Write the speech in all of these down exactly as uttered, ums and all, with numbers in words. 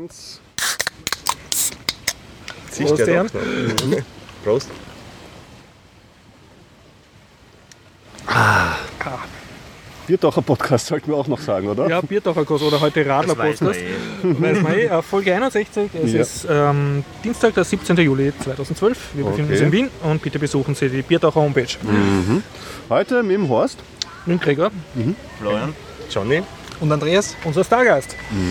eins. Prost, Sicht ja Jan. mhm. Prost. Ah. Ah. Biertaucher Podcast sollten wir auch noch sagen, oder? Ja, Biertaucher oder heute Radler Podcast. Weiß man eh. Folge einundsechzig. Es Ja. ist ähm, Dienstag, der siebzehnten Juli zweitausendzwölf. Wir befinden Okay. uns in Wien und bitte besuchen Sie die Biertaucher Homepage. Mhm. Heute mit dem Horst. Mit dem Gregor Florian. Johnny. und Andreas, unser Stargast.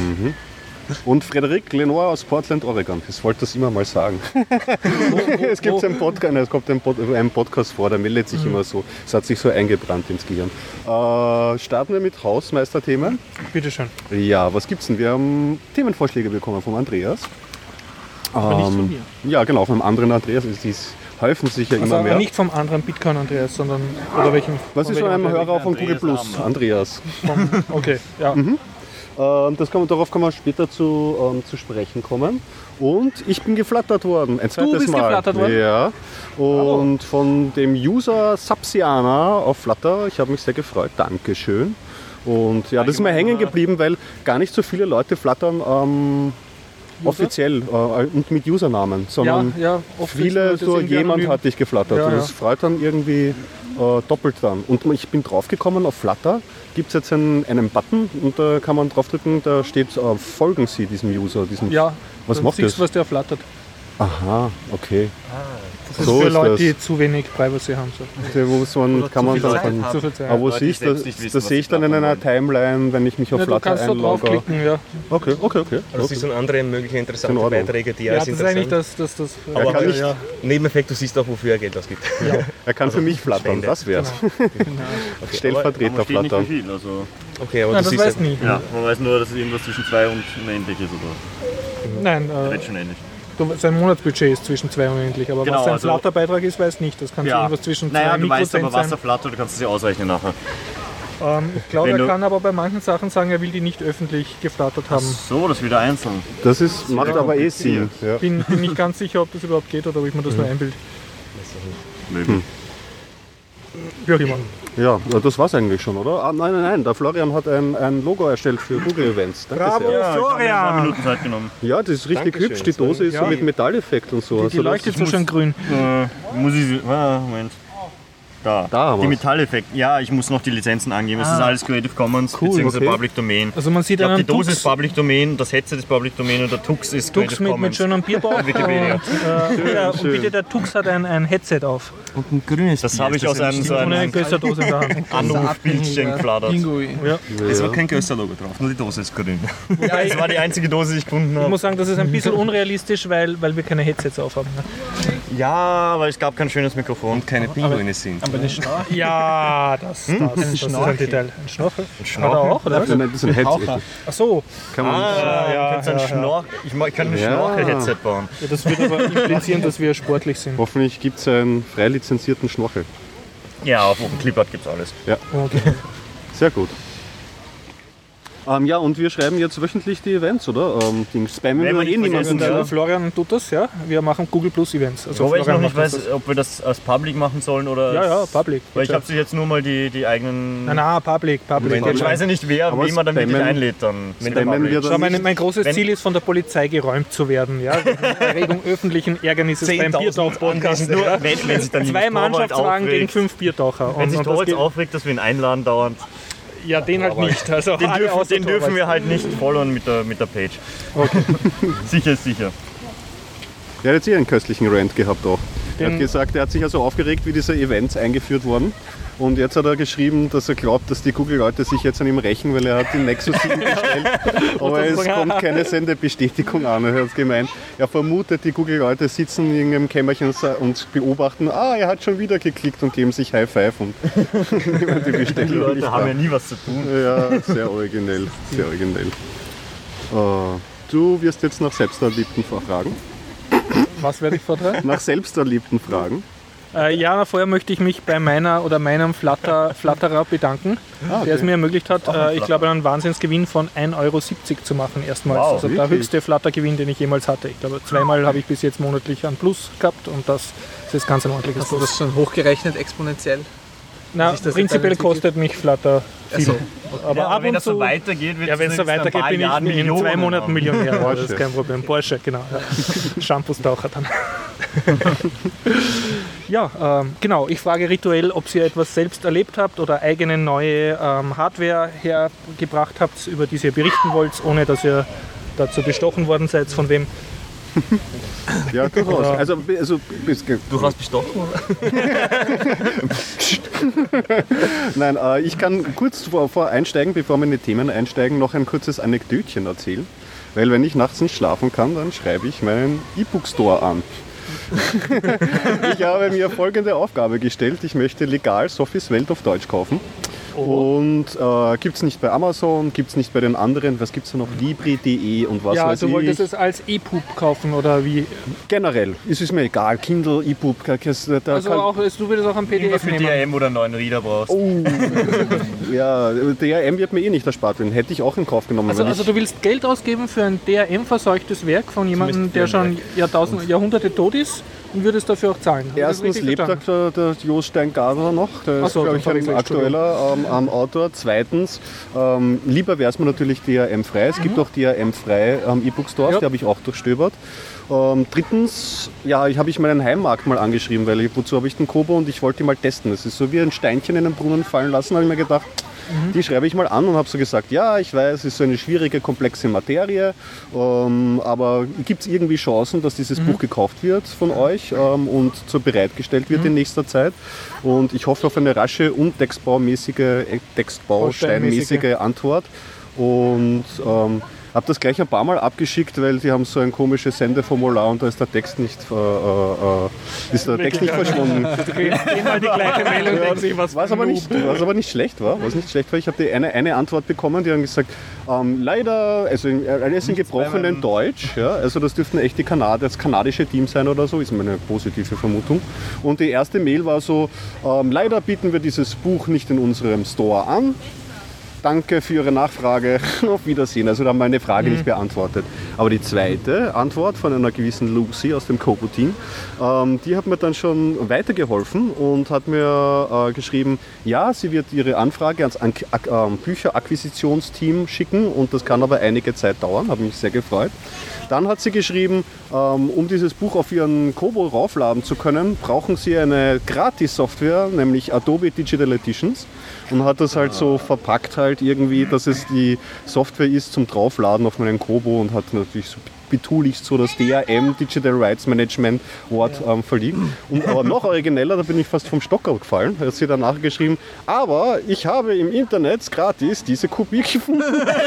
Und Frederik Lenoir aus Portland, Oregon. Ich wollte das immer mal sagen. es gibt einen Podcast, es kommt ein, Pod, ein Podcast vor, der meldet sich immer so. Es hat sich so eingebrannt ins Gehirn. Äh, starten wir mit Hausmeisterthemen. Bitte schön. Ja, was gibt's denn? Wir haben Themenvorschläge bekommen vom Andreas. Aber nicht von Ähm, mir. Ja, genau, vom anderen Andreas. Die häufen sich ja Also immer mehr. nicht vom anderen Bitcoin Andreas, sondern oder welchen? Was von ist von welchem einem Andreas? Hörer von Google Andreas Plus? Hammer. Andreas. Vom, okay, ja. Ähm, das kann man, darauf kann man später zu, ähm, zu sprechen kommen. Und ich bin geflattert worden, ein zweites bist Mal. geflattert worden? Ja. Und von dem User Sapsiana auf Flutter, ich habe mich sehr gefreut, Dankeschön. Und ja, das ist mir hängen geblieben, weil gar nicht so viele Leute flattern ähm, offiziell äh, und mit Usernamen, sondern ja, ja, oft viele, ist das so irgendwie jemand anonym. hat dich geflattert. Ja, und ja. das freut dann irgendwie äh, doppelt dann. Und ich bin draufgekommen, auf Flutter gibt es jetzt einen, einen Button und da kann man draufdrücken, da steht, äh, folgen Sie diesem User. Diesem Ja, Was dann macht siehst das? du, was der flattert. Aha, okay. Das ist So für ist Leute, das. die zu wenig Privacy haben. So. Da muss man, kann man viel Zeit dann, haben. Zu viel Zeit. aber wo Leute, sehe die ich das? selbst nicht wissen, Das was sehe ich sie dann in flattern einer Timeline, wenn ich mich auf Ja, du Flutter kannst da einlogge. draufklicken, ja. Okay, okay, okay. Also das sind andere mögliche In interessante Ordnung. Beiträge, die Ja, als das ist eigentlich interessant. das, das, das Aber kann halt nicht- ja. Nebeneffekt, du siehst auch, wofür er Geld ausgibt. Er kann für mich flattern, Spende. das wär's. Okay, Stellvertreter Aber steht nicht wie flattern. viel. Also, Okay, aber Nein, du das siehst weißt nie. ja, man weiß nur, dass es irgendwas zwischen zwei und unendlich ist. Oder Nein, äh, recht schon ähnlich. du, sein Monatsbudget ist zwischen zwei und unendlich, aber Genau, was sein also- Flutter-Beitrag ist, weiß nicht. Das kann irgendwas zwischen naja, zwei du weißt aber, Mikrocent was er sein. flattert, du kannst es ja ausrechnen nachher. Ähm, ich glaube, Wenn er du- kann aber bei manchen Sachen sagen, er will die nicht öffentlich geflattert haben. So, das wieder einzeln. Das ist, macht aber eh Sinn. Ja. Bin, bin nicht ganz sicher, ob das überhaupt geht oder ob ich mir das nur einbilde. Möglich. Wie auch immer. Ja, das war's eigentlich schon, oder? Ah, nein, nein, nein, der Florian hat ein, ein Logo erstellt für Google Events. Danke Bravo. sehr. Ja, ich habe mir ein paar Florian! Minuten Zeit genommen. Ja, das ist richtig Dankeschön. hübsch. Die Dose ist Ja. so mit Metalleffekt und so. Die Also das- leuchtet so schön grün. Äh, muss ich. Ah, Moment. Da. Da haben die wir's. Metalleffekte. Ja, ich muss noch die Lizenzen angeben. Es ist alles Creative Commons bzw. okay. Public Domain. Also man Ich sieht glaube, die einen Dose Tux, ist Public Domain, das Headset ist Public Domain und der Tux ist Tux Creative mit, mit Commons. schönem Bierbauch. und, Wikipedia. äh, ja, und schön. bitte, der Tux hat ein, ein Headset auf. Und ein grünes. Das habe ich aus einem so Und eine einem Gösserdose in der Hand. Anrufbildchen gefladert. Ja. Es war kein Gösser-Logo drauf, nur die Dose ist grün. Das war die einzige Dose, die ich gefunden Ich habe. muss sagen, das ist ein bisschen unrealistisch, weil, weil wir keine Headsets aufhaben. Ne? Ja, aber es gab kein schönes Mikrofon. Und keine Pinguine sind. Aber eine Schnorchel. Ja, das, das, das ist ein Schnorchel. Detail. Ein Schnorchel? Hat er auch, oder? Nein, nein, das ist ein Headset. Ach so, Kann man, Ah, ja, ja, ein ja, Schnorch ich, ma- ich kann ein Ja. Schnorchel-Headset bauen. ja, das würde aber implizieren, dass wir sportlich sind. Hoffentlich gibt es einen frei lizenzierten Schnorchel. Ja, auf Open Clipart gibt es alles. Okay. Sehr gut. Ähm, ja, und wir schreiben jetzt wöchentlich die Events, oder? Ähm, die spammen Wenn wir wir eh nicht niemanden. vergessen, Der ja. Ja. Florian tut das, ja. Wir machen Google Plus Events. Also Wobei ich noch Florian nicht macht weiß, das. ob wir das als Public machen sollen oder Ja, als, ja, Public. Weil ich bitte. habe sich jetzt nur mal die, die eigenen... Nein, nein, Public, Public. Ich weiß ja nicht, wer, Aber wie man dann wirklich spammen- einlädt dann. Wenn der spammen Public. wir dann Schau, mein, nicht. mein großes Wenn- Ziel ist, von der Polizei geräumt zu werden. Ja? Wegen Erregung öffentlichen Ärgernisses beim Biertauch-Podcast. Nur, Ja? wenn, wenn sich dann Zwei Torwald Mannschaftswagen gegen aufregt. fünf Biertaucher. Wenn Und, sich und das Torwald geht- aufregt, dass wir ihn einladen dauernd, ja, den halt nicht. Also den, alle dürfen, außer den dürfen Torwald. wir halt nicht followen mit der, mit der Page. Okay. Sicher ist sicher. Der hat jetzt eh einen köstlichen Rant gehabt auch. Er Den- hat gesagt, er hat sich also aufgeregt, wie diese Events eingeführt wurden. Und jetzt hat er geschrieben, dass er glaubt, dass die Google-Leute sich jetzt an ihm rächen, weil er hat den Nexus sieben bestellt. Aber es kommt keine Sendebestätigung an. Er hat gemeint, er vermutet, die Google-Leute sitzen in irgendeinem Kämmerchen und beobachten, ah, er hat schon wieder geklickt und geben sich High Five und nehmen die Die Bestellung Leute nicht haben wahr. ja nie was zu tun. Ja, sehr originell, sehr originell. Äh, du wirst jetzt nach Selbsterlebten fragen. Was werde ich vortragen? Nach Selbsterlebten fragen. Äh, ja, vorher möchte ich mich bei meiner oder meinem Flutter, Flutterer bedanken, Ah, okay. der es mir ermöglicht hat, äh, ich glaube, einen Wahnsinnsgewinn von ein Euro siebzig zu machen erstmals. Wow, also der wirklich? höchste Fluttergewinn, den ich jemals hatte. Ich glaube, zweimal habe ich bis jetzt monatlich einen Plus gehabt und das ist jetzt ganz ein ordentliches Hast du Plus. das schon hochgerechnet exponentiell? Na, prinzipiell kostet mich Flutter viel. Also, aber ja, ab wenn und das so zu, weitergeht, wird ja, wenn es so weitergeht, bin ich in Millionen zwei Monaten haben. Millionär. Das ist kein Problem. Porsche, genau. Ja. Shampoos-Taucher dann. Ja, ähm, genau. Ich frage rituell, ob ihr etwas selbst erlebt habt oder eigene neue ähm, Hardware hergebracht habt, über die ihr berichten wollt, ohne dass ihr dazu bestochen worden seid. Von wem? Ja, durchaus. Also, also, du hast bestochen, oder? Nein, äh, ich kann kurz vor, vor einsteigen, bevor wir in die Themen einsteigen, noch ein kurzes Anekdötchen erzählen. Weil wenn ich nachts nicht schlafen kann, dann schreibe ich meinen E-Book-Store an. Ich habe mir folgende Aufgabe gestellt. Ich möchte legal Sophies Welt auf Deutsch kaufen. Oh. Und äh, gibt es nicht bei Amazon, gibt es nicht bei den anderen, was gibt es da noch, Libri punkt de und was ja, weiß du ich. Ja, du wolltest es als E-Pub kaufen oder wie? Generell, es ist mir egal, Kindle, E-Pub. Also auch, du würdest auch ein P D F für nehmen. D R M oder einen neuen Reader brauchst. Oh, ja, D R M wird mir eh nicht erspart werden, hätte ich auch in Kauf genommen. Also, also du willst Geld ausgeben für ein D R M-verseuchtes Werk von jemandem, der schon Jahrtausend, Jahrhunderte tot ist? Und würdest dafür auch zahlen? Erstens lebt der, der Jost Steingartner noch, der ist, so, glaube ich, ein aktueller ähm, ähm, Autor. Zweitens, ähm, lieber wäre es mir natürlich D R M-frei. Es mhm. gibt auch D R M-frei ähm, E-Book-Stores, ja. Die habe ich auch durchstöbert. Ähm, drittens, ja, ich habe ich meinen Heimmarkt mal angeschrieben, weil ich, wozu habe ich den Kobo und ich wollte ihn mal testen. Das ist so wie ein Steinchen in den Brunnen fallen lassen, habe ich mir gedacht. Mhm. Die schreibe ich mal an und habe so gesagt, ja, ich weiß, es ist so eine schwierige, komplexe Materie, ähm, aber gibt es irgendwie Chancen, dass dieses mhm. Buch gekauft wird von euch ähm, und so bereitgestellt wird mhm. in nächster Zeit? Und ich hoffe auf eine rasche und textbaumäßige, äh, textbausteinmäßige Antwort. Und ähm, habe das gleich ein paar Mal abgeschickt, weil die haben so ein komisches Sendeformular und da ist der Text nicht, äh, äh, ist der Text nicht verschwunden. Immer die gleiche Mail und denken sich, was was aber nicht, was aber nicht schlecht war. Was nicht schlecht war, ich habe die eine, eine Antwort bekommen, die haben gesagt, ähm, leider, also alles in gebrochenen Deutsch, ja, also das dürften echt die Kanad das kanadische Team sein oder so, ist meine positive Vermutung. Und die erste Mail war so, ähm, leider bieten wir dieses Buch nicht in unserem Store an. Danke für Ihre Nachfrage, auf Wiedersehen. Also da haben wir eine Frage mhm. nicht beantwortet. Aber die zweite Antwort von einer gewissen Lucy aus dem Kobo-Team, ähm, die hat mir dann schon weitergeholfen und hat mir äh, geschrieben, ja, sie wird ihre Anfrage ans An äh, Bücherakquisitionsteam schicken und das kann aber einige Zeit dauern, habe mich sehr gefreut. Dann hat sie geschrieben, ähm, um dieses Buch auf ihren Kobo raufladen zu können, brauchen sie eine Gratis-Software, nämlich Adobe Digital Editions. Und hat das halt so verpackt halt irgendwie, dass es die Software ist zum Draufladen auf meinen Kobo und hat natürlich so betulichst so das D R M, Digital Rights Management Wort ähm, verliehen. Und aber noch origineller, da bin ich fast vom Stocker gefallen, hat sie danach geschrieben, aber ich habe im Internet gratis diese Kopie gefunden.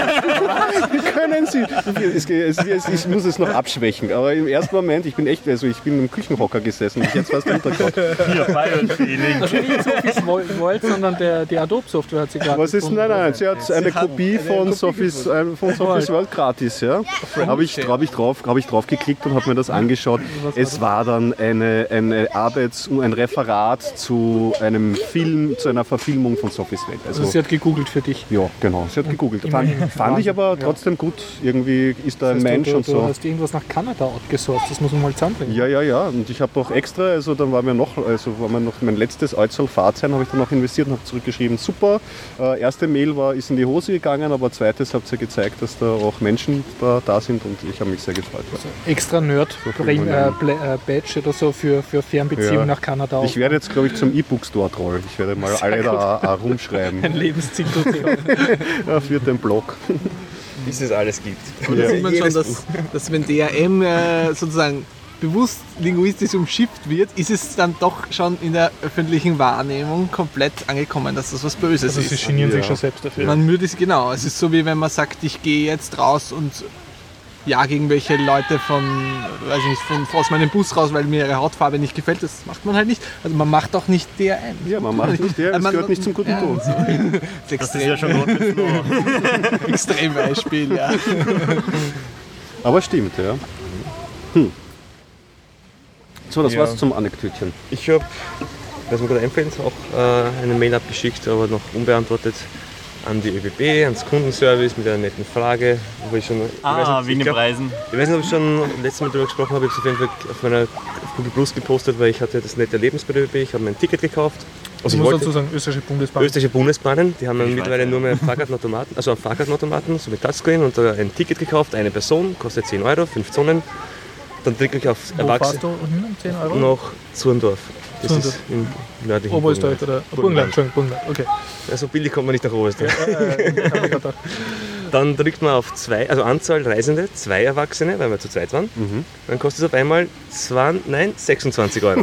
Können Sie, es, es, es, ich muss es noch abschwächen, aber im ersten Moment, ich bin echt, also ich bin im Küchenhocker gesessen, ich jetzt fast runtergekommen. Hier, Bayern-Feeling. Also nicht Sophies Vault, sondern der, die Adobe-Software hat sie gratis. Was ist, nein, nein, sie hat sie eine hat Kopie eine von Sophies äh, von Sophies Vault gratis, ja. Habe ich, hab ich drauf, habe ich drauf geklickt und habe mir das angeschaut. Es war dann eine, eine Arbeits-, ein Referat zu einem Film, zu einer Verfilmung von Sophies Welt. Also, also sie hat gegoogelt für dich? Ja, genau, sie hat gegoogelt. Fand, fand ich aber trotzdem gut. Irgendwie ist da ein das heißt, Mensch du, und so. Du hast irgendwas nach Kanada outgesourced, das muss man mal zusammenbringen. Ja, ja, ja. Und ich habe auch extra, also dann war mir noch, also war mir noch mein letztes Alt soll Fahrt sein, habe ich dann noch investiert und habe zurückgeschrieben, super. Äh, erste Mail war, ist in die Hose gegangen, aber zweites habt ihr gezeigt, dass da auch Menschen da, da sind und ich habe mich sehr gefreut. Also extra Nerd-Badge äh, oder so für, für Fernbeziehungen ja. nach Kanada. Ich werde jetzt, glaube ich, zum E-Book-Store trollen. Ich werde mal sehr alle da, da rumschreiben. Ein Lebenszyklus. Ja, für den Blog. Bis es alles gibt. Und da ja. sieht man schon, dass, dass wenn D R M äh, sozusagen bewusst linguistisch umschifft wird, ist es dann doch schon in der öffentlichen Wahrnehmung komplett angekommen, dass das was Böses also ist. Sie genieren ja. sich schon selbst dafür. Man würde es genau. Es ist so wie wenn man sagt, ich gehe jetzt raus und jage irgendwelche Leute von, weiß ich nicht, von, aus meinem Bus raus, weil mir ihre Hautfarbe nicht gefällt. Das macht man halt nicht. Also man macht auch nicht D R M. Ja, man macht nicht D R M. Das man, gehört nicht zum guten ja, Ton. Das, das ist ja schon ein Extrembeispiel, ja. Aber stimmt, ja. Hm. So, das ja. war's zum Anekdötchen. Ich habe, was mir gerade einfällt, auch äh, eine Mail abgeschickt, aber noch unbeantwortet an die ÖBB, ans Kundenservice mit einer netten Frage. Wo ich schon, ah, wegen den Preisen. Ich weiß nicht, ob ich schon letztes Mal darüber gesprochen habe. Ich habe es auf jeden Fall auf meiner Google Plus gepostet, weil ich hatte das nette Erlebnis bei der ÖBB. Ich habe mir ein Ticket gekauft Also ich ich muss wollte dazu sagen, österreichische Bundesbahn. österreichische Bundesbahnen, die haben dann Ich mittlerweile weiß, nur mehr Fahrkartenautomaten, also einen Fahrkartenautomaten, so mit Touchscreen und da ein Ticket gekauft, eine Person, kostet zehn Euro, fünf Zonen. Dann drücke ich auf Wo Erwachsene fahrst du hin? um zehn Euro? nach Zurndorf. Das Zurndorf. ist im nördlichen Oberösterreich Burgenland. oder Burgenland? Entschuldigung, Burgenland, okay. Also billig kommt man nicht nach Oberösterreich. Äh, hab ich gedacht. Dann drückt man auf zwei, also Anzahl Reisende, zwei Erwachsene, weil wir zu zweit waren. Mhm. Dann kostet es auf einmal zwanzig, nein, sechsundzwanzig Euro.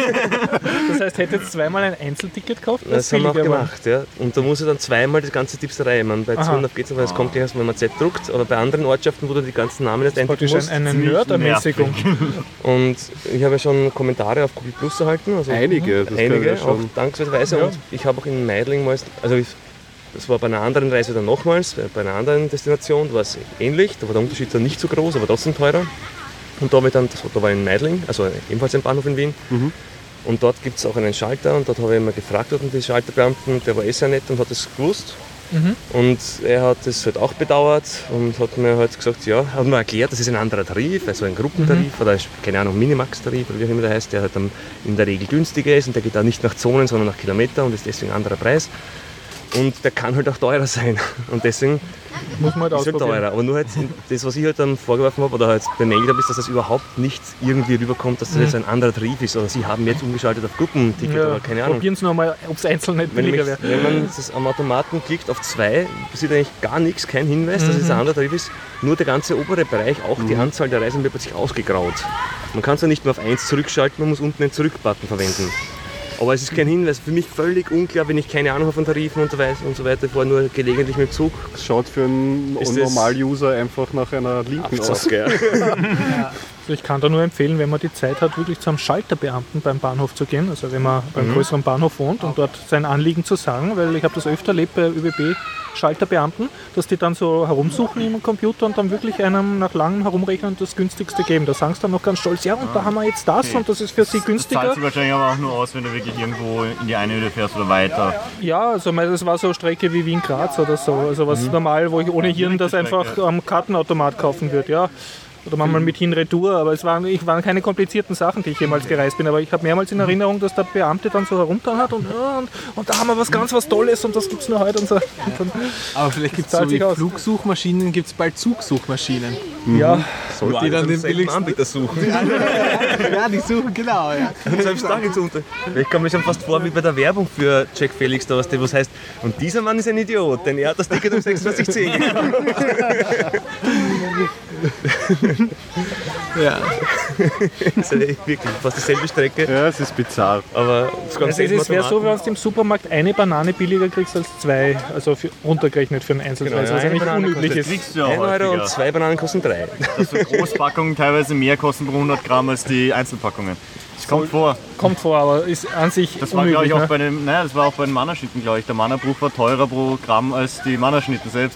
Das heißt, hättet ihr zweimal ein Einzelticket gekauft? Das haben wir auch billiger war? gemacht, ja. Und da muss er dann zweimal die ganze Tippserei machen. Bei Aha. Zurndorf geht es, aber es kommt gleich erst, wenn man Z druckt. Aber bei anderen Ortschaften, wo du die ganzen Namen nicht eintippen Praktisch musst. ein, eine ziemlich Nerd-Ermäßigung. Und ich habe ja schon Kommentare auf Google Plus erhalten. Also Einige, das kann einige, ich auch schon. dankenswerterweise. Ja. Und ich habe auch in Meidling mal, also ich, das war bei einer anderen Reise dann nochmals, bei einer anderen Destination, da war es ähnlich, da war der Unterschied dann nicht so groß, aber trotzdem teurer. Und da, habe ich dann, das, da war ich in Meidling, also ebenfalls ein Bahnhof in Wien. Mhm. Und dort gibt es auch einen Schalter und dort habe ich immer gefragt, und die Schalterbeamten, der war eh sehr nett und hat das gewusst. Mhm. Und er hat das halt auch bedauert und hat mir halt gesagt, ja, hat mir erklärt, das ist ein anderer Tarif, also ein Gruppentarif oder keine Ahnung, Minimax-Tarif oder wie auch immer der heißt, der halt dann in der Regel günstiger ist und der geht auch nicht nach Zonen, sondern nach Kilometer und ist deswegen ein anderer Preis. Und der kann halt auch teurer sein. Und deswegen Muss man halt ist halt ausprobieren. teurer. Aber nur halt, das, was ich halt dann vorgeworfen habe oder halt bemängelt habe, ist, dass das überhaupt nicht irgendwie rüberkommt, dass das jetzt ein anderer Tarif ist. Oder sie haben jetzt umgeschaltet auf Gruppenticket Ja, oder keine Ahnung. probieren Sie nochmal, ob es einzeln nicht Wenn, billiger nämlich, wäre. wenn man das am Automaten klickt auf zwei, passiert eigentlich gar nichts, kein Hinweis, dass es ein anderer Tarif ist. Nur der ganze obere Bereich, auch die Anzahl der Reisenden wird plötzlich ausgegraut. Man kann es ja nicht mehr auf eins zurückschalten, man muss unten den Zurück-Button verwenden. Aber es ist kein Hinweis. Für mich völlig unklar, wenn ich keine Ahnung habe von Tarifen und so weiter und so weiter. Ich fahre nur gelegentlich mit dem Zug. Das schaut für einen Ist das- Normal-User einfach nach einer linken aus. Abzocke, ja. Also ich kann da nur empfehlen, wenn man die Zeit hat, wirklich zum Schalterbeamten beim Bahnhof zu gehen. Also wenn man beim größeren Bahnhof wohnt und dort sein Anliegen zu sagen, weil ich habe das öfter erlebt bei Ö B B-Schalterbeamten, dass die dann so herumsuchen im Computer und dann wirklich einem nach langem Herumrechnen das günstigste geben. Da sagen sie dann noch ganz stolz, ja und da haben wir jetzt das und das ist für sie Das zahlt günstiger. sich wahrscheinlich aber auch nur aus, wenn du wirklich irgendwo in die eine Höhle fährst oder weiter. Ja, also mein, das war so eine Strecke wie Wien-Graz oder so. Also was normal, wo ich ohne Hirn das einfach am Kartenautomat kaufen würde, ja. Oder manchmal mit Hin-Retour, aber es waren, ich waren keine komplizierten Sachen, die ich jemals gereist bin. Aber ich habe mehrmals in Erinnerung, dass der Beamte dann so herunter hat und, ja, und, und da haben wir was ganz was Tolles und das gibt es nur heute und so. Und dann, Aber vielleicht gibt es Zahlt so wie sich aus. Flugsuchmaschinen, gibt es bald Zugsuchmaschinen. ja, Die dann den billigsten Anbieter suchen. Ja, die suchen, genau. Ja. Und selbst da geht's unter. Ich komme mir schon fast vor wie bei der Werbung für Jack Felix, da was das was heißt. Und dieser Mann ist ein Idiot, denn er hat das Ticket um sechsundzwanzig zehn gekauft. Ja. Das ist ja echt wirklich fast dieselbe Strecke, Ja, es ist bizarr. aber es kommt also es wäre so, wenn du im Supermarkt eine Banane billiger kriegst als zwei, also für, runtergerechnet für einen Einzelpreis, Genau, ja, was ja eine nicht Banane unüblich Das ist. kriegst du ja ein Euro und häufiger. zwei Bananen kosten drei. Dass so Großpackungen teilweise mehr kosten pro hundert Gramm als die Einzelpackungen. Das kommt vor. Kommt vor, aber ist an sich Das war, glaube unüblich. ich, auch Ne? bei den, naja, das war auch bei den Mannerschnitten, glaube ich. Der Mannerbruch war teurer pro Gramm als die Mannerschnitten selbst.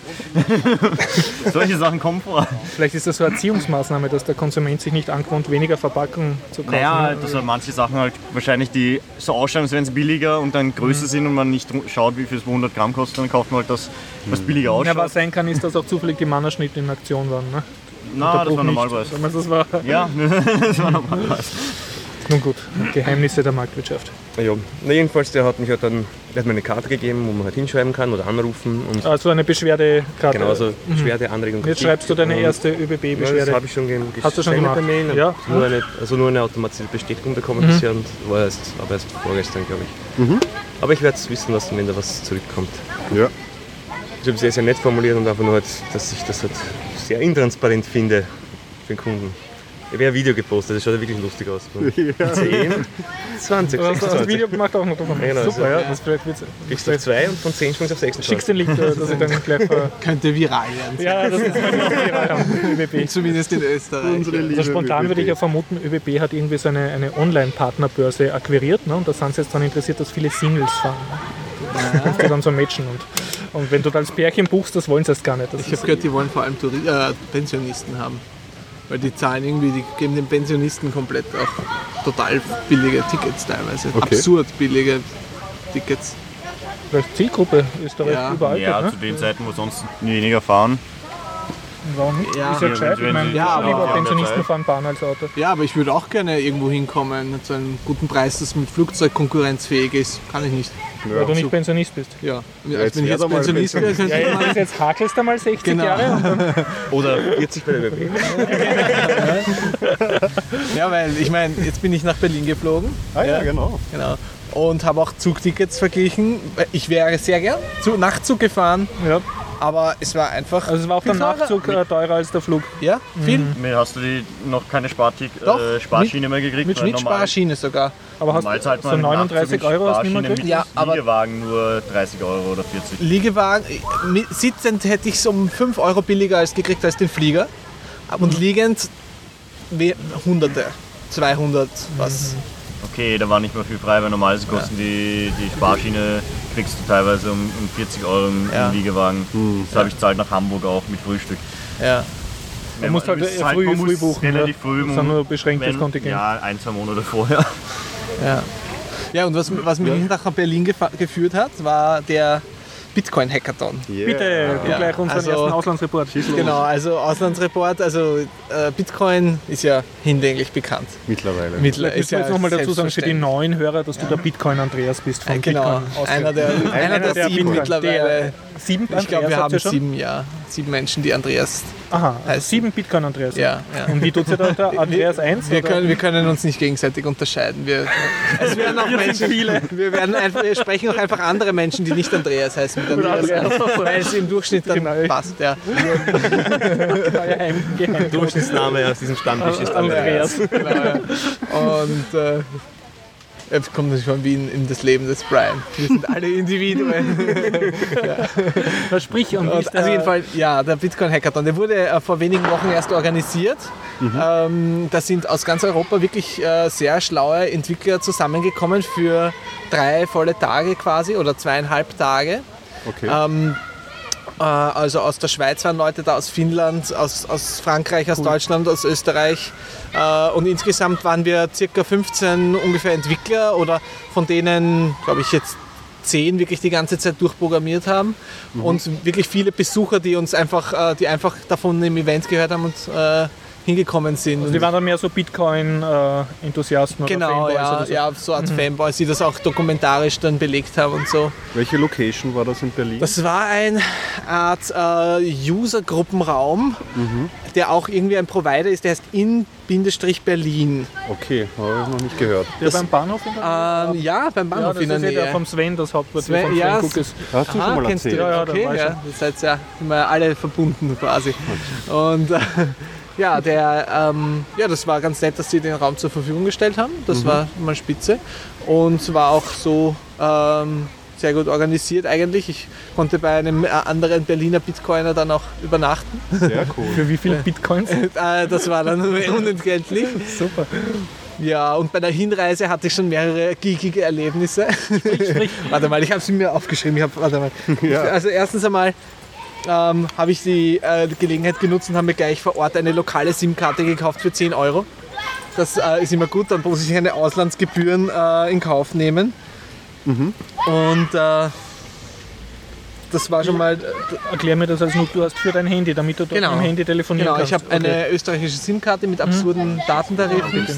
Solche Sachen kommen vor. Vielleicht ist das so eine Erziehungsmaßnahme, dass der Konsument sich nicht angewohnt, weniger Verpackung zu kaufen. Naja, ne? dass halt manche Sachen halt wahrscheinlich die so ausschauen, als wären sie billiger und dann größer sind und man nicht schaut, wie viel es hundert Gramm kostet, dann kauft man halt das, was billiger Ja, ausschaut. was sein kann, ist, dass auch zufällig die Mannerschnitte in Aktion waren. Ne? Na, das Bruch war nicht. Normalpreis. Sagen wir, Das war, Ja, das war Normalpreis. nun gut, Geheimnisse der Marktwirtschaft. Ja, na jedenfalls, der hat mich halt dann, der hat mir eine Karte gegeben, wo man halt hinschreiben kann oder anrufen. Und Also eine Beschwerdekarte. genau, also Beschwerde, Anregung. Jetzt Kritik. schreibst du deine Und- erste Ja, das ÖBB-Beschwerde. habe ich schon ge- Hast du schon gesendet gemacht? per Mail. Ja. Nur eine, also nur eine automatisierte Bestätigung bekommen bisher und war erst, aber erst vorgestern, glaube ich. Aber ich werde es wissen lassen, wenn da was zurückkommt. Ja. Ich habe es sehr, sehr nett formuliert und einfach nur, halt, dass ich das halt sehr intransparent finde für den Kunden. Ich habe ja ein Video gepostet, das schaut ja wirklich lustig aus. zehn, zwanzig, Du hast das sechsundzwanzig. Video gemacht auch noch davon. Ja, genau, Super, also- ja. Das vielleicht wird's, Kriegst du auf zwei und von zehn springst du auf schickst sechsundzwanzig. den Link, äh, dass ich dann gleich ver Könnte viral werden. Ja, das ist mein ÖBB. Zumindest in Österreich. Unsere liebe Also spontan würde ich ja ÖBB. vermuten, ÖBB hat irgendwie so eine, eine Online-Partnerbörse akquiriert, ne? Und da sind sie jetzt dann interessiert, dass viele Singles fahren. Ne? Da kannst du dann so matchen und, und wenn du da als Pärchen buchst, das wollen sie erst gar nicht. Das Ich habe gehört, die wollen vor allem Touri äh, Pensionisten haben. Weil die zahlen irgendwie, die geben den Pensionisten komplett auch total billige Tickets teilweise. Okay. Absurd billige Tickets. vielleicht Zielgruppe Österreich Ja. überall. Ja, ne? zu den Zeiten, wo sonst weniger fahren. Warum nicht? Ja. Ist ja Ja, gescheit. wenn Ich meine, sie- ja, lieber aber- Pensionisten ja, fahren Bahn als Auto. Ja, aber ich würde auch gerne irgendwo hinkommen zu einem guten Preis, das mit Flugzeug konkurrenzfähig ist. Kann ich nicht. Weil du nicht Pensionist bist. Ja, jetzt wenn ich werd jetzt doch mal Pensionist wäre, könnte Ja, ich jetzt, mal... ist jetzt hakelst du mal sechzig Genau. Jahre und dann Oder vierzig bei der B B. Ja, weil ich meine, jetzt bin ich nach Berlin geflogen. Ah ja, genau. Genau. Und habe auch Zugtickets verglichen. Ich wäre sehr gern zu Nachtzug gefahren, ja. aber es war einfach. Also es war auch der viel teurer. Nachzug äh, teurer als der Flug. Ja, viel. Mir hast du die noch keine Spartik, Doch, äh, Sparschiene mehr gekriegt? Mit, weil mit normal- Sparschiene sogar. Aber hast Normal zahlt so man im Nachzug neununddreißig mit Euro hast du nicht mehr Sparschiene gekriegt? mit Ja, aber- Liegewagen nur dreißig Euro oder vierzig. Liegewagen, mit- sitzend hätte ich es um fünf Euro billiger als gekriegt als den Flieger. Und liegend we- Hunderte, zweihundert, was. Okay, da war nicht mehr viel frei, weil normalerweise kosten die, die Sparschiene, kriegst du teilweise um, um vierzig Euro im, Ja. im Liegewagen. Das habe ich zahlt nach Hamburg auch mit Frühstück. Ja. Du musst halt müsst äh, früh, man muss früh buchen. Relativ ja. früh. Das ist nur ein beschränktes wenn- Kontingent. Ja, ein, zwei Monate vorher. Ja, ja und was, was mich nach Berlin gefa- geführt hat, war der Bitcoin-Hackathon. Yeah. Bitte, du Ja. gleich unseren Also- ersten Auslandsreport. Genau, also Auslandsreport, also äh, Bitcoin ist ja hinlänglich bekannt. Mittlerweile. Mittler Ich muss jetzt nochmal dazu sagen, für die selbstverständlich. neuen Hörer, dass du der Bitcoin-Andreas bist von Äh, Genau, Bitcoin. einer der, einer der, sieben Bitcoin. mittlerweile. Der sieben Ich glaube, wir Andreas habt haben ihr schon? sieben, ja, sieben Menschen, die Andreas. Aha, also heißen. sieben Bitcoin-Andreas. Ja, ja. Und wie tut sich da der Andreas eins? Wir oder? können, wir können uns nicht gegenseitig unterscheiden. Wir, es werden auch Wir sind Menschen, viele. Wir, werden einfach, wir sprechen auch einfach andere Menschen, die nicht Andreas heißen, mit Andreas, weil es im Durchschnitt dann Genau. passt. Ja. Euer Heim- Geheim- Durchschnittsname aus diesem Stammtisch ist Andreas. Andreas. Genau, ja. Und äh, jetzt kommt natürlich von Wien in das Leben des Brian. Wir sind alle Individuen. Na, sprich, und wie Und ist also der, jedenfalls, ja, der Bitcoin-Hackathon, der wurde äh, vor wenigen Wochen erst organisiert. Ähm, da sind aus ganz Europa wirklich äh, sehr schlaue Entwickler zusammengekommen für drei volle Tage quasi oder zweieinhalb Tage. Okay. Ähm, äh, also aus der Schweiz waren Leute da, aus Finnland, aus, aus Frankreich, aus Deutschland, aus Österreich. Äh, und insgesamt waren wir circa fünfzehn ungefähr Entwickler oder von denen, glaube ich, jetzt zehn wirklich die ganze Zeit durchprogrammiert haben. Und wirklich viele Besucher, die uns einfach, äh, die einfach davon im Event gehört haben und äh, hingekommen sind. also die waren dann mehr so Bitcoin-Enthusiasten oder Genau, Fanboys ja, oder so. ja, so Art Fanboys, die das auch dokumentarisch dann belegt haben und so. Welche Location war das in Berlin? Das war eine Art äh, User-Gruppenraum, der auch irgendwie ein Provider ist, der heißt in-Berlin. Okay, habe ich noch nicht gehört. Der beim Bahnhof in der Ähm, ja, beim Ja, Bahnhof das in der ist ja der Nähe. vom Sven, das Hauptquartier Sven- von ja, Sven Kukes. Hast du Aha, schon mal kennst du? erzählt? Ja, ja, da okay, war ich ja. schon. Ihr seid ja immer alle verbunden quasi. Und äh, ja, der, ähm, ja, das war ganz nett, dass sie den Raum zur Verfügung gestellt haben. Das war mal spitze und war auch so ähm, sehr gut organisiert eigentlich. Ich konnte bei einem äh, anderen Berliner Bitcoiner dann auch übernachten. Sehr cool. Für wie viele Bitcoins? Äh, das war dann unentgeltlich. Super. Ja, und bei der Hinreise hatte ich schon mehrere geekige Erlebnisse. Warte mal, ich habe sie mir aufgeschrieben. Ich hab, warte mal. Ja. Also erstens einmal ähm, habe ich die äh, Gelegenheit genutzt und habe mir gleich vor Ort eine lokale SIM-Karte gekauft für zehn Euro. Das äh, ist immer gut, dann muss ich keine Auslandsgebühren äh, in Kauf nehmen. Und äh, das war schon mal... Äh, Erklär mir das als nur, du hast für dein Handy, damit du dort Genau. mit dem Handy telefonieren Genau, ich kannst. habe eine österreichische SIM-Karte mit absurden Datentarifen.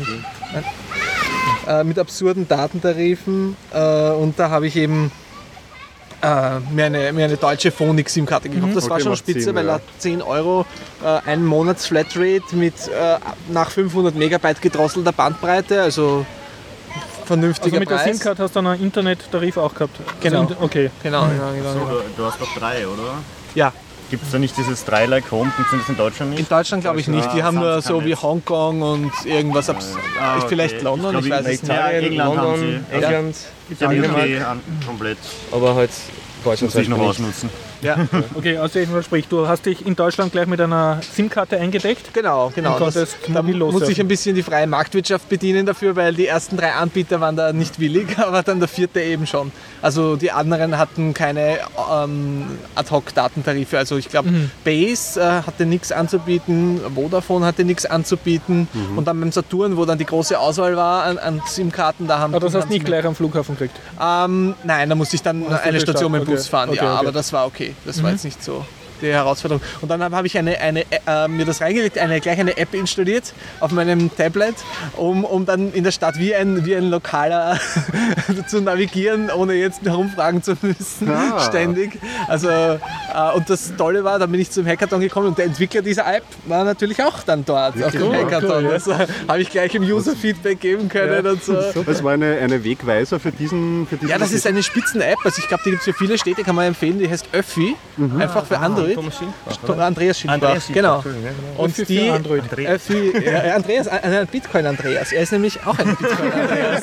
Äh, mit absurden Datentarifen äh, und da habe ich eben äh, mir, eine, mir eine deutsche Phonik-SIM-Karte gekauft. Das war Okay, schon macht spitze, Sinn, weil ja. er zehn Euro äh, ein Monats Flatrate mit äh, nach fünfhundert Megabyte gedrosselter Bandbreite, also vernünftiger Also mit der Preis. SIM-Card hast du einen Internettarif auch gehabt? Genau. Also, okay. Genau, genau, genau. So, genau. du, du hast doch drei, oder? Ja, Gibt es da nicht dieses drei-like-Home? Funktioniert das in Deutschland nicht? in Deutschland glaube ich nicht. Die Ah, haben nur sonst so kann wie jetzt. Hongkong und irgendwas. Abs Ah, okay. Vielleicht London, ich, Ich glaub, weiß es nicht. Ja, England haben London, sie. England, Ja, Dänemark, okay, an, komplett. aber halt Deutschland Muss ich noch zum Beispiel nicht. ausnutzen. Ja, Okay, also jedenfalls sprich, du hast dich in Deutschland gleich mit einer SIM-Karte eingedeckt. genau, genau. Und konntest Das, da mobil muss lossurfen. ich ein bisschen die freie Marktwirtschaft bedienen dafür, weil die ersten drei Anbieter waren da nicht willig, aber dann der vierte eben schon. Also die anderen hatten keine ähm, Ad-Hoc-Datentarife. Also ich glaube, Mhm. Base äh, hatte nichts anzubieten, Vodafone hatte nichts anzubieten Mhm. und dann beim Saturn, wo dann die große Auswahl war an, an SIM-Karten, da haben Aber das hast haben du nicht sie- gleich am Flughafen gekriegt. Ähm, nein, da musste ich dann Hast du eine geschaut? Station mit dem Okay. Bus fahren, Okay, ja, okay. aber das war okay. Das war Mhm. jetzt nicht so. die Herausforderung. Und dann habe hab ich eine, eine, äh, mir das reingelegt, eine, gleich eine App installiert auf meinem Tablet, um, um dann in der Stadt wie ein, wie ein Lokaler zu navigieren, ohne jetzt herumfragen zu müssen, Ah. ständig. Also, äh, und das Tolle war, dann bin ich zum Hackathon gekommen und der Entwickler dieser App war natürlich auch dann dort auf dem Cool, Hackathon. cool, ja. Also habe ich gleich im User-Feedback geben können Ja. und so. Das war eine, eine Wegweiser für diesen, für diesen Ja, das ist eine Spitzen-App. Also ich glaube, die gibt es für viele Städte, kann man empfehlen. Die heißt Öffi, einfach für Android. Thomas Schindbach, Sto- Andreas Schindbach, Andreas Schindbach, genau. Entschuldigung, ja, genau. Und Öffi für die Android. Öffi, ja, ja, Andreas, äh, Bitcoin-Andreas. Er ist nämlich auch ein Bitcoin-Andreas.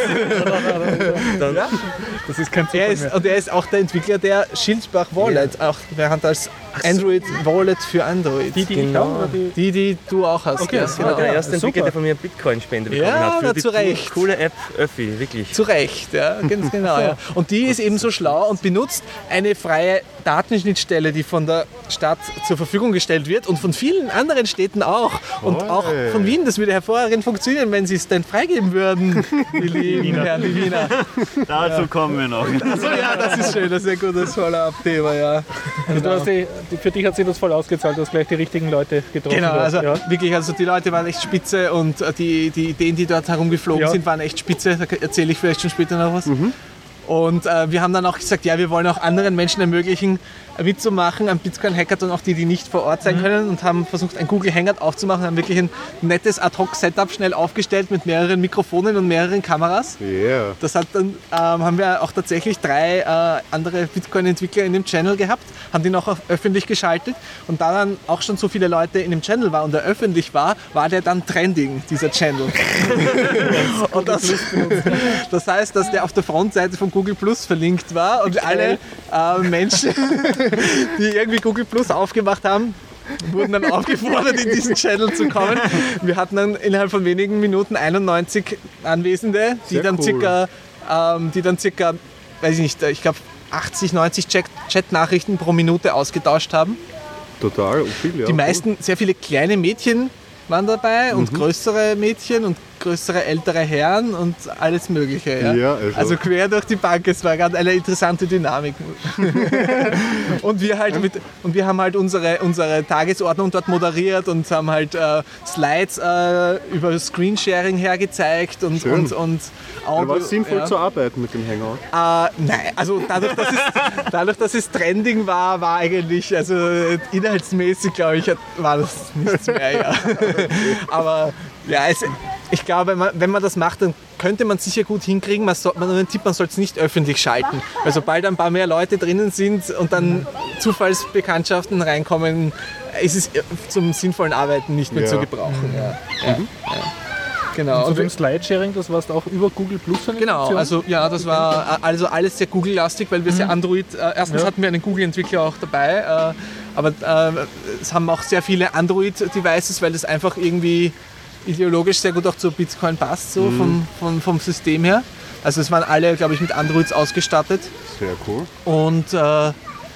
ja. Das ist kein Er Zufall ist, mehr. und er ist auch der Entwickler der Schildbach Wallet, auch bekannt als Android Wallet für Android. Die, die ich Genau. auch, oder die? Die, die du auch hast. Okay, ja, das Genau, genau. der Ja, erste Entwickler, super. der von mir eine Bitcoin-Spende bekommen Ja, hat. na, Für die zu Recht. coole App Öffi, wirklich. Zu Recht, ja, ganz genau. Ja. Und die ist eben so schlau und benutzt eine freie Datenschnittstelle, die von der Stadt zur Verfügung gestellt wird und von vielen anderen Städten auch. Und Oi. auch von Wien, das würde hervorragend funktionieren, wenn sie es denn freigeben würden, die lieben Herren, die Wiener. Dazu kommen wir noch. Also ja, das ist schön, das ist ein gutes Follow-up-Thema, ja. Also du hast die, die, für dich hat sich das voll ausgezahlt, du hast gleich die richtigen Leute getroffen. Genau, dort, also ja. wirklich, also die Leute waren echt spitze und äh, die, die Ideen, die dort herumgeflogen Ja. sind, waren echt spitze. Da erzähle ich vielleicht schon später noch was. Und äh, wir haben dann auch gesagt, ja, wir wollen auch anderen Menschen ermöglichen, äh, mitzumachen am Bitcoin-Hackathon, auch die, die nicht vor Ort sein können, und haben versucht, ein Google Hangout aufzumachen, haben wirklich ein nettes Ad-Hoc-Setup schnell aufgestellt mit mehreren Mikrofonen und mehreren Kameras. Yeah. Das hat dann, ähm, haben wir auch tatsächlich drei äh, andere Bitcoin-Entwickler in dem Channel gehabt, haben die noch auf öffentlich geschaltet, und da dann auch schon so viele Leute in dem Channel waren und der öffentlich war, war der dann trending, dieser Channel. und das, das heißt, dass der auf der Frontseite von Google Plus verlinkt war und alle äh, Menschen, die irgendwie Google Plus aufgemacht haben, wurden dann aufgefordert, in diesen Channel zu kommen. Wir hatten dann innerhalb von wenigen Minuten einundneunzig Anwesende, die Sehr dann cool. circa, ähm, die dann circa, weiß ich nicht, ich glaube achtzig, neunzig Chat- Chat-Nachrichten pro Minute ausgetauscht haben. Total, viel, ja. Die meisten, sehr viele kleine Mädchen waren dabei und größere Mädchen und größere ältere Herren und alles Mögliche. Ja? Ja, also- also quer durch die Bank. Es war gerade eine interessante Dynamik. und wir halt mit, und wir haben halt unsere, unsere Tagesordnung dort moderiert und haben halt äh, Slides äh, über Screensharing hergezeigt und Schön. und und Aber war es sinnvoll ja. zu arbeiten mit dem Hangout? Äh, nein, also dadurch dass, es, dadurch, dass es trending war, war eigentlich, also inhaltsmäßig, glaube ich, hat- war das nichts mehr, ja. Aber ja, es, ich glaube, wenn man, wenn man das macht, dann könnte man sicher gut hinkriegen. Man soll, man, einen Tipp, man soll es nicht öffentlich schalten. Weil sobald ein paar mehr Leute drinnen sind und dann Zufallsbekanntschaften reinkommen, ist es zum sinnvollen Arbeiten nicht mehr Ja. zu gebrauchen. Ja. Ja. Ja. Genau. Zu Und dem Slidesharing, das warst auch über Google Plus eine Genau, Funktion? also ja, das war also alles sehr Google-lastig, weil wir sehr Android, äh, erstens Ja. hatten wir einen Google-Entwickler auch dabei, äh, aber äh, es haben auch sehr viele Android-Devices, weil das einfach irgendwie ideologisch sehr gut auch zu Bitcoin passt, so vom, vom, vom System her. Also es waren alle, glaube ich, mit Androids ausgestattet. Sehr cool. Und äh,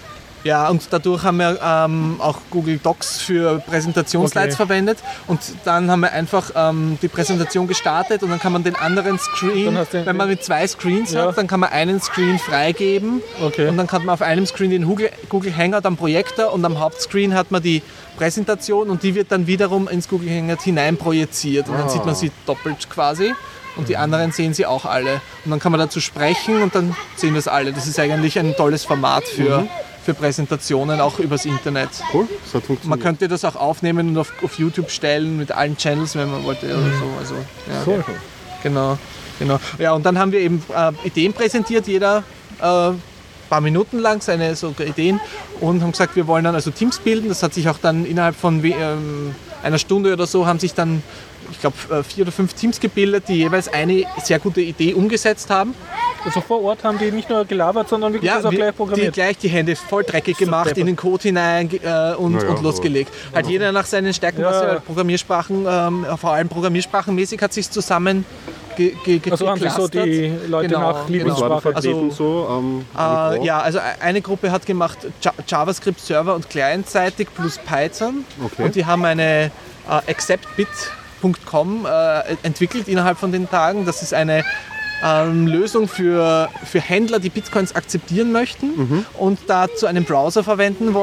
ja, und dadurch haben wir ähm, auch Google Docs für Präsentationsslides Okay. verwendet. Und dann haben wir einfach ähm, die Präsentation gestartet und dann kann man den anderen Screen, Dann hast du den- wenn man mit zwei Screens Ja. hat, dann kann man einen Screen freigeben. Okay. Und dann kann man auf einem Screen den Google, Google Hangout am Projektor und am Hauptscreen hat man die Präsentation und die wird dann wiederum ins Google Hangout hinein projiziert. Und dann sieht man sie doppelt quasi. Und die anderen sehen sie auch alle. Und dann kann man dazu sprechen und dann sehen wir es alle. Das ist eigentlich ein tolles Format für, für Präsentationen, auch übers Internet. Cool, das hat funktioniert. Man könnte das auch aufnehmen und auf, auf YouTube stellen mit allen Channels, wenn man wollte oder so. Also, ja. Cool. Genau, genau. Ja, und dann haben wir eben äh, Ideen präsentiert, jeder äh, paar Minuten lang seine so Ideen, und haben gesagt, wir wollen dann also Teams bilden. Das hat sich auch dann innerhalb von we- ähm, einer Stunde oder so haben sich dann, ich glaube, vier oder fünf Teams gebildet, die jeweils eine sehr gute Idee umgesetzt haben. Also vor Ort haben die nicht nur gelabert, sondern wirklich das auch wir- gleich die programmiert. gleich die Hände voll dreckig gemacht, deppert. in den Code hinein äh, und, Na ja, und losgelegt. Halt jeder nach seinen Stärken, was Ja. er halt Programmiersprachen, ähm, vor allem Programmiersprachenmäßig hat sich zusammen ge ge ge Also haben sich so geclustert. die Leute Genau, nach genau. Was war da Lieblingssprache. vertreten Also, so? Ähm, Äh, ja, also eine Gruppe hat gemacht Ja- JavaScript Server und clientseitig plus Python. Okay. Und die haben eine äh, acceptbit punkt com äh, entwickelt innerhalb von den Tagen. Das ist eine ähm, Lösung für, für Händler, die Bitcoins akzeptieren möchten und dazu einen Browser verwenden wollen.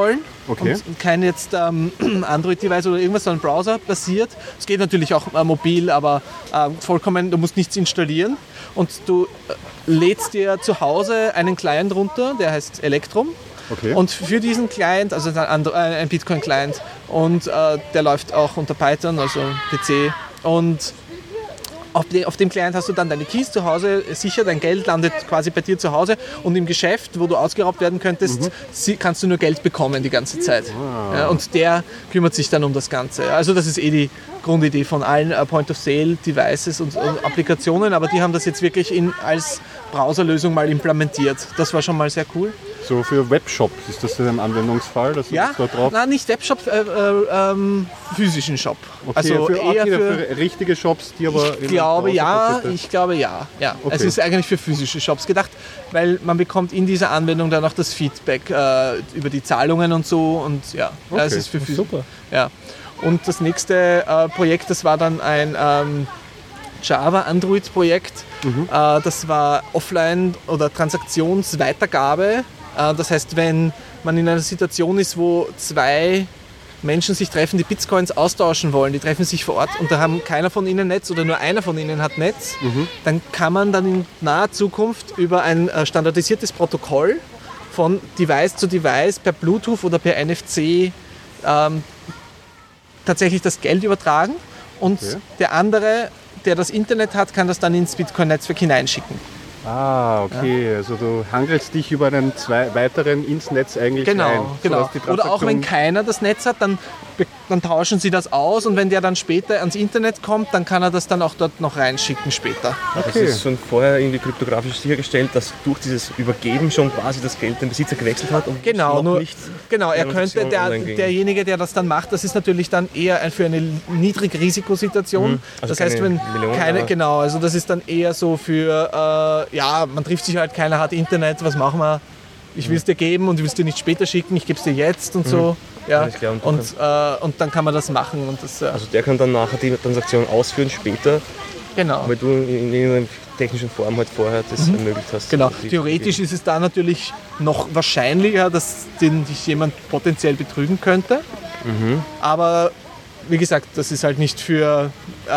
Okay. Und kein jetzt ähm, Android-Device oder irgendwas, sondern Browser basiert. Es geht natürlich auch äh, mobil, aber äh, vollkommen, du musst nichts installieren. Und du äh, lädst dir zu Hause einen Client runter, der heißt Electrum. Okay. Und für diesen Client, also ein, ein Bitcoin-Client, und äh, der läuft auch unter Python, also P C. Und auf, de, auf dem Client hast du dann deine Keys zu Hause sicher, dein Geld landet quasi bei dir zu Hause. Und im Geschäft, wo du ausgeraubt werden könntest, mhm. sie, kannst du nur Geld bekommen die ganze Zeit. Ah. Ja, und der kümmert sich dann um das Ganze. Also das ist eh die Grundidee von allen äh, Point-of-Sale-Devices und, und Applikationen, aber die haben das jetzt wirklich in, als Browserlösung mal implementiert. Das war schon mal sehr cool. So für Webshops ist das ein Anwendungsfall, dass du ja, das da drauf... Nein, nicht Webshop, äh, äh, ähm, physischen Shop. Okay, also für, eher okay, für, für richtige Shops, die aber... Ich glaube ja, ich glaube ja. ja. Okay. Es ist eigentlich für physische Shops gedacht, weil man bekommt in dieser Anwendung dann auch das Feedback äh, über die Zahlungen und so und ja, okay. es ist für physische. Super. Ja. Und das nächste äh, Projekt, das war dann ein ähm, Java-Android-Projekt. Mhm. Äh, das war Offline- oder Transaktionsweitergabe. Äh, das heißt, wenn man in einer Situation ist, wo zwei Menschen sich treffen, die Bitcoins austauschen wollen, die treffen sich vor Ort und da haben keiner von ihnen Netz oder nur einer von ihnen hat Netz, mhm. dann kann man dann in naher Zukunft über ein äh, standardisiertes Protokoll von Device zu Device per Bluetooth oder per N F C ähm, tatsächlich das Geld übertragen und okay. der andere, der das Internet hat, kann das dann ins Bitcoin-Netzwerk hineinschicken. Ah, okay. Ja. Also du hangelst dich über einen zwei weiteren ins Netz eigentlich genau, rein. Genau, genau. Oder auch wenn keiner das Netz hat, dann, dann tauschen sie das aus und wenn der dann später ans Internet kommt, dann kann er das dann auch dort noch reinschicken später. Okay. Das ist schon vorher irgendwie kryptografisch sichergestellt, dass durch dieses Übergeben schon quasi das Geld den Besitzer gewechselt hat und genau, noch nur, nicht genau, er könnte, der, derjenige, der das dann macht, das ist natürlich dann eher für eine niedrige Risikosituation. Mhm. Also das heißt, wenn Millionen, keine, genau, also das ist dann eher so für, äh, ja, man trifft sich halt, keiner hat Internet, was machen wir? Ich will es dir geben und ich will es dir nicht später schicken, ich gebe es dir jetzt und mhm. so. Ja. Klar, und, und, äh, und dann kann man das machen. Und das, äh also der kann dann nachher die Transaktion ausführen später, genau. weil du in irgendeiner technischen Form halt vorher das mhm. ermöglicht hast. Genau. Theoretisch ist es da natürlich noch wahrscheinlicher, dass den dich jemand potenziell betrügen könnte. Mhm. Aber wie gesagt, das ist halt nicht für...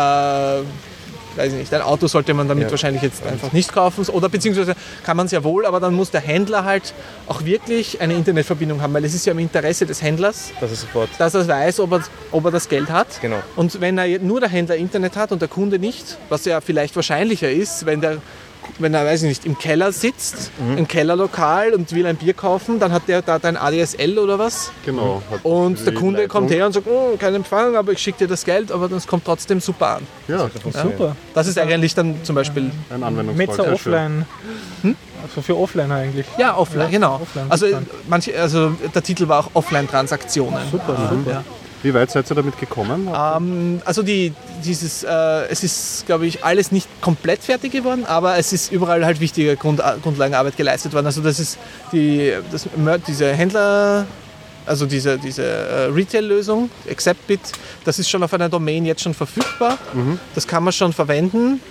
Äh, weiß ich nicht, ein Auto sollte man damit ja. wahrscheinlich jetzt einfach nicht kaufen oder beziehungsweise kann man es ja wohl, aber dann muss der Händler halt auch wirklich eine Internetverbindung haben, weil es ist ja im Interesse des Händlers, dass er sofort, dass er weiß, ob er, ob er das Geld hat. Genau. Und wenn er nur der Händler Internet hat und der Kunde nicht, was ja vielleicht wahrscheinlicher ist, wenn der wenn er, weiß ich nicht, im Keller sitzt, mhm. im Kellerlokal und will ein Bier kaufen, dann hat der da ein A D S L oder was. Genau. Und der Kunde Leitung. kommt her und sagt, oh, kein Empfang, aber ich schicke dir das Geld, aber das kommt trotzdem super an. Ja, ja. super. Das ist eigentlich dann zum Beispiel ein Anwendungsfall. Metzer offline. Hm? Also für offline eigentlich. Ja, offline, ja, genau. Offline, also, manche, also der Titel war auch Offline-Transaktionen. Super, ja. super. Ja. Wie weit seid ihr damit gekommen? Ähm, also die, dieses, äh, es ist, glaube ich, alles nicht komplett fertig geworden, aber es ist überall halt wichtige Grund, Grundlagenarbeit geleistet worden. Also das ist die, das, diese Händler, also diese, diese äh, Retail-Lösung, Acceptbit, das ist schon auf einer Domain jetzt schon verfügbar. Mhm. Das kann man schon verwenden,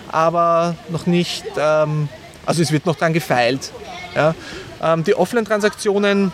aber noch nicht, ähm, also es wird noch dran gefeilt. Ja. Ähm, die Offline-Transaktionen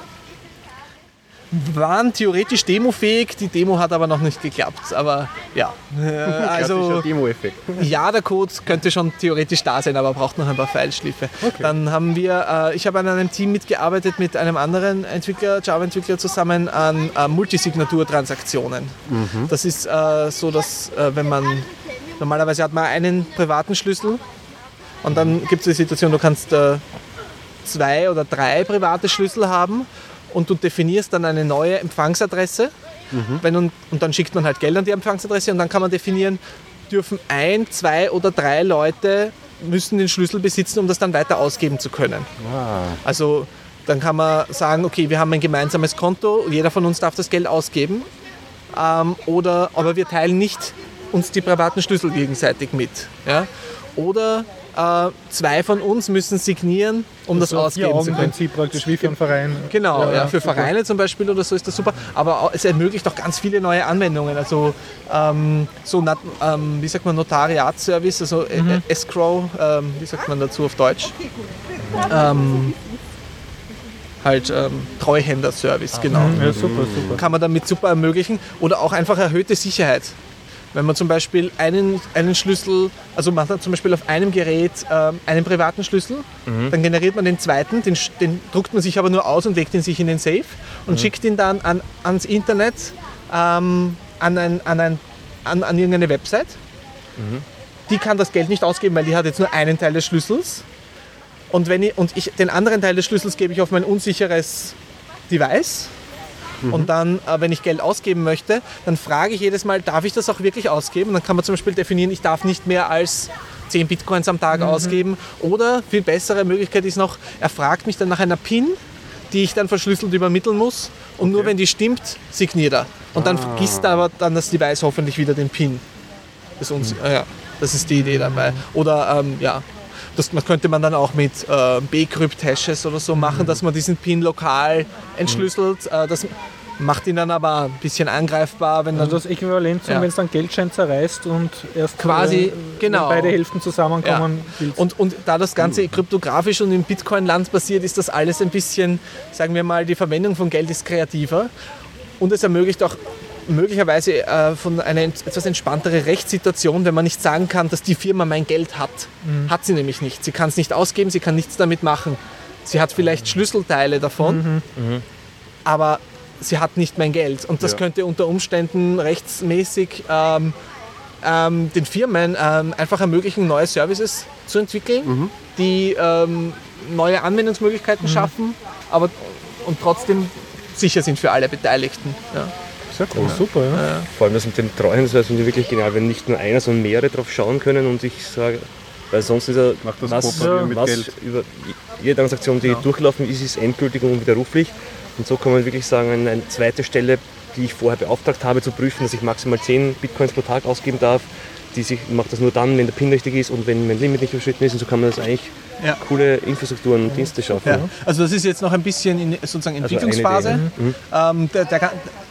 waren theoretisch demofähig, die Demo hat aber noch nicht geklappt. Aber ja, äh, also Demo-Effekt. Ja, der Code könnte schon theoretisch da sein, aber braucht noch ein paar Feinschliffe. Okay. Dann haben wir, äh, ich habe an einem Team mitgearbeitet mit einem anderen Entwickler, Java-Entwickler zusammen an äh, Multisignatur-Transaktionen. Mhm. Das ist äh, so, dass äh, wenn man, normalerweise hat man einen privaten Schlüssel und dann gibt es die Situation, du kannst äh, zwei oder drei private Schlüssel haben. Und du definierst dann eine neue Empfangsadresse mhm. wenn, und, und dann schickt man halt Geld an die Empfangsadresse und dann kann man definieren, dürfen ein, zwei oder drei Leute müssen den Schlüssel besitzen, um das dann weiter ausgeben zu können. Ah. Also dann kann man sagen, okay, wir haben ein gemeinsames Konto, jeder von uns darf das Geld ausgeben, ähm, oder, aber wir teilen nicht uns die privaten Schlüssel gegenseitig mit. Ja? Oder Äh, zwei von uns müssen signieren, um das, das so ausgeben zu können. Prinzip praktisch wie für einen Verein. Genau, ja, ja, für super. Vereine zum Beispiel oder so ist das super. Aber es ermöglicht auch ganz viele neue Anwendungen. Also ähm, so, ähm, wie sagt man, Notariatsservice, also mhm. Escrow, ähm, wie sagt man dazu auf Deutsch? Ähm, halt ähm, Treuhänder-Service, genau. Ja, super, super. Kann man damit super ermöglichen. Oder auch einfach erhöhte Sicherheit. Wenn man zum Beispiel einen, einen Schlüssel, also man hat zum Beispiel auf einem Gerät ähm, einen privaten Schlüssel, mhm. dann generiert man den zweiten, den, den druckt man sich aber nur aus und legt ihn sich in den Safe und mhm. schickt ihn dann an, ans Internet, ähm, an, ein, an, ein, an, an irgendeine Website. Mhm. Die kann das Geld nicht ausgeben, weil die hat jetzt nur einen Teil des Schlüssels. Und, wenn ich, und ich, den anderen Teil des Schlüssels gebe ich auf mein unsicheres Device. Mhm. Und dann, äh, wenn ich Geld ausgeben möchte, dann frage ich jedes Mal, darf ich das auch wirklich ausgeben? Und dann kann man zum Beispiel definieren, ich darf nicht mehr als zehn Bitcoins am Tag mhm. ausgeben. Oder viel bessere Möglichkeit ist noch, er fragt mich dann nach einer PIN, die ich dann verschlüsselt übermitteln muss. Und okay. nur wenn die stimmt, signiert er. Und dann ah. vergisst aber dann das Device hoffentlich wieder den PIN. Das, uns, mhm. äh, ja, das ist die Idee dabei. Oder ähm, ja. Das könnte man dann auch mit äh, B-Crypt-Hashes oder so machen, mhm. dass man diesen PIN lokal entschlüsselt. Äh, das macht ihn dann aber ein bisschen angreifbar. Wenn dann, also das Äquivalent, ja. wenn es dann Geldschein zerreißt und erst quasi äh, genau. beide Hälften zusammenkommen. Ja. Und, und da das Ganze kryptografisch und im Bitcoin-Land passiert, ist das alles ein bisschen, sagen wir mal, die Verwendung von Geld ist kreativer. Und es ermöglicht auch möglicherweise äh, von einer etwas entspanntere Rechtssituation, wenn man nicht sagen kann, dass die Firma mein Geld hat. Mhm. Hat sie nämlich nicht. Sie kann es nicht ausgeben, sie kann nichts damit machen. Sie hat vielleicht Schlüsselteile davon, mhm. Mhm. aber sie hat nicht mein Geld. Und das ja. könnte unter Umständen rechtsmäßig ähm, ähm, den Firmen ähm, einfach ermöglichen, neue Services zu entwickeln, mhm. die ähm, neue Anwendungsmöglichkeiten mhm. schaffen, aber und trotzdem sicher sind für alle Beteiligten. Ja. Sehr cool, ja. super. Ja. Ja. Vor allem das mit dem Treuhänder finde ich wirklich genial, wenn nicht nur einer, sondern mehrere drauf schauen können und ich sage, weil sonst ist er, das was, ja. mit was Geld. über jede Transaktion, die ja. durchlaufen ist, ist endgültig und unwiderruflich. Und so kann man wirklich sagen, eine zweite Stelle, die ich vorher beauftragt habe, zu prüfen, dass ich maximal zehn Bitcoins pro Tag ausgeben darf, die sich, macht das nur dann, wenn der PIN richtig ist und wenn mein Limit nicht überschritten ist. Und so kann man das eigentlich ja. coole Infrastrukturen und ja. Dienste schaffen. Ja. Also das ist jetzt noch ein bisschen in sozusagen Entwicklungsphase. Also mhm. ähm, der, der,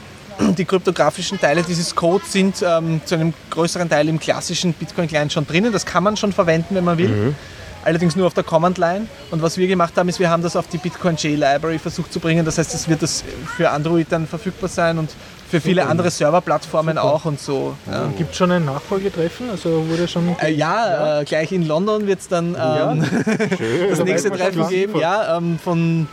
die kryptografischen Teile dieses Codes sind ähm, zu einem größeren Teil im klassischen Bitcoin-Client schon drinnen. Das kann man schon verwenden, wenn man will. Mhm. Allerdings nur auf der Command-Line. Und was wir gemacht haben, ist, wir haben das auf die Bitcoin J-Library versucht zu bringen. Das heißt, es wird das für Android dann verfügbar sein und für viele andere Serverplattformen Super. auch und so. Ja. Gibt es schon ein Nachfolgetreffen? Also wurde schon äh, ja, ja. Äh, gleich in London wird es dann ähm, ja. das nächste Treffen geben. Ja, ähm, von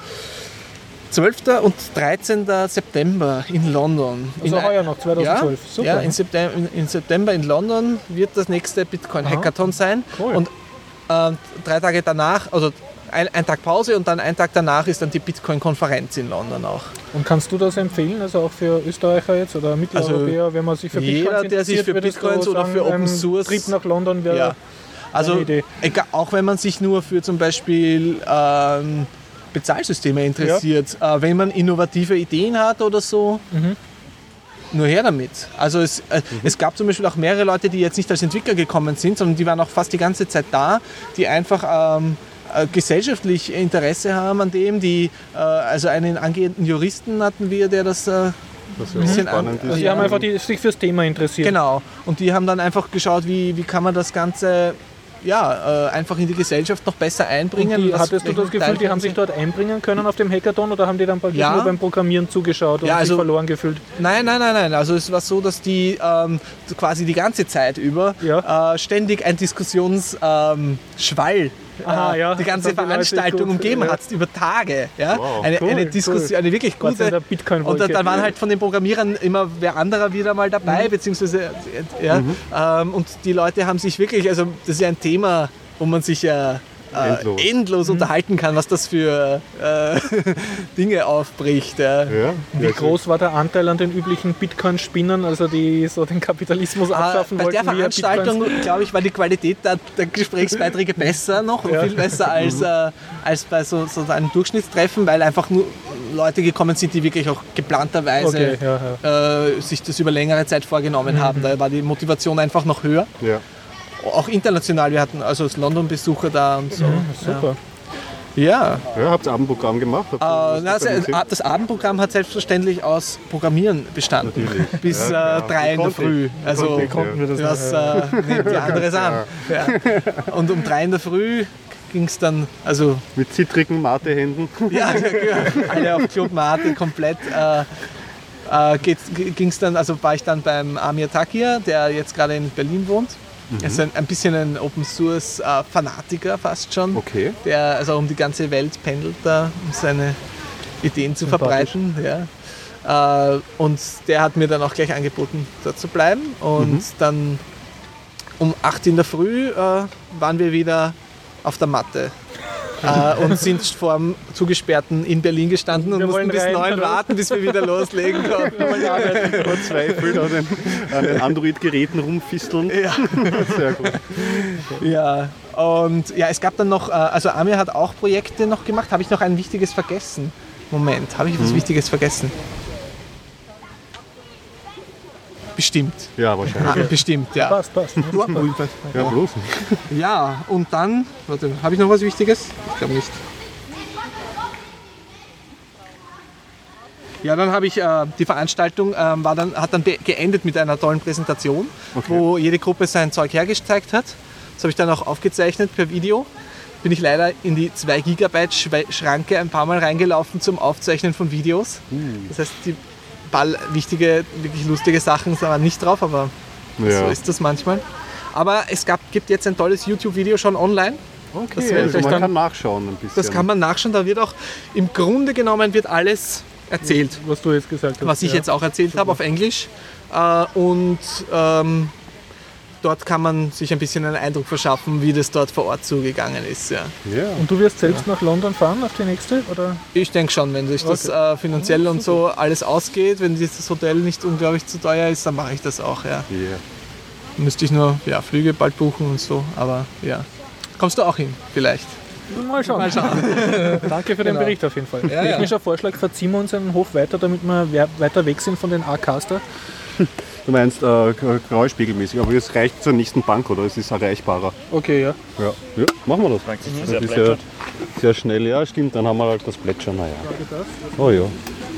zwölften und dreizehnten September in London. Also in, heuer noch, zweitausendzwölf. Ja, Super. Ja, in, September, in, in September in London wird das nächste Bitcoin-Hackathon sein. Cool. Und äh, drei Tage danach, also ein, ein Tag Pause und dann ein Tag danach ist dann die Bitcoin-Konferenz in London auch. Und kannst du das empfehlen, also auch für Österreicher jetzt oder Mitteleuropäer, also wenn man sich für Bitcoins jeder, der sich für Bitcoins oder für Open Source... Trip nach London wäre ja. Also egal, auch wenn man sich nur für zum Beispiel ähm, Bezahlsysteme interessiert, ja. äh, wenn man innovative Ideen hat oder so, mhm. nur her damit. Also es, äh, mhm. es gab zum Beispiel auch mehrere Leute, die jetzt nicht als Entwickler gekommen sind, sondern die waren auch fast die ganze Zeit da, die einfach ähm, äh, gesellschaftlich Interesse haben an dem, die, äh, also einen angehenden Juristen hatten wir, der das... Äh, Das ein bisschen an, also die haben einfach die, sich fürs Thema interessiert. Genau. Und die haben dann einfach geschaut, wie, wie kann man das Ganze ja, äh, einfach in die Gesellschaft noch besser einbringen. Und die, hattest du das Gefühl, die haben sich dort einbringen können auf dem Hackathon oder haben die dann praktisch ja. nur beim Programmieren zugeschaut und ja, also, sich verloren gefühlt? Nein, nein, nein, nein. Also es war so, dass die ähm, quasi die ganze Zeit über ja. äh, ständig ein Diskussionsschwall ähm, Aha, ja. die ganze Veranstaltung umgeben ja. hat, über Tage. Ja? Wow, eine, cool, eine Diskussion, cool. eine wirklich gute. Und dann waren halt von den Programmierern immer wer anderer wieder mal dabei, mhm. beziehungsweise ja, mhm. ähm, und die Leute haben sich wirklich, also das ist ja ein Thema, wo man sich ja äh, endlos, endlos mhm. unterhalten kann, was das für äh, Dinge aufbricht. Ja. Ja, Wie ja, groß war der Anteil an den üblichen Bitcoin-Spinnern, also die so den Kapitalismus abschaffen äh, bei wollten? Bei der Veranstaltung, glaube ich, war die Qualität der, der Gesprächsbeiträge besser noch, ja. viel besser als, äh, als bei so, so einem Durchschnittstreffen, weil einfach nur Leute gekommen sind, die wirklich auch geplanterweise okay, ja, ja. Äh, sich das über längere Zeit vorgenommen mhm. haben. Da war die Motivation einfach noch höher. Ja. Auch international, wir hatten also London-Besucher da und so. Mhm, super. Ja. ja habt ihr Abendprogramm gemacht? Äh, na, das Abendprogramm hat selbstverständlich aus Programmieren bestanden. Natürlich. Bis ja, äh, drei in der Früh. Also konnten wir das was äh, nehmt ihr anderes an. Ja. Und um drei in der Früh ging es dann, also Mit zittrigen Mate-Händen. ja, alle auf Club Mate komplett. Äh, äh, ging es dann, also war ich dann beim Amir Takir, der jetzt gerade in Berlin wohnt. Er ist ein, ein bisschen ein Open Source äh, Fanatiker fast schon, Okay. der also um die ganze Welt pendelt da, um seine Ideen zu verbreiten. Ja. Äh, und der hat mir dann auch gleich angeboten, dort zu bleiben. Und Mhm. dann um acht in der Früh äh, waren wir wieder auf der Matte. äh, und sind vor dem Zugesperrten in Berlin gestanden und Wir mussten wollen bis rein, neun oder? warten, bis wir wieder loslegen konnten. Verzweifelt an den, an den Android-Geräten rumfisteln. Ja. Sehr gut. Ja, und ja, es gab dann noch, äh, also Amir hat auch Projekte noch gemacht. Habe ich noch ein Wichtiges vergessen? Moment, habe ich was Wichtiges vergessen? Bestimmt. Ja, wahrscheinlich. Ah, bestimmt, ja. Passt, passt. Ja, bloß. Ja, und dann, warte, habe ich noch was Wichtiges? Ich glaube nicht. Ja, dann habe ich äh, die Veranstaltung ähm, war dann, hat dann be- geendet mit einer tollen Präsentation, wo jede Gruppe sein Zeug hergezeigt hat. Das habe ich dann auch aufgezeichnet per Video. Bin ich leider in die zwei Gigabyte Schwe- Schranke ein paar Mal reingelaufen zum Aufzeichnen von Videos. Das heißt, die paar wichtige, wirklich lustige Sachen waren nicht drauf, aber so Ja. ist das manchmal. Aber es gab, gibt jetzt ein tolles YouTube-Video schon online. Das werde ich Also euch man dann, kann nachschauen ein bisschen. das kann man nachschauen. Da wird auch im Grunde genommen wird alles erzählt, Was du jetzt gesagt hast. was ich ja. jetzt auch erzählt habe auf Englisch. Äh, und ähm, dort kann man sich ein bisschen einen Eindruck verschaffen, wie das dort vor Ort zugegangen ist. Ja. Ja. Und du wirst selbst nach London fahren, auf die nächste? Oder? Ich denke schon, wenn sich das äh, finanziell und so alles ausgeht, wenn dieses Hotel nicht unglaublich zu teuer ist, dann mache ich das auch. Ja. Yeah. Müsste ich nur ja, Flüge bald buchen und so, aber ja. Kommst du auch hin, vielleicht? Mal schauen. Mal schauen. Danke für den Genau. Bericht auf jeden Fall. Ja, ja. Technischer Vorschlag, verziehen wir uns einen Hof weiter, damit wir wer- weiter weg sind von den A-Caster. Du meinst äh, grauspiegelmäßig, aber es reicht zur nächsten Bank, oder? Es ist erreichbarer. Okay, ja. Ja, ja machen wir das. Fragt sich, Das sehr ist ja plätschert. sehr schnell, ja stimmt, dann haben wir halt das Plätschern, naja. Oh ja.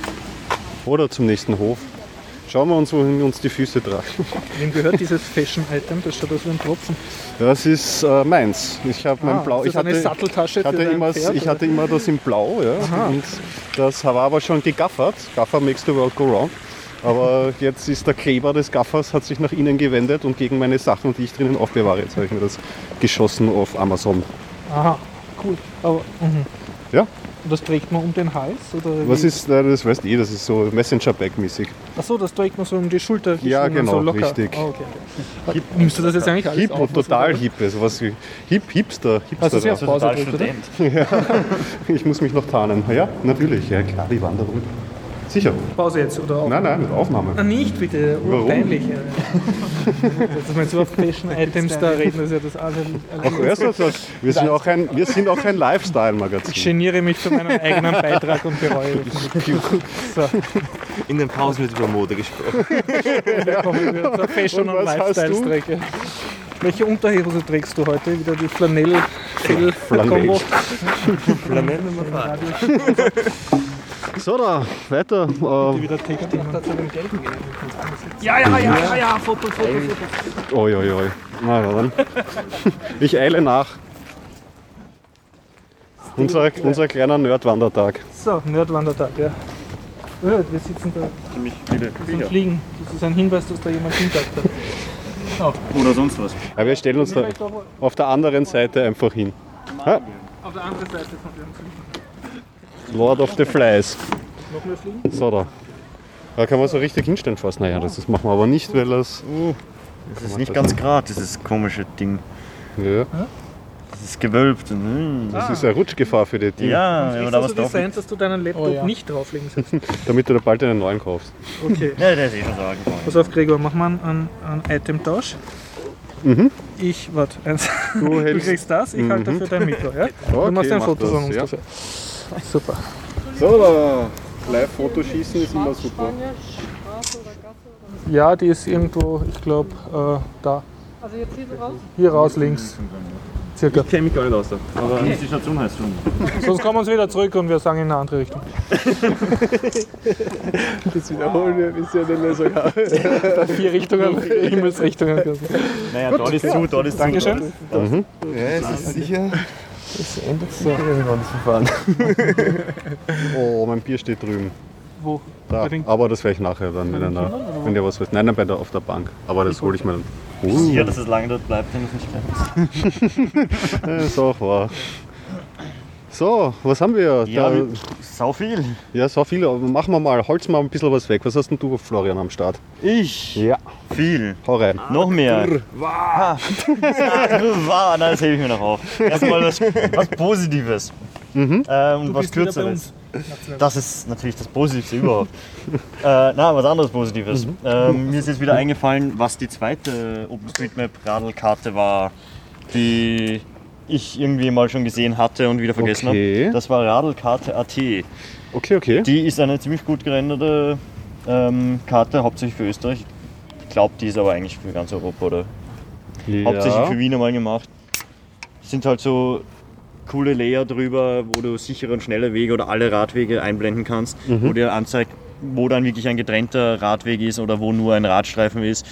Oder zum nächsten Hof. Schauen wir uns, wohin uns die Füße tragen. Wem gehört dieses Fashion-Item? Das schaut aus wie ein Tropfen. Das ist äh, meins. Ich habe mein Ah, Blau. ist Ich das eine hatte, Satteltasche ich hatte, für dein immer, Pferd, ich oder? hatte immer das in Blau, ja. Und das war aber schon gegaffert. Gaffer makes the world go round. Aber jetzt ist der Kleber des Gaffers hat sich nach innen gewendet und gegen meine Sachen, die ich drinnen aufbewahre. Jetzt habe ich mir das geschossen auf Amazon. Aha, cool. Aber, mhm. Ja, Und das trägt man um den Hals? Oder was wie? ist, äh, das weißt du eh, das ist so Messenger-Bag-mäßig. Achso, das trägt man so um die Schulter. Ja, geschwungen, genau, so locker. richtig. Ah, okay, okay. Nimmst du das jetzt eigentlich alles Hip auf? und was total du- hip. Also was wie Hip, Hipster. Hast du Hipster sie auf da. Pause Total gedrückt, oder? Student. Ich muss mich noch tarnen. Ja, natürlich. Ja, klar, die Wanderung. Sicher. Pause jetzt, oder auch? Nein, nein, mit Aufnahme. Ah, nicht bitte, Warum? peinlich. Ja. Dass wir so auf Fashion-Items da reden, das ist ja das alle. Ach, erst was, was. Wir sind auch ein, wir sind auch ein Ich Lifestyle-Magazin. geniere mich für meinen eigenen Beitrag und bereue es. So, In den Pausen wird über Mode gesprochen. kommen wir zur Fashion- Und und, was hast du? Lifestyle-Strecke. Welche Unterhose trägst du heute? Wieder die Flanell-Fell-Kombo? So, da, weiter. Äh, Wieder Textil. Ja, ja, ja, ja, ja, Foto, Foto, Foto. oi, oi, oi. Na ja, dann. Ich eile nach. Unser, unser kleiner Nerdwandertag. So, Nerdwandertag, ja. Oh, wir sitzen da Ziemlich viele und Viecher. fliegen. Das ist ein Hinweis, dass da jemand hingeht. Oder sonst was. Aber wir stellen uns da auf der anderen Seite einfach hin. Ha? Auf der anderen Seite von dem Lord of the Flies. noch mehr fliegen. So, da. Da kann man so richtig hinstellen fast. Naja, das machen wir aber nicht, weil das. Das ist nicht ganz gerade, dieses komische Ding. Ja, Das ist gewölbt. und, das ist eine Rutschgefahr für die Dinge. Ja, wenn man Ist da das was so drauf designt, dass du deinen Laptop Oh, ja. nicht drauflegen sollst? Damit du da bald einen neuen kaufst. Okay. Ja, der ist eh schon so angefallen. Pass auf, Gregor, mach mal einen, einen Item-Tausch. Ich, warte, eins. Du Du hältst. kriegst das, ich halte dafür dein Mikro. Ja? du Okay, machst ein mach Foto das, von uns ja. dafür. Super. So, da. Live-Fotoschießen ist immer super. Ja, die ist irgendwo, ich glaube, äh, da. Also jetzt hier so raus? Hier raus, links. Circa. Ich kenne mich gar nicht aus da. Aber nicht die Station heißt schon. Sonst kommen wir uns wieder zurück und wir sagen in eine andere Richtung. Das wiederholen wir, bis wir eine Lösung haben. Vier Richtungen, Himmelsrichtungen. Naja, dort ist zu, dort ist zu. Dankeschön. Ja, es ist sicher. Das ändert sich irgendwann das Verfahren. Oh, mein Bier steht drüben. Wo? Da. Bei den- Aber das werde ich nachher dann wieder nach. Wenn ihr was wisst. Nein, nein, bei der, auf der Bank. Aber das hole ich mir dann. Sicher, dass es lange dort bleibt, wenn es nicht bleibt. Äh, so war. So, was haben wir? Ja, Da, wie- sau viel. ja, so viele. Aber machen wir mal, holz mal ein bisschen was weg. Was hast denn du, Florian, am Start? Ich? Ja. Viel. Hau rein. Noch mehr. Wow. Wow, nein, das hebe ich mir noch auf. Erstmal was, was Positives. Mhm. Ähm, Du was bist wieder bei Kürzeres. uns. Das ist natürlich das Positivste überhaupt. äh, na, was anderes Positives. Mhm. Ähm, mir ist jetzt wieder eingefallen, was die zweite OpenStreetMap-Radelkarte war, die ich irgendwie mal schon gesehen hatte und wieder vergessen Okay. habe. Das war Radelkarte Punkt A T. Okay, okay. Die ist eine ziemlich gut gerenderte ähm, Karte, hauptsächlich für Österreich. Ich glaube, die ist aber eigentlich für ganz Europa oder hauptsächlich für Wien einmal gemacht. Sind halt so coole Layer drüber, wo du sichere und schnelle Wege oder alle Radwege einblenden kannst, Mhm. wo dir anzeigt, wo dann wirklich ein getrennter Radweg ist oder wo nur ein Radstreifen ist.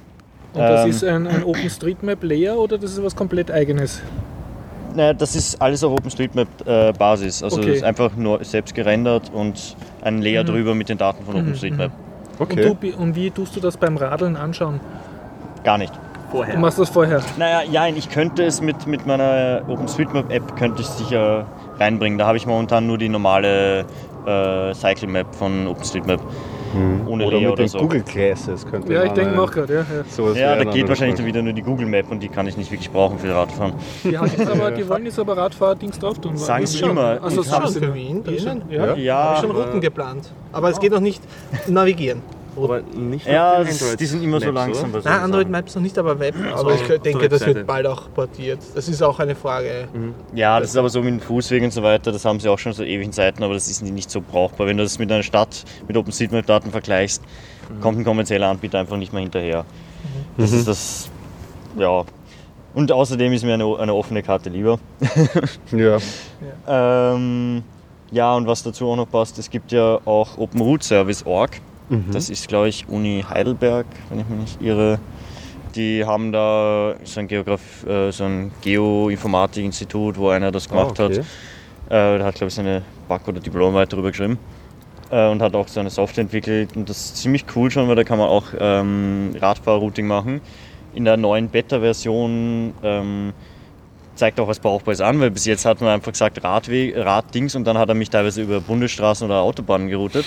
Und das Ähm. ist ein, ein OpenStreetMap-Layer oder das ist was komplett Eigenes? Naja, das ist alles auf OpenStreetMap-Basis. Also Okay. ist einfach nur selbst gerendert und ein Layer drüber mit den Daten von OpenStreetMap. Okay. Und, du, und wie tust du das beim Radeln anschauen? Gar nicht. Du machst das vorher. Naja, ja, ich könnte es mit, mit meiner OpenStreetMap-App könnte ich sicher reinbringen. Da habe ich momentan nur die normale äh, Cycle Map von OpenStreetMap. Ohne Oder Layer mit oder den so. Google Glasses könnte Ja, ich man, denke äh, mal gerade. Ja, ja. sowas Ja, wäre da dann geht wahrscheinlich cool. dann wieder nur die Google Map und die kann ich nicht wirklich brauchen für Radfahren. Die, haben jetzt aber, die wollen jetzt aber Radfahrer-Dings drauf tun. Sagen Ist sie schon. immer. Also Ich haben Schon sie für Wien drinnen. Ja. Ja, Habe schon aber- Routen geplant. Aber es geht noch nicht navigieren. Aber nicht ja auf den das, Android die sind immer so Maps, langsam. oder? was soll Nein, ich Android sagen. Maps noch nicht, aber Web. so, Aber ich auf der denke, das Webseite. wird bald auch portiert. Das ist auch eine Frage. Ja, das ist aber so mit dem Fußweg und so weiter, das haben sie auch schon so ewigen Seiten, aber das ist nicht so brauchbar. Wenn du das mit einer Stadt mit OpenStreetMap-Daten vergleichst, kommt ein kommerzieller Anbieter einfach nicht mehr hinterher. Das ist das, ja. Und außerdem ist mir eine, eine offene Karte lieber. Ja. Ähm, ja, und was dazu auch noch passt, es gibt ja auch Open Route Service Punkt org. Das ist, glaube ich, Uni Heidelberg, wenn ich mich nicht irre. Die haben da so ein, Geograf äh, so ein Geoinformatik-Institut, wo einer das gemacht Ah, okay. hat. Äh, der hat, glaube ich, seine Back- oder Diplomarbeit darüber geschrieben. Äh, und hat auch so eine Software entwickelt. Und das ist ziemlich cool schon, weil da kann man auch ähm, Radfahr-Routing machen. In der neuen Beta-Version ähm, zeigt auch was Brauchbares an, weil bis jetzt hat man einfach gesagt Radweg, Raddings und dann hat er mich teilweise über Bundesstraßen oder Autobahnen geroutet.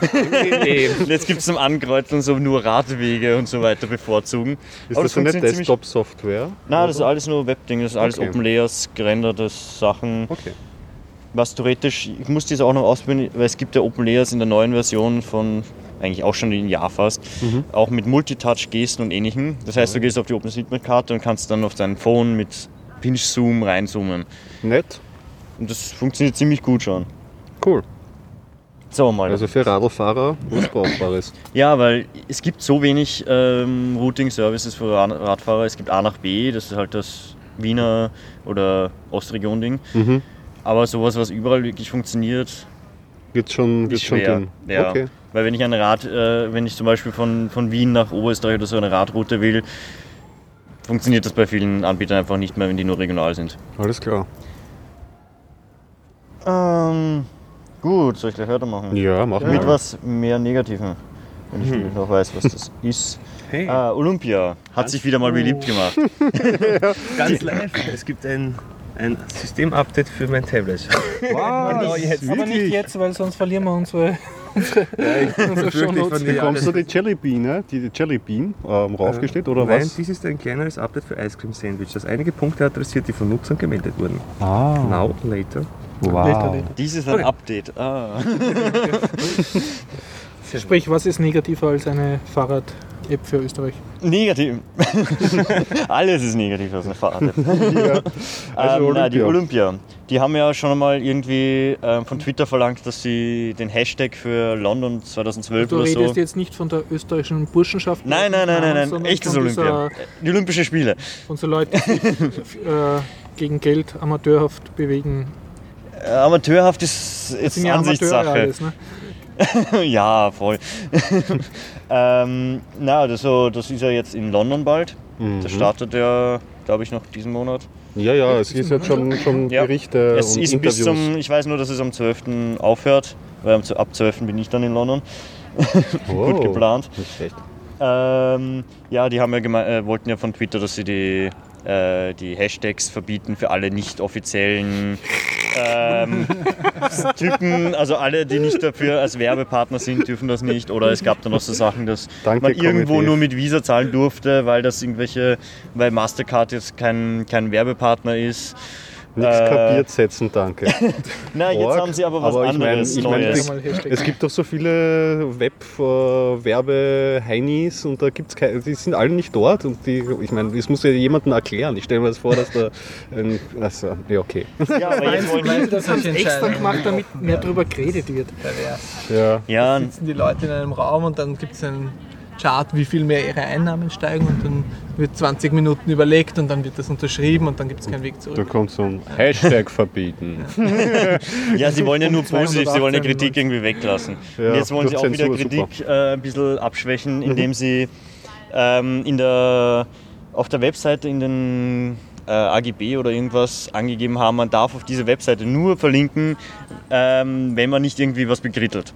Und jetzt gibt es zum Ankreuzen so nur Radwege und so weiter bevorzugen. Ist Aber das so eine funktioniert ziemlich- Desktop-Software? Nein, das ist alles nur Webding, das ist alles Okay. Open Layers, gerenderte Sachen. Okay. Was theoretisch, ich muss das auch noch ausprobieren, weil es gibt ja Open Layers in der neuen Version von, eigentlich auch schon ein Jahr fast, auch mit Multitouch-Gesten und ähnlichem. Das heißt, du gehst auf die OpenStreetMap-Karte und kannst dann auf dein Phone mit Pinch-Zoom reinzoomen. Nett. Und das funktioniert ziemlich gut schon. Cool. So mal. Also für Radlfahrer was Brauchbares. Ja, weil es gibt so wenig ähm, Routing-Services für Ra- Radfahrer. Es gibt A nach B, das ist halt das Wiener oder Ostregion-Ding. Mhm. Aber sowas, was überall wirklich funktioniert, Wird schon, wird ist schon schwer. dünn. Ja. Okay. Weil wenn ich ein Rad, äh, wenn ich zum Beispiel von, von Wien nach Oberösterreich oder so eine Radroute will, funktioniert das bei vielen Anbietern einfach nicht mehr, wenn die nur regional sind. Alles klar. Ähm, gut, soll ich gleich weitermachen? Ja, machen wir. Mit was mehr Negativen, wenn ich noch weiß, was das ist. Hey, Ah, Olympia hat sich wieder mal beliebt gemacht. ganz live. Es gibt ein, ein System-Update für mein Tablet. Wow, jetzt. Aber nicht jetzt, weil sonst verlieren wir unsere, unsere, unsere Shownotes. Bekommst du die Jelly Bean, ne? die, die Jelly Bean ähm, raufgestellt oder Nein, was? dies ist ein kleineres Update für Ice Cream Sandwich, das einige Punkte adressiert, die von Nutzern gemeldet wurden. Ah, Now, later. wow. Later, later. Dies ist ein Update. Ah. Sprich, was ist negativer als eine Fahrrad-App für Österreich? Negativ. Alles ist negativ aus einer Fahrrad. Also ähm, nein, die Olympia. Olympia. Die haben ja schon einmal irgendwie ähm, von Twitter verlangt, dass sie den Hashtag für London zweitausendzwölf Du oder redest so. jetzt nicht von der österreichischen Burschenschaft? Nein, nein, nein, nein, nein. sondern Echtes von Olympia. dieser- Die Olympischen Spiele. Von so Leuten, die sich äh, gegen Geld amateurhaft bewegen. Äh, amateurhaft ist, Das ist sind ja Amateure Ansichtssache. alles, ne? Ja, voll. ähm, na, das, so, das ist ja jetzt in London bald. Mhm. Das startet ja glaube ich, noch diesen Monat. Ja, ja, es ist jetzt schon, schon Ja. Berichte Es und ist Interviews. bis zum, ich weiß nur, dass es am zwölften aufhört, weil am- ab zwölften bin ich dann in London. Oh, Gut geplant. Nicht schlecht. Ähm, ja, die haben ja geme- äh, wollten ja von Twitter, dass sie die, äh, die Hashtags verbieten für alle nicht offiziellen ähm, Typen, also alle, die nicht dafür als Werbepartner sind, dürfen das nicht. Oder es gab dann noch so Sachen, dass Danke, man irgendwo Comedy. nur mit Visa zahlen durfte, weil das irgendwelche, weil Mastercard jetzt kein, kein Werbepartner ist. Nichts Äh, kapiert setzen, danke. Na, jetzt Org, haben sie aber was aber ich mein- anderes, ich mein, Neues. Mal Hashtag. Es gibt doch so viele Web-Werbe-Heinis und da gibt's keine, die sind alle nicht dort und die, ich meine, das muss ja jemandem erklären. Ich stelle mir das vor, dass da ein, also, ja, okay. Ja, aber jetzt wollen die, Das haben sie extra gemacht, damit mehr darüber geredet wird. Ja. ja, Sitzen die Leute in einem Raum und dann gibt es einen Chart, wie viel mehr ihre Einnahmen steigen und dann wird zwanzig Minuten überlegt und dann wird das unterschrieben und dann gibt es keinen Weg Da zurück. kommt so ein Hashtag verbieten. ja, sie wollen ja nur positiv, sie wollen ja zweihundertachtzehn Kritik irgendwie weglassen. Ja, Und jetzt wollen sie auch durch wieder Zensur, Kritik äh, ein bisschen abschwächen, indem sie ähm, in der, auf der Webseite in den äh, A G B oder irgendwas angegeben haben, man darf auf diese Webseite nur verlinken, ähm, wenn man nicht irgendwie was bekrittelt.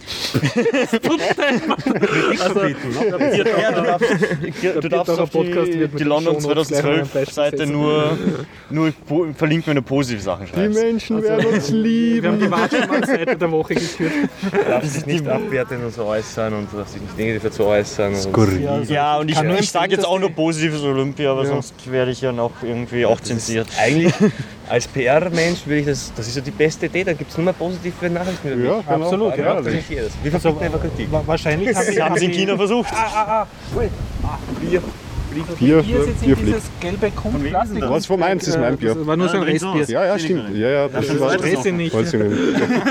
Also, Ja, du darfst, du darfst Eurer auf Podcast die, wird mit die den London Shownotes gleich mal ein zweitausendzwölf Beispiel Seite setzen. nur, nur po- verlinken, wenn du positive Sachen Die schreibst. Menschen werden uns wir haben lieben. die Wartemann-Seite der Woche gekürt. darf sich nicht abwertend und so äußern und darf sich nicht negativ dazu äußern. Und Skurril. Ja, und ich, kann nur ich sage empfehlen, jetzt auch dass nur positives Olympia, aber sonst werde ich ja noch irgendwie auch zensiert. eigentlich als P R-Mensch würde ich das, das ist ja die beste Idee, da gibt es nur mehr positive Nachrichten. über mich. Ja, genau. Absolut, ja. Das nicht jedes. Wir verbieten einfach Kritik. Wa- Wahrscheinlich haben Sie haben es in China versucht. Bier. Bier, Bier ist jetzt Bier in fliegt. dieses gelbe Kunstplastik. Was von meins ist mein Bier. Das war nur so ein Restbier. Ja, ja, stimmt. Ja, ja, das das war ist Stress ihn nicht. Weiß ich nicht.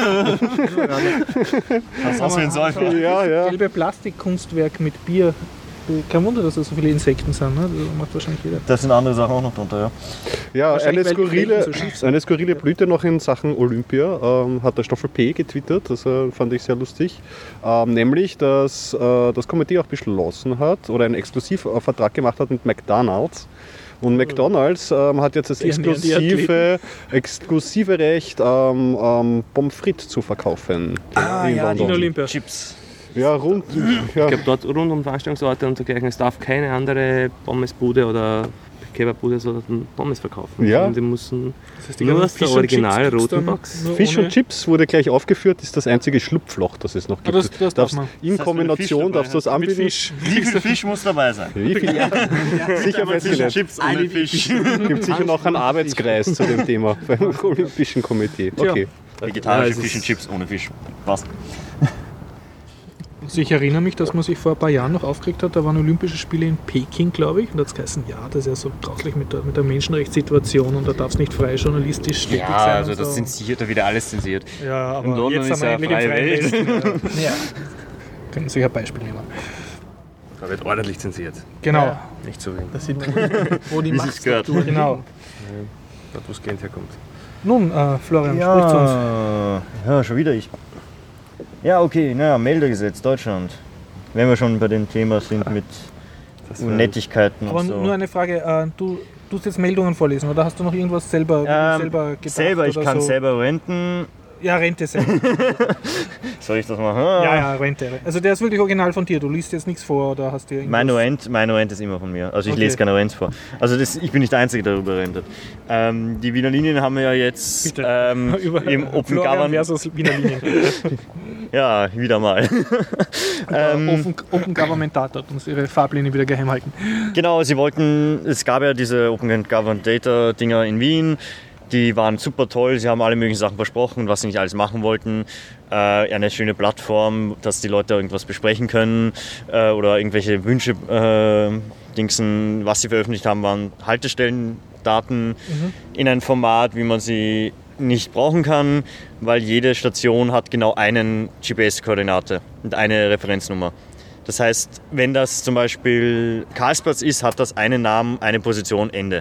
Was hast du denn Säufer? Ja, ja. Gelbe Plastikkunstwerk mit Bier. Kein Wunder, dass da so viele Insekten sind. Ne? Das macht wahrscheinlich jeder. Da sind andere Sachen auch noch drunter, ja. Ja, Wahrscheinlich, eine weil die skurrile, Flächen so schief sind. eine skurrile Blüte noch in Sachen Olympia ähm, hat der Stoffel P getwittert, das äh, fand ich sehr lustig. Ähm, nämlich, dass äh, das Komitee auch beschlossen hat oder einen Exklusivvertrag gemacht hat mit McDonalds. Und McDonalds ähm, hat jetzt das Die ernähren die exklusive, exklusive Recht, ähm, ähm, Pommes frites zu verkaufen Ah, in In London. Olympia. Chips. Ja, rund. Ja. Ich glaube, dort rund um Veranstaltungsorte und dergleichen, es darf keine andere Pommesbude oder Kebabbude so Pommes verkaufen. Ja. Und die müssen Das heißt, die nur ganzen aus der Fish and original Chips gibt's roten dann Box. nur Fisch ohne- und Chips wurde gleich aufgeführt, ist das einzige Schlupfloch, das es noch gibt. Ah, das- das darf darfst, man. in Das heißt, wenn du Kombination Fisch dabei darfst du das hast, mit anbieten. Fisch. Wie viel Fisch muss dabei sein? Wie viel? Sicher weiß ich nicht. Chips ohne Fisch. Gibt sicher noch einen Arbeitskreis zu dem Thema beim Olympischen Komitee. Okay. Vegetarische Ja, es Fisch und ist- Chips ohne Fisch. Passt. Also ich erinnere mich, dass man sich vor ein paar Jahren noch aufgeregt hat, da waren Olympische Spiele in Peking, glaube ich, und da hat es geheißen, ja, das ist ja so grauslich mit der, mit der Menschenrechtssituation und da darf es nicht frei journalistisch tätig Ja, sein. also und das so. zensiert, da wieder alles zensiert. Ja, aber In London jetzt ist sind wir ja endlich im freie freien Welt. Westen. Ja. Können Sie ein Beispiel nehmen. Da wird ordentlich zensiert. Genau, Nicht so wenig. Da sieht man, wo die Wie sich's gehört. Machtstrukturen genau. Dort, wo es Geld herkommt. Nun, äh, Florian, sprich zu uns. Ja, ja, schon wieder ich. Ja, okay, naja, Meldegesetz Deutschland. Wenn wir schon bei dem Thema sind mit Das war- Nettigkeiten Aber und so. nur eine Frage, äh, du tust jetzt Meldungen vorlesen oder hast du noch irgendwas selber, ähm, selber gedacht? selber, ich oder kann so? selber renten. Ja, Rente selber. Soll ich das machen? Ja, ja, Rente. Also der ist wirklich original von dir. Du liest jetzt nichts vor oder hast dir irgendwas... Mein Rent, mein Rent ist immer von mir. Also ich Okay. lese keine Rents vor. Also das, ich bin nicht der Einzige, der darüber rentet. Ähm, die Wiener Linien haben ja jetzt Bitte. ähm, Über im Open Florian Government. versus Wiener Linien. Ja, wieder mal. ähm, Open, Open Government Data hat uns ihre Fahrpläne wieder geheim halten. Genau, sie wollten, es gab ja diese Open Government Data Dinger in Wien. Die waren super toll, sie haben alle möglichen Sachen versprochen, was sie nicht alles machen wollten. Äh, eine schöne Plattform, dass die Leute irgendwas besprechen können äh, oder irgendwelche Wünsche, äh, Dingsen, was sie veröffentlicht haben, waren Haltestellendaten Mhm. in ein Format, wie man sie nicht brauchen kann, weil jede Station hat genau einen G P S-Koordinate und eine Referenznummer. Das heißt, wenn das zum Beispiel Karlsplatz ist, hat das einen Namen, eine Position, Ende.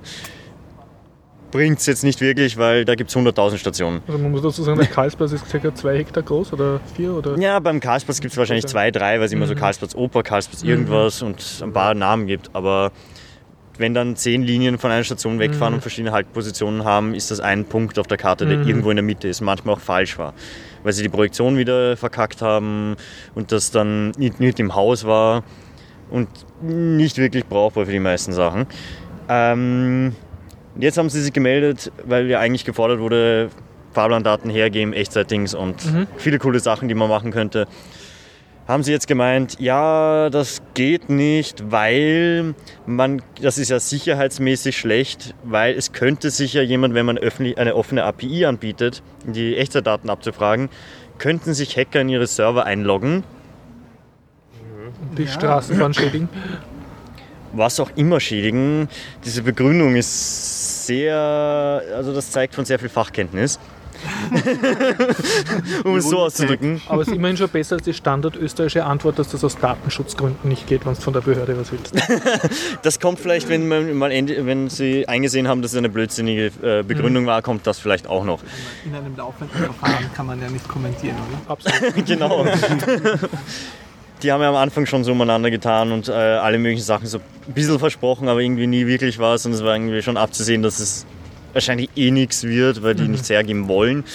Bringt es jetzt nicht wirklich, weil da gibt es hunderttausend Stationen. Also man muss dazu sagen, der Karlsplatz ist ca. zwei Hektar groß oder vier oder... Ja, beim Karlsplatz gibt es wahrscheinlich zwei, drei, weil es immer so Karlsplatz Oper, Karlsplatz irgendwas und ein paar Namen gibt. Aber wenn dann zehn Linien von einer Station wegfahren mhm. und verschiedene Haltpositionen haben, ist das ein Punkt auf der Karte, der mhm. irgendwo in der Mitte ist, manchmal auch falsch war. Weil sie die Projektion wieder verkackt haben und das dann nicht, nicht im Haus war und nicht wirklich brauchbar für die meisten Sachen. Ähm, jetzt haben sie sich gemeldet, weil ja eigentlich gefordert wurde, Fahrplandaten hergeben, Echtzeitdings und mhm. viele coole Sachen, die man machen könnte. Haben sie jetzt gemeint, ja, das geht nicht, weil man, das ist ja sicherheitsmäßig schlecht, weil es könnte sich ja jemand, wenn man öffentlich eine offene A P I anbietet, die Echtzeitdaten abzufragen, könnten sich Hacker in ihre Server einloggen. Die ja. Straßenbahn schädigen. Was auch immer schädigen. Diese Begründung ist sehr, also das zeigt von sehr viel Fachkenntnis. um es so auszudrücken. Aber es ist immerhin schon besser als die standardösterreichische Antwort, dass das aus Datenschutzgründen nicht geht, wenn es von der Behörde was willst. Das kommt vielleicht, wenn, man mal Ende, wenn sie eingesehen haben, dass es eine blödsinnige äh, Begründung mhm. war, kommt das vielleicht auch noch. In einem laufenden Verfahren kann man ja nicht kommentieren, oder? Absolut. Genau. Die haben ja am Anfang schon so umeinander getan und äh, alle möglichen Sachen so ein bisschen versprochen, aber irgendwie nie wirklich was und es war irgendwie schon abzusehen, dass es wahrscheinlich eh nichts wird, weil die mhm. nichts hergeben wollen.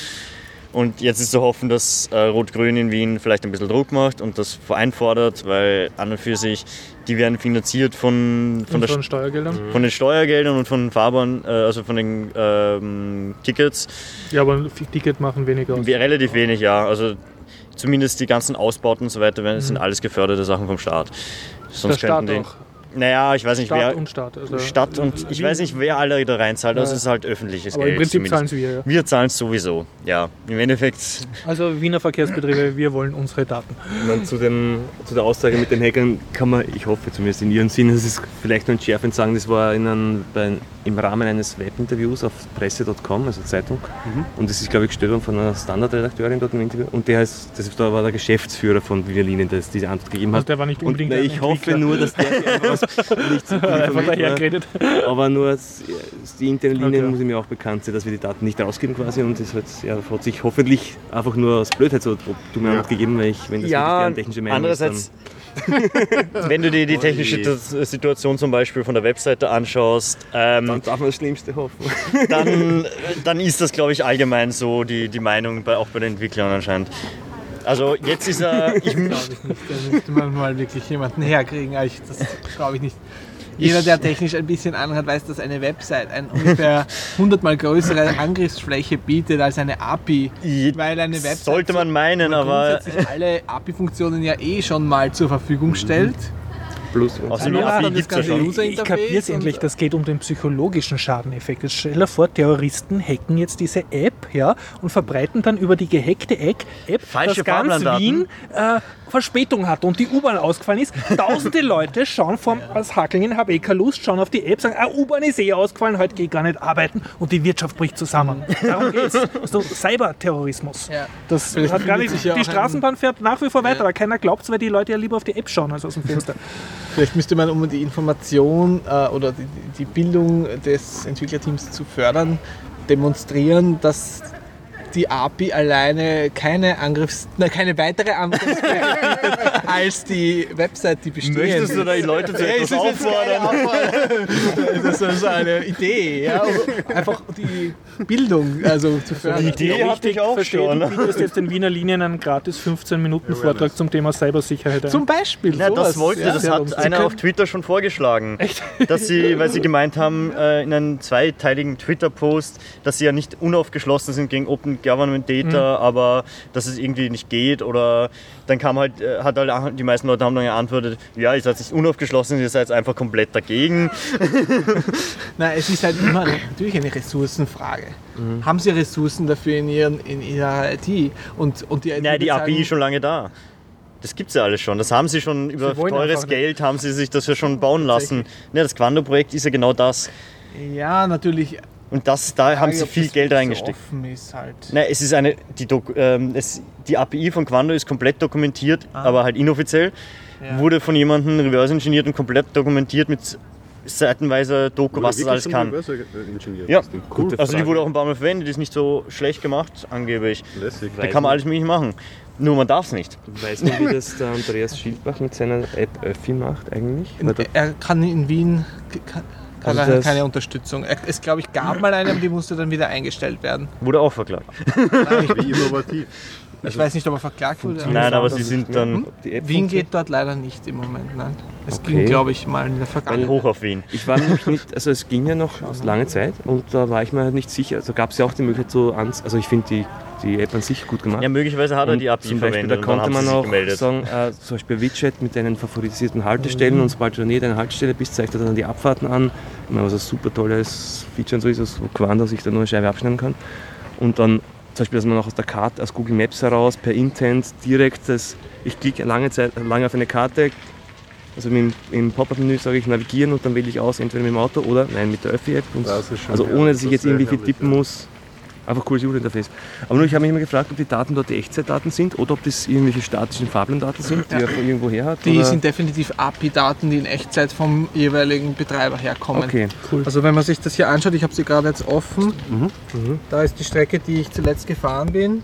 Und jetzt ist zu hoffen, dass äh, Rot-Grün in Wien vielleicht ein bisschen Druck macht und das einfordert, weil an und für sich, die werden finanziert von, von, der von Steuergeldern. Von den Steuergeldern und von den Fahrbahn, äh, also von den ähm, Tickets. Ja, aber Ticket machen weniger aus. Relativ wenig, ja. Also zumindest die ganzen Ausbauten und so weiter, mhm. sind alles geförderte Sachen vom Staat. Sonst der Staat die, auch. Naja, ich weiß nicht, Stadt wer. Und Stadt, also Stadt und ich weiß nicht, wer alle da reinzahlt, also es ist halt öffentliches aber Geld. im Prinzip zumindest. zahlen es wir, ja. Wir zahlen es sowieso, ja. Im Endeffekt. Also Wiener Verkehrsbetriebe, wir wollen unsere Daten. Dann zu, dem, zu der Aussage mit den Hackern kann man, ich hoffe zumindest in Ihrem Sinn, das ist vielleicht noch entschärfend sagen, das war in einem, bei, im Rahmen eines Webinterviews auf presse punkt com, also Zeitung. Mhm. Und das ist, glaube ich, gestellt worden von einer Standardredakteurin dort im Interview. Und der heißt, das da war der Geschäftsführer von Wiener Linien, der diese Antwort gegeben hat. Also der war nicht unbedingt und, na, ich hoffe nur, dass der einfach nicht so einfach daher geredet. Aber nur die interne Linie okay. muss mir auch bekannt sein, dass wir die Daten nicht rausgeben quasi. Und das hat, ja, hat sich hoffentlich einfach nur aus Blödheit so dumme Antwort gegeben, weil ich, wenn das ja, deren technische Meinung andererseits ist, dann wenn du dir die technische Situation zum Beispiel von der Webseite anschaust, ähm, dann darf man das Schlimmste hoffen. Dann, dann ist das, glaube ich, allgemein so die, die Meinung, bei, auch bei den Entwicklern anscheinend. Also jetzt ist er... Ich glaube ich nicht. Da müsste man mal wirklich jemanden herkriegen. Das glaube ich nicht. Jeder, der technisch ein bisschen Ahnung hat, weiß, dass eine Website eine ungefähr hundertmal größere Angriffsfläche bietet als eine A P I. Weil eine Website sollte man meinen, aber grundsätzlich alle A P I-Funktionen ja eh schon mal zur Verfügung stellt. Plus, außerdem die A P I gibt es ja schon. Ich kapiere es endlich, das geht um den psychologischen Schadeneffekt. Jetzt stell dir vor, Terroristen hacken jetzt diese App, ja, und verbreiten dann über die gehackte App, Falsche dass ganz Wien äh, Verspätung hat und die U-Bahn ausgefallen ist. Tausende Leute schauen vom aus Hacklingen, haben eh keine Lust, schauen auf die App, sagen, ah, U-Bahn ist eh ausgefallen, heute gehe ich gar nicht arbeiten und die Wirtschaft bricht zusammen. Darum geht's. Also Cyberterrorismus. Ja. Das hat gar nicht, die Straßenbahn fährt nach wie vor weiter, ja. aber keiner glaubt es, weil die Leute ja lieber auf die App schauen als aus dem Fenster. Vielleicht müsste man, um die Information äh, oder die, die Bildung des Entwicklerteams zu fördern, demonstrieren, dass die A P I alleine keine Angriffs, na, keine weitere Angriffsfläche bietet als die Website, die besteht. Möchtest du da die Leute zu etwas ja, auffordern? Das ist so eine Idee, ja, um einfach die Bildung also zu fördern. Die Idee hatte ich auch schon. Du bietest jetzt den Wiener Linien einen gratis fünfzehn Minuten Vortrag zum Thema Cybersicherheit ein. Zum Beispiel. Ja, das wollte, ja, das hat einer auf Twitter schon vorgeschlagen. Echt? Dass sie, weil sie gemeint haben, in einem zweiteiligen Twitter-Post, dass sie ja nicht unaufgeschlossen sind gegen Open Government Data, mhm. aber dass es irgendwie nicht geht, oder dann kam halt, hat halt, die meisten Leute haben dann geantwortet, ja, ihr seid nicht unaufgeschlossen, ihr seid einfach komplett dagegen. Nein, es ist halt immer natürlich eine Ressourcenfrage. Mhm. Haben Sie Ressourcen dafür in, ihren, in Ihrer I T? Und, und die, Nein, die A P I ist schon lange da. Das gibt es ja alles schon. Das haben sie schon über sie teures Geld, haben sie sich das ja schon bauen lassen. Ja, das Quando-Projekt ist ja genau das. Ja, natürlich. Und das, da Frage, haben sie viel Geld reingesteckt. So offen ist halt. Nein, es ist eine, die, Doku, ähm, es, die A P I von Quando ist komplett dokumentiert, ah. aber halt inoffiziell. Ja. Wurde von jemandem reverse engineert und komplett dokumentiert mit seitenweise Doku, was das alles kann. Ja, gut. Also die wurde auch ein paar Mal verwendet, die ist nicht so schlecht gemacht, angeblich. Lässig. Da kann man alles mögliche machen. Nur man darf es nicht. Weiß man, wie das der Andreas Schildbach mit seiner App Öffi macht eigentlich? Er kann in Wien... Kann keine, Also das- keine Unterstützung. Es, glaube ich, gab mal eine, aber die musste dann wieder eingestellt werden. Wurde auch verklagt. Wie innovativ. Ich weiß nicht, ob er verklagt wurde. Nein, aber das sie ist sind nicht dann mehr. Die App Wien funktioniert. geht dort leider nicht im Moment, nein. Es Okay. ging, glaube ich, mal in der Vergangenheit. hoch auf Wien. Ich war nämlich nicht, also es ging ja noch lange Zeit und da war ich mir halt nicht sicher. Also gab es ja auch die Möglichkeit so ans, also ich finde die, die App an sich gut gemacht. Ja, möglicherweise hat er Und die A P I zum Beispiel, verwendet da und dann konnte haben sie man sich auch gemeldet. sagen, äh, zum Beispiel Widget mit deinen favorisierten Haltestellen und sobald du in der Haltestelle bist, zeigt er dann die Abfahrten an. Ich meine, was ein super tolles Feature und so ist, dass wo Quando sich da nur eine Scheibe abschneiden kann. Und dann zum Beispiel, dass man auch aus der Karte, aus Google Maps heraus, per Intent direkt das, ich klicke lange Zeit lange auf eine Karte, also im, im Pop-Up-Menü sage ich navigieren und dann wähle ich aus, entweder mit dem Auto oder nein, mit der Öffi-App. Und Das ist schon also herrlich, ohne dass ich das jetzt ist irgendwie sehr viel herrlich, tippen ja. muss. Einfach cooles User-Interface. Aber nur, ich habe mich immer gefragt, ob die Daten dort die Echtzeitdaten sind oder ob das irgendwelche statischen Fahrplandaten sind, die er von irgendwo her hat. Die oder? sind definitiv A P I-Daten, die in Echtzeit vom jeweiligen Betreiber herkommen. Okay, cool. Also wenn man sich das hier anschaut, ich habe sie gerade jetzt offen, Mhm. da ist die Strecke, die ich zuletzt gefahren bin,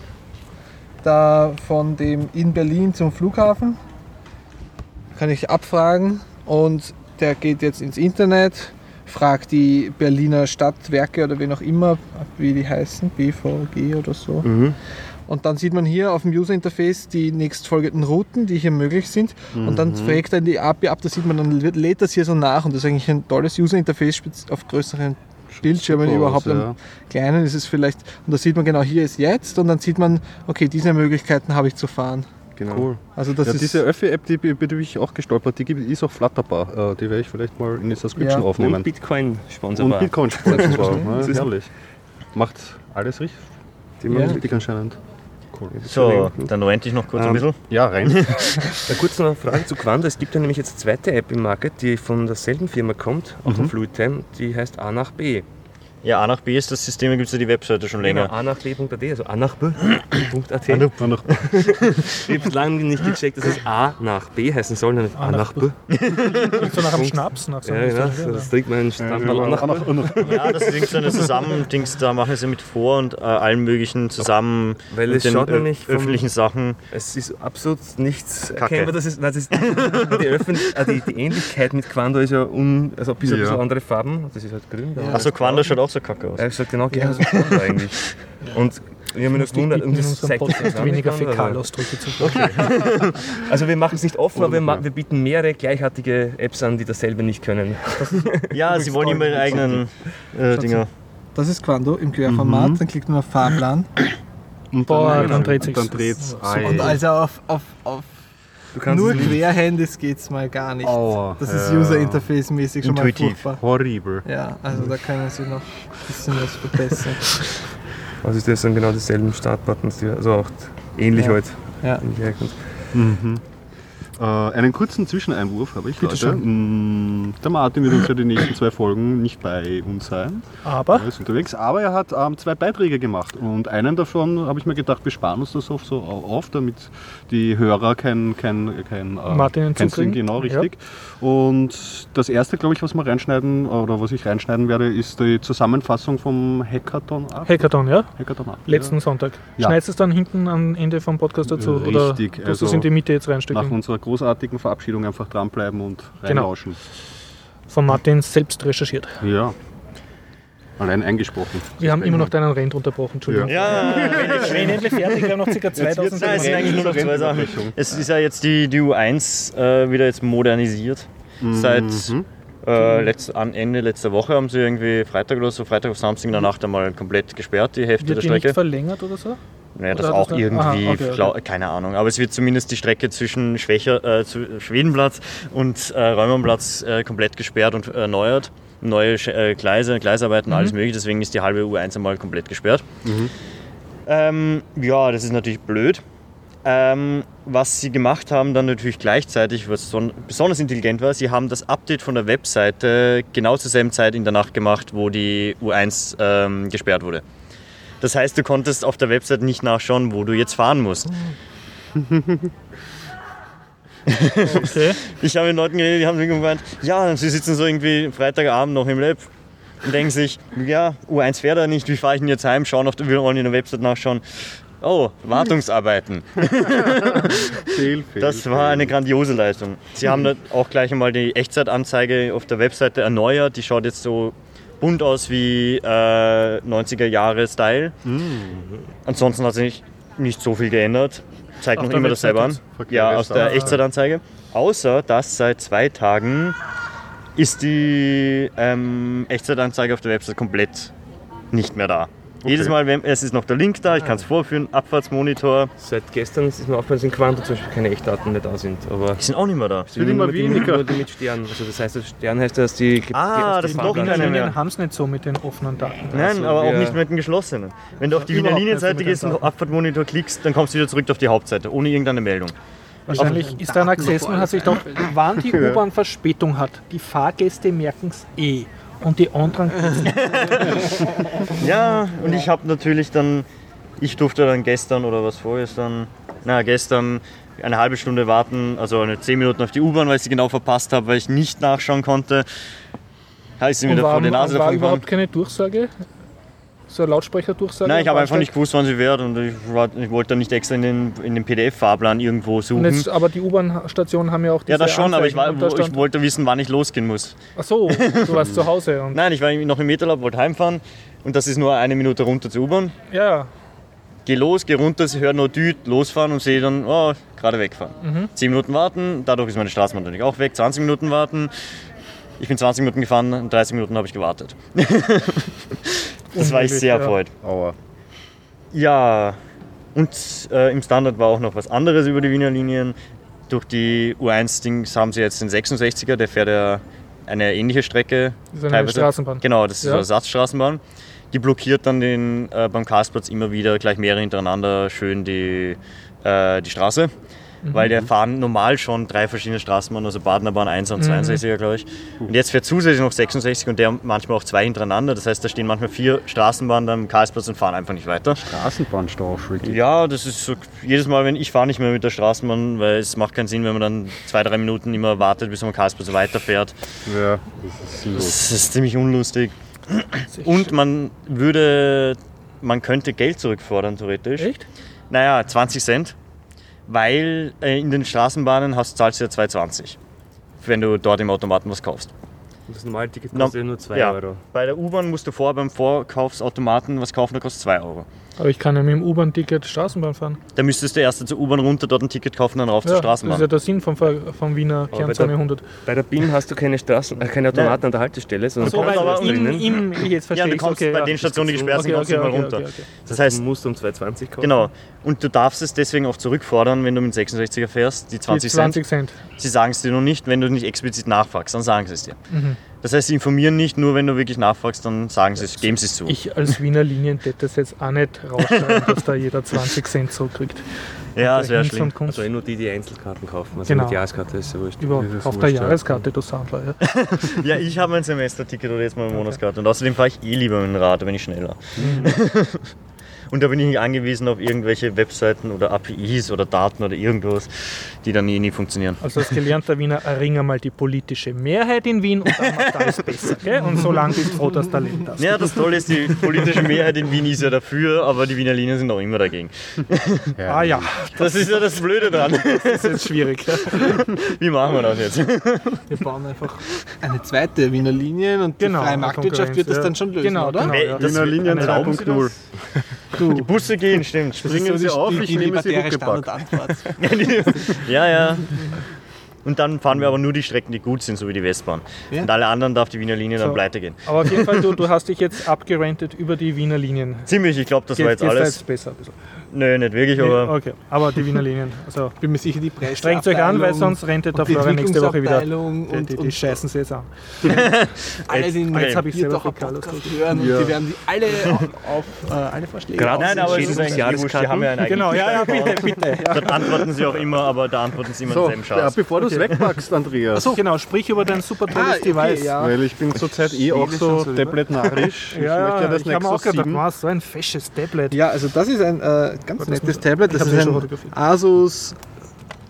da von dem in Berlin zum Flughafen, kann ich abfragen und der geht jetzt ins Internet, fragt die Berliner Stadtwerke oder wen auch immer, wie die heißen, B V G oder so. Mhm. Und dann sieht man hier auf dem User-Interface die nächstfolgenden Routen, die hier möglich sind. Und dann fragt er in die A P I ab, da sieht man, dann lädt das hier so nach. Und das ist eigentlich ein tolles User-Interface spez- auf größeren Bildschirmen super überhaupt. aus, Am ja. kleinen ist es vielleicht, und da sieht man genau, hier ist jetzt. Und dann sieht man, okay, diese Möglichkeiten habe ich zu fahren. Genau. Cool. Also das Ja, ist diese Öffi-App, die bin ich auch gestolpert, die gibt, ist auch Flutterbar. Äh, Die werde ich vielleicht mal in die Subscription Ja. aufnehmen. Und Bitcoin-Sponsor war. Und Bitcoin Sponsor. Das Ja, ist- herrlich. Macht alles richtig. Die Ja. Richtig anscheinend. Cool. So, dann rente ich noch kurz ein Ähm, bisschen. Ja, rein. Ja, kurz noch eine Frage zu Quando. Es gibt ja nämlich jetzt eine zweite App im Market, die von derselben Firma kommt, auch von Fluidtime, die heißt A nach B. Ja, A nach B ist das System, da gibt es ja die Webseite schon länger. Genau, a nach b punkt a t, also a nach b punkt a t. War noch- Ich habe lange nicht gecheckt, dass es A nach B heißen soll, nicht A nach B. Klingt so nach einem Schnaps, nach so Ja, einem genau, Österreicher, das trinkt man einen Stammball A nach B. Auch noch- Ja, das ist irgendwie so eine Zusammendings, da machen sie mit Vor- und äh, allen möglichen zusammen Weil mit es den schaut ö- nämlich vom- öffentlichen Sachen. Es ist absolut nichts Kacke. erkennbar. Das ist, nein, das ist die, Öffn äh, die, die Ähnlichkeit mit Quando ist ja un, also ein bisschen, Ja. ein bisschen andere Farben. Das ist halt grün. da. Achso, Quando schaut auch so kacke aus. Er sagt genau gleich so Quando eigentlich. Und ich habe mich noch gewundert, in und das unserem zeigt sich Podcast gar nicht weniger an, also- Fäkalausdrücke zu okay. Also wir machen es nicht offen, aber wir, ma- Ja. wir bieten mehrere gleichartige Apps an, die dasselbe nicht können. Ja, sie wollen immer ihre eigenen äh, Dinger. Das ist Quando im Querformat, dann klickt man auf Fahrplan. Und Boah, dann, dann dreht sich's. Dann dreht's. Und also auf, auf, auf Du kannst nur es nicht- Querhändig geht es mal gar nicht. Aua, Das ist ja. User-Interface-mäßig schon mal Intuitiv. furchtbar. Horrible. Ja, also da können sie noch ein bisschen was verbessern. Also ist das dann genau dieselben Startbuttons, die, also auch ähnlich Ja. halt. Ja. Ähnlich herkommt. Mhm. Äh, einen kurzen Zwischeneinwurf habe ich, Leute. Mm, Der Martin wird uns ja die nächsten zwei Folgen nicht bei uns sein. Aber Er ist unterwegs, aber er hat ähm, zwei Beiträge gemacht und einen davon habe ich mir gedacht, wir sparen uns das oft so auf, damit die Hörer kein, kein, kein, äh, Martin kein hinzukriegen. genau richtig. Und das erste, glaube ich, was wir reinschneiden oder was ich reinschneiden werde, ist die Zusammenfassung vom Hackathon ab. Hackathon, ja? Hackathon ab. Letzten Sonntag. Ja. Schneidest du es dann hinten am Ende vom Podcast dazu? Oder Richtig, tust du also es in die Mitte jetzt Nach reinstücken? unserer großartigen Verabschiedung einfach dranbleiben und Genau. reinlauschen. Von Martin selbst recherchiert. Ja. Allein eingesprochen. Wir haben immer noch deinen Rent unterbrochen, Entschuldigung. Ja, Ich bin endlich fertig, wir haben noch ca. zweitausend Nein, es sind eigentlich nur noch zwei Sachen. Es ist ja jetzt die, die U eins äh, wieder jetzt modernisiert. Seit Mhm. äh, letzt, an Ende letzter Woche haben sie irgendwie Freitag oder so, Freitag auf Samstag in der Nacht einmal komplett gesperrt, die Hälfte Wird der die nicht Strecke. verlängert oder so? Naja, das Oder auch hat das- irgendwie, Aha, okay, okay. Glau- keine Ahnung. Aber es wird zumindest die Strecke zwischen Schwächer, äh, zu Schwedenplatz und äh, Römerplatz äh, komplett gesperrt und erneuert. Neue Sch- äh, Gleise, Gleisarbeiten, alles mögliche. Deswegen ist die halbe U eins einmal komplett gesperrt. Ähm, ja, das ist natürlich blöd. Ähm, was sie gemacht haben dann natürlich gleichzeitig, was son- besonders intelligent war, sie haben das Update von der Webseite genau zur selben Zeit in der Nacht gemacht, wo die U eins ähm, gesperrt wurde. Das heißt, du konntest auf der Webseite nicht nachschauen, wo du jetzt fahren musst. Okay. Ich habe mit Leuten geredet, die haben irgendwie gemeint, ja, sie sitzen so irgendwie Freitagabend noch im Lab und denken sich, ja, U eins fährt da nicht, wie fahre ich denn jetzt heim? Schauen auf, wir wollen in der Website nachschauen. Oh, Wartungsarbeiten. Fehl, fehl, Das war eine grandiose Leistung. Sie haben da auch gleich einmal die Echtzeitanzeige auf der Webseite erneuert. Die schaut jetzt so bunt aus wie äh, neunziger-Jahre-Style. Mm. Ansonsten hat sich nicht, nicht so viel geändert. Zeigt Auf noch der immer dasselbe an. Verkehr Ja, ist aus der da. Echtzeitanzeige. Außer, dass seit zwei Tagen ist die ähm, Echtzeitanzeige auf der Website komplett nicht mehr da. Jedes Mal, wenn, es ist noch der Link da, ich kann es vorführen, Abfahrtsmonitor. Seit gestern ist mir aufgefallen, dass in Quanto zum Beispiel keine Echtdaten mehr da sind. Aber Die sind auch nicht mehr da. Es wird immer nur die, weniger. nur die mit Stern. Also das heißt, das Stern heißt, dass die... Ah, die das sind doch Fahrplan- keine mehr. Linien haben es nicht so mit den offenen Daten. Nein, Also aber auch wir- nicht mit den geschlossenen. Wenn du auf die Wiener Überhaupt Linienseite nicht mit gehst den und auf Abfahrtmonitor klickst, dann kommst du wieder zurück auf die Hauptseite, ohne irgendeine Meldung. Wahrscheinlich ist da ein Access und hat sich doch, wann die U-Bahn Verspätung hat, die Fahrgäste merken es eh. Und die anderen, Ja, und ich habe natürlich dann, ich durfte dann gestern oder was vorgestern, na gestern eine halbe Stunde warten, also eine zehn Minuten auf die U-Bahn, weil ich sie genau verpasst habe, weil ich nicht nachschauen konnte. Da ist sie mir und wieder war, vor die Nase war davon gefahren. überhaupt keine Durchsage? So eine Lautsprecherdurchsage? Nein, ich habe einfach Bahnsteig? nicht gewusst, wann sie wird und ich, war, ich wollte dann nicht extra in den, in den P D F-Fahrplan irgendwo Und suchen. jetzt, aber die U-Bahn-Stationen haben ja auch diese Ja, das schon, aber ich, war, Anzeigen und da ich stand- wollte wissen, wann ich losgehen muss. Ach so, du warst zu Hause. Und, Nein, ich war noch im Meterlab, wollte heimfahren und das ist nur eine Minute runter zur U-Bahn. ja, Geh los, geh runter, sie hören nur Düt, losfahren und sehe dann, oh, gerade wegfahren. Mhm. zehn Minuten warten, dadurch ist meine Straßenbahn natürlich auch weg, zwanzig Minuten warten. Ich bin zwanzig Minuten gefahren und dreißig Minuten habe ich gewartet. Das war ich Unmöglich, sehr ja. erfreut. Aua. Ja, und äh, im Standard war auch noch was anderes über die Wiener Linien. Durch die U eins Dings haben sie jetzt den sechsundsechziger, der fährt ja eine ähnliche Strecke. Das ist eine Straßenbahn. Genau, das ist Ja. eine Ersatzstraßenbahn. Die blockiert dann den, äh, beim Karlsplatz immer wieder gleich mehrere hintereinander schön die, äh, die Straße. Weil der fahren normal schon drei verschiedene Straßenbahnen, also Badenerbahn eins und zweiundsechziger, glaube ich. Und jetzt fährt zusätzlich noch sechsundsechzig und der manchmal auch zwei hintereinander. Das heißt, da stehen manchmal vier Straßenbahnen am Karlsplatz und fahren einfach nicht weiter. Straßenbahnstau, wirklich. Ja, das ist so, jedes Mal, wenn ich fahre nicht mehr mit der Straßenbahn, weil es macht keinen Sinn, wenn man dann zwei, drei Minuten immer wartet, bis man am Karlsplatz weiterfährt. Ja, das ist sinnlos. Das ist ziemlich unlustig. Und man würde, man könnte Geld zurückfordern, theoretisch. Echt? Naja, zwanzig Cent, weil äh, in den Straßenbahnen hast, zahlst du ja zwei zwanzig, wenn du dort im Automaten was kaufst. Das normale Ticket No- kostet ja nur zwei ja, Euro. Bei der U-Bahn musst du vorher beim Vorkaufsautomaten was kaufen, der kostet zwei Euro. Aber ich kann ja mit dem U-Bahn-Ticket Straßenbahn fahren. Da müsstest du erst zur U-Bahn runter, dort ein Ticket kaufen, dann rauf zur Ja, das Straßenbahn. ist ja der Sinn vom, Ver- vom Wiener bei Kernzone der- hundert. Bei der B I M hast du keine, Straßen, äh, keine Automaten an der Haltestelle, sondern So, kommst weil aber im, drinnen. im, ich jetzt Ja, verstehe du ich's, kommst okay, bei ja. den Stationen, die gesperrt sind, Okay, kommst du okay, mal okay, runter. okay, okay. Das Du heißt, musst um zwei zwanzig kaufen. genau. Und du darfst es deswegen auch zurückfordern, wenn du mit sechsundsechziger fährst, die Die zwanzig Cent. zwanzig Cent. Sie sagen es dir noch nicht, wenn du nicht explizit nachfragst, dann sagen sie es dir. Mhm. Das heißt, sie informieren nicht, nur wenn du wirklich nachfragst, dann sagen sie es, geben sie es zu. Ich als Wiener Linien hätte das jetzt auch nicht rausschreiben, dass da jeder zwanzig Cent zurückkriegt. Ja, das wäre Hinz schlimm. und Kunst. Also eh nur die, die Einzelkarten kaufen. Also Genau. mit Jahreskarte ist ja wurscht. Überhaupt Das ist auf der wurscht, ja. Jahreskarte, du Sandler. Ja. Ja, ich habe ein Semesterticket oder jetzt mal eine Monatskarte und außerdem fahre ich eh lieber mit dem Rad, da bin ich schneller. Und da bin ich nicht angewiesen auf irgendwelche Webseiten oder A P Is oder Daten oder irgendwas, die dann eh nie funktionieren. Also als gelernter Wiener erring einmal die politische Mehrheit in Wien und dann macht alles besser. Gell? Und so lange bist du froh, dass du Talent hast. Ja, das Tolle ist, die politische Mehrheit in Wien ist ja dafür, aber die Wiener Linien sind auch immer dagegen. Ah ja, Das ist ja das Blöde dran. das ist jetzt schwierig. Ja. Wie machen wir das jetzt? Wir bauen einfach eine zweite Wiener Linie und Genau, die freie Marktwirtschaft wird das ja. dann schon lösen, Genau, oder? genau. Hey, ja. das Wiener Linien eine- zwei Punkt null. Die Busse gehen, stimmt. Springen Sie auf, ich nehme Sie libertäre Huckepack. Standardantwort. Ja, ja. Und dann fahren wir aber nur die Strecken, die gut sind, so wie die Westbahn. Ja. Und alle anderen darf die Wiener Linie dann So. pleite gehen. Aber auf jeden Fall, du, du hast dich jetzt abgerentet über die Wiener Linien. Ziemlich, ich glaube, das war Geht- jetzt geht's da alles. jetzt besser ein bisschen. Nö, nicht wirklich, Nee, aber okay, aber die Wiener Linien. Also Bin mir sicher, die Preise. strengt euch an, weil sonst rentet der Florian nächste Woche wieder. Die, Und, die, die und scheißen sie jetzt an. alle, die Okay. Jetzt hab ich selber Biertaucher Fäkalus Podcast hören und Ja. die werden die alle auf, auf äh, alle Vorschläge Gerade Nein, aber es ist Entschädigungs- eigentlich wurscht, die haben ja einen Genau, ja, ja, bitte, bitte. Ja. Dort antworten sie auch immer, aber da antworten sie immer So, denselben ja, Schatz. bevor du es wegpackst, Andreas. So, genau, sprich über dein super tolles Ah, okay, Device. ja. Weil ich bin zurzeit eh auch Schwedisch so und so, oder? tablet-narrisch. Ich Ja, möchte ja das ich habe auch Nexus gedacht, sieben. was, so ein fesches Tablet. Ja, also das ist ein äh, ganz das nettes muss- Tablet. Das ich ist hab's ja schon ein fotografiert. Asus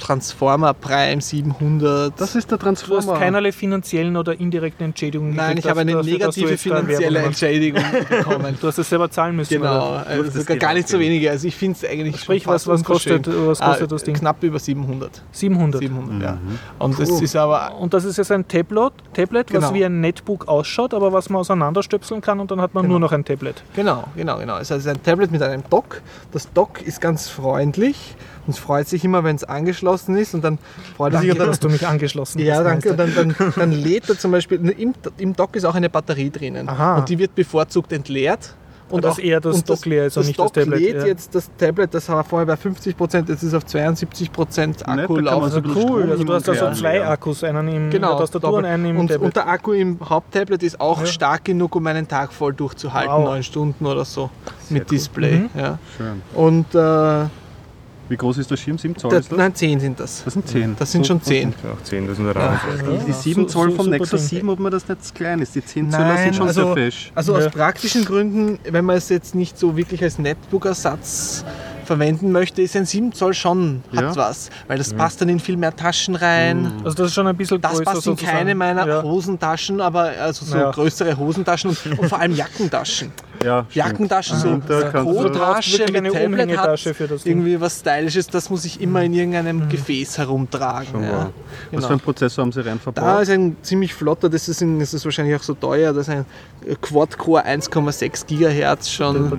Transformer Prime siebenhundert. Das ist der Du hast Transformer. keinerlei finanziellen oder indirekten Entschädigungen Nein, gekriegt ich habe eine dafür, dass du negative jetzt da Werbung finanzielle machst. Entschädigung bekommen. Du hast es selber zahlen müssen. Genau, Oder? also sogar gar nicht so wenige. Also ich finde es eigentlich Sprich, schon was, fast was kostet, unverschämt. was kostet Ah, das Ding? Knapp über siebenhundert. siebenhundert. siebenhundert, ja. Und das ist aber Und das ist jetzt ein Tablet, Tablet was Genau. wie ein Netbook ausschaut, aber was man auseinanderstöpseln kann und dann hat man Genau. nur noch ein Tablet. Genau, genau, genau. Es ist ein Tablet mit einem Dock. Das Dock ist ganz freundlich und es freut sich immer, wenn es angeschlossen ist und dann freut er sich Danke, und dass dann, du mich angeschlossen ja, hast. danke. Und Meister. dann, dann, dann lädt er zum Beispiel, im, im Dock ist auch eine Batterie drinnen Aha. und die wird bevorzugt entleert. Und dass eher das und Dock leer ist und das nicht das Dock Tablet, lädt ja. jetzt das Tablet, das war vorher bei fünfzig Prozent, jetzt ist auf zweiundsiebzig Prozent Nett, da kann man Akku-Lauf. so ein bisschen Cool, Strom also du hast da hin so und her zwei legen. Akkus, einen in Genau, der Tastatur und einen im und, Tablet. und der Akku im Haupttablet ist auch Ja. stark genug, um einen Tag voll durchzuhalten, Wow. neun Stunden oder so mit Display. Mhm. Ja. Schön. Und äh, Wie groß ist der Schirm? sieben Zoll der, ist das? nein, zehn sind das. Das sind zehn. Das sind schon zehn. Ja, auch zehn, das ist ein Rahmen. Die, die sieben so- Zoll so- vom super Nexus Ding. sieben, ob man das nicht zu klein ist. Die zehn Zoller Nein, sind schon also, sehr fesch. also Ja. aus praktischen Gründen, wenn man es jetzt nicht so wirklich als Netbook-Ersatz verwenden möchte, ist ein sieben Zoll schon, hat Ja. was. Weil das passt dann in viel mehr Taschen rein. Also das ist schon ein bisschen Das größer passt in sozusagen. keine meiner ja. Hosentaschen, aber also so Ja. größere Hosentaschen und, und vor allem Jackentaschen. Ja, stimmt. Jackentaschen, so Und da kannst du- Du brauchst Co-Tasche wirklich mit eine Tablet hat Umhängetasche für das Ding. irgendwie was Stylisches, das muss ich immer in irgendeinem Gefäß herumtragen. Schon Ja. wahr. Was Genau. für einen Prozessor haben Sie rein Da verbaut? ist ein ziemlich flotter, das ist, ein, das ist wahrscheinlich auch so teuer, das ist ein Quad-Core eins Komma sechs Gigahertz schon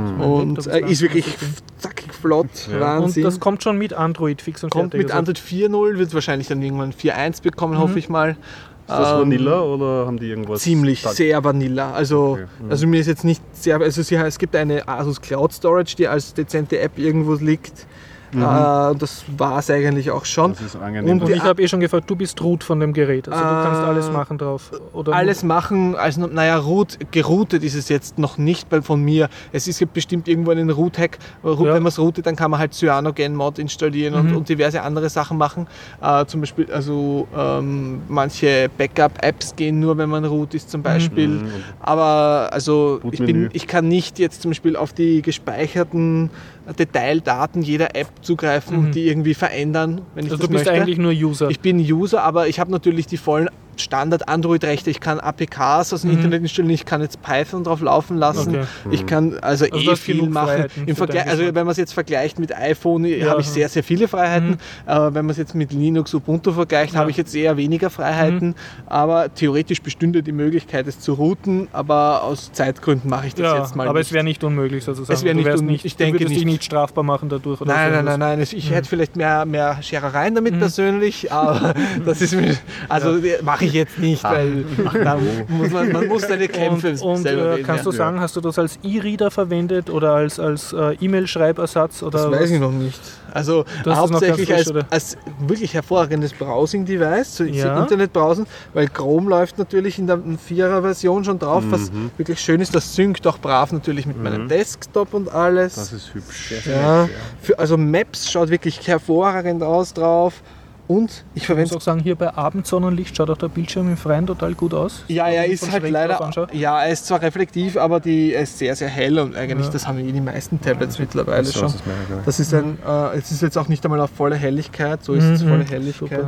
und äh, ist wirklich zackig flott, Und Wahnsinn. das kommt schon mit Android fix und Kommt fertig. mit also- Android vier Punkt null, wird wahrscheinlich dann irgendwann vier Punkt eins bekommen, hoffe ich mal. Ist das Ähm, Vanilla oder haben die irgendwas? Ziemlich, Tag- sehr Vanilla. Also, Okay. Mhm. also mir ist jetzt nicht sehr, also sie, es gibt eine Asus Cloud Storage, die als dezente App irgendwo liegt. Mhm. Äh, und das war es eigentlich auch schon. Das ist angenehm. Und Und die ich habe eh schon gefragt, du bist root von dem Gerät. Also du kannst Äh, alles machen drauf. Oder Alles machen, also naja, root, geroutet ist es jetzt noch nicht bei- von mir. Es ist, gibt bestimmt irgendwo einen Root-Hack. Root, Ja. Wenn man es routet, dann kann man halt Cyanogen-Mod installieren und, Mhm. und diverse andere Sachen machen. Äh, zum Beispiel, also ähm, manche Backup-Apps gehen nur, wenn man root ist zum Beispiel. Mhm. Aber also ich, Bootmenü. bin, ich kann nicht jetzt zum Beispiel auf die gespeicherten Detaildaten jeder App zugreifen Mhm. und die irgendwie verändern, wenn ich also das du bist möchte. eigentlich nur User. Ich bin User, aber ich habe natürlich die vollen Standard-Android-Rechte. Ich kann A P Ks aus dem Mhm. Internet installieren, ich kann jetzt Python drauf laufen lassen. Okay. Ich kann also, Also du eh hast viel genug machen. Freiheiten Im für Vergleich, deinen also Geschmack. wenn man es jetzt vergleicht mit iPhone, Ja, habe ich mhm. sehr, sehr viele Freiheiten. Aber wenn man es jetzt mit Linux, Ubuntu vergleicht, Ja. habe ich jetzt eher weniger Freiheiten. Aber theoretisch bestünde die Möglichkeit, es zu routen. Aber aus Zeitgründen mache ich das ja, jetzt mal aber nicht. es wäre nicht unmöglich sozusagen. Es wär du nicht wärst un- nicht, ich denke du würdest dich nicht. nicht strafbar machen dadurch. Oder Nein, so nein, nein, etwas. nein. Es- Ich hätte vielleicht mehr, mehr Scherereien damit persönlich, aber das ist mir, also mache ich jetzt nicht, weil da muss man, man muss seine Kämpfe Und, und selber äh, wählen, kannst ja. du sagen, hast du das als E-Reader verwendet oder als, als äh, E-Mail-Schreibersatz? Oder Das was? weiß ich noch nicht. Also Du hast es noch hauptsächlich ganz als, frisch, oder? als wirklich hervorragendes Browsing-Device, so Ja. Internet-Browsen, weil Chrome läuft natürlich in der Vierer-Version schon drauf, was wirklich schön ist. Das synkt auch brav natürlich mit meinem Desktop und alles. Das ist hübsch. ja. Für, also Maps schaut wirklich hervorragend aus drauf. Und ich Ich muss verwende auch sagen, hier bei Abendsonnenlicht schaut auch der Bildschirm im Freien total gut aus. Ja, er Wenn man ist von halt schräg drauf leider, anschaut. ja, er ist zwar reflektiv, aber die, er ist sehr, sehr hell und eigentlich, Ja. das haben eh die meisten Tablets mittlerweile So, schon. das ist meine, Das ist ein, äh, es ist jetzt auch nicht einmal auf volle Helligkeit, so ist es Mhm, volle super, Helligkeit.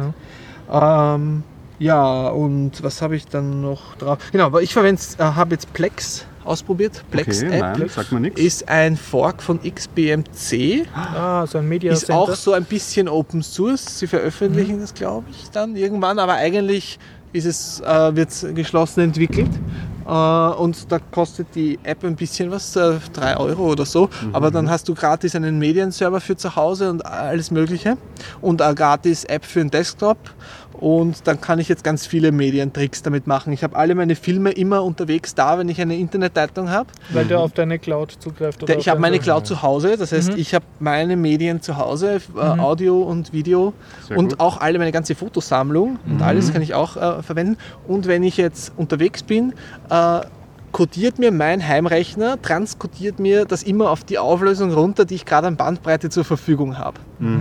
ja. Ähm, ja, und was habe ich dann noch drauf? Genau, aber ich verwende, äh, habe jetzt Plex ausprobiert. Plex Okay, App nein, sagt mir nichts. ist ein Fork von X B M C. Ah, so ein Media Ist Center. auch so ein bisschen Open Source. Sie veröffentlichen das, glaube ich, dann irgendwann, aber eigentlich ist es, äh, wird es geschlossen entwickelt. Äh, und da kostet die App ein bisschen was, äh, drei Euro oder so. Aber dann hast du gratis einen Medienserver für zu Hause und alles Mögliche. Und eine gratis App für den Desktop. Und dann kann ich jetzt ganz viele Medientricks damit machen. Ich habe alle meine Filme immer unterwegs da, wenn ich eine Internetleitung habe. Weil der auf deine Cloud zugreift. Oder Der- Ich auf habe meine dein- Cloud zu Hause, das heißt, ich habe meine Medien zu Hause, äh, Audio und Video Sehr und gut. auch alle meine ganze Fotosammlung und alles kann ich auch äh, verwenden. Und wenn ich jetzt unterwegs bin, äh, kodiert mir mein Heimrechner, transkodiert mir das immer auf die Auflösung runter, die ich gerade an Bandbreite zur Verfügung habe. Mhm.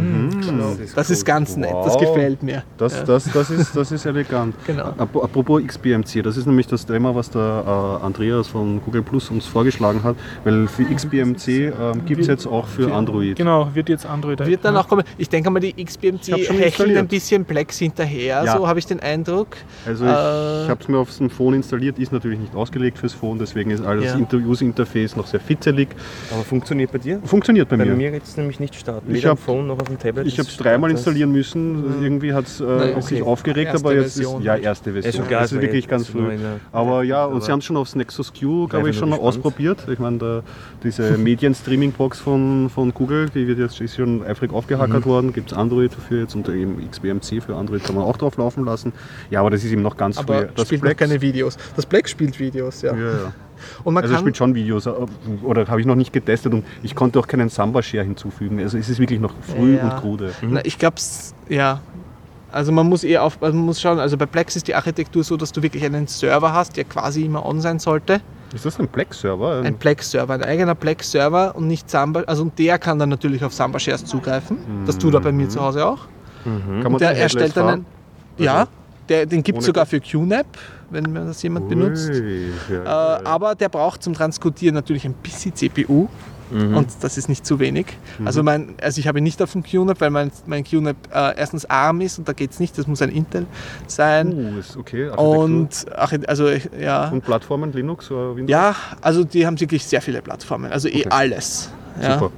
Das ist, das ist cool. ganz nett, das Wow. gefällt mir. Das, ja. das, das, ist, das ist elegant. Genau. Ap- Apropos X B M C, das ist nämlich das Thema, was der äh, Andreas von Google Plus uns vorgeschlagen hat, weil für X B M C ähm, gibt es jetzt auch für Android. Genau, wird jetzt Android. Wird dann auch kommen. Ich denke mal, die X B M Ich C hab schon hecheln installiert. ein bisschen Plex hinterher, Ja. so habe ich den Eindruck. Also ich, Äh, ich habe es mir auf dem Phone installiert, ist natürlich nicht ausgelegt fürs Phone, deswegen ist alles Ja. Inter- User-Interface noch sehr fitzelig. Aber funktioniert bei dir? Funktioniert bei, Bei mir. mir geht es nämlich nicht starten. Ich Weder am hab- Phone noch auf dem Tablet. Ich habe Das es dreimal startet. installieren müssen, irgendwie hat es äh, Nein, sich okay. aufgeregt, Erste aber jetzt Version. ist ja erste Version. Ja, schon klar, das ist es war wirklich jetzt ganz neu früh. in der- Aber ja, und aber- sie haben es schon aufs Nexus Q, glaube ich, bin schon nur mal gespannt. ausprobiert. Ich meine, da, diese Medien-Streaming-Box von, von Google, die wird jetzt, ist schon eifrig aufgehackert Mhm. worden, gibt es Android dafür jetzt und eben X B M C für Android kann man auch drauf laufen lassen. Ja, aber das ist eben noch ganz aber früh. Das spielt Plex- noch keine Videos. Das Plex spielt Videos, ja. Ja, ja. Und man Also es kann, spielt schon Videos, äh, oder habe ich noch nicht getestet und ich konnte auch keinen Samba-Share hinzufügen. Also es ist wirklich noch früh Ja. und krude. na, ich glaube, ja. Also man muss eher auf, also man muss schauen, also bei Plex ist die Architektur so, dass du wirklich einen Server hast, der quasi immer on sein sollte. Ist das ein Plex-Server? Ein Plex-Server, ein eigener Plex-Server und nicht Samba, also und der kann dann natürlich auf Samba-Shares zugreifen. Das tut er bei mir zu Hause auch. Kann man Und der den Headless erstellt dann fahren? einen, ja, der, den gibt es ohne- sogar für Q NAP, wenn man das jemand benutzt. Ui, ja, Äh, ja, ja. aber der braucht zum Transkodieren natürlich ein bisschen C P U und das ist nicht zu wenig. Also, mein, also ich habe ihn nicht auf dem Q NAP, weil mein, mein Q NAP äh, erstens ARM ist und da geht es nicht, das muss ein Intel sein. Uh, ist okay. Architektur. und Archi- also ich- ja, Und Plattformen, Linux oder Windows? ja, also die haben wirklich sehr viele Plattformen, also eh Okay. alles. Ja. Super.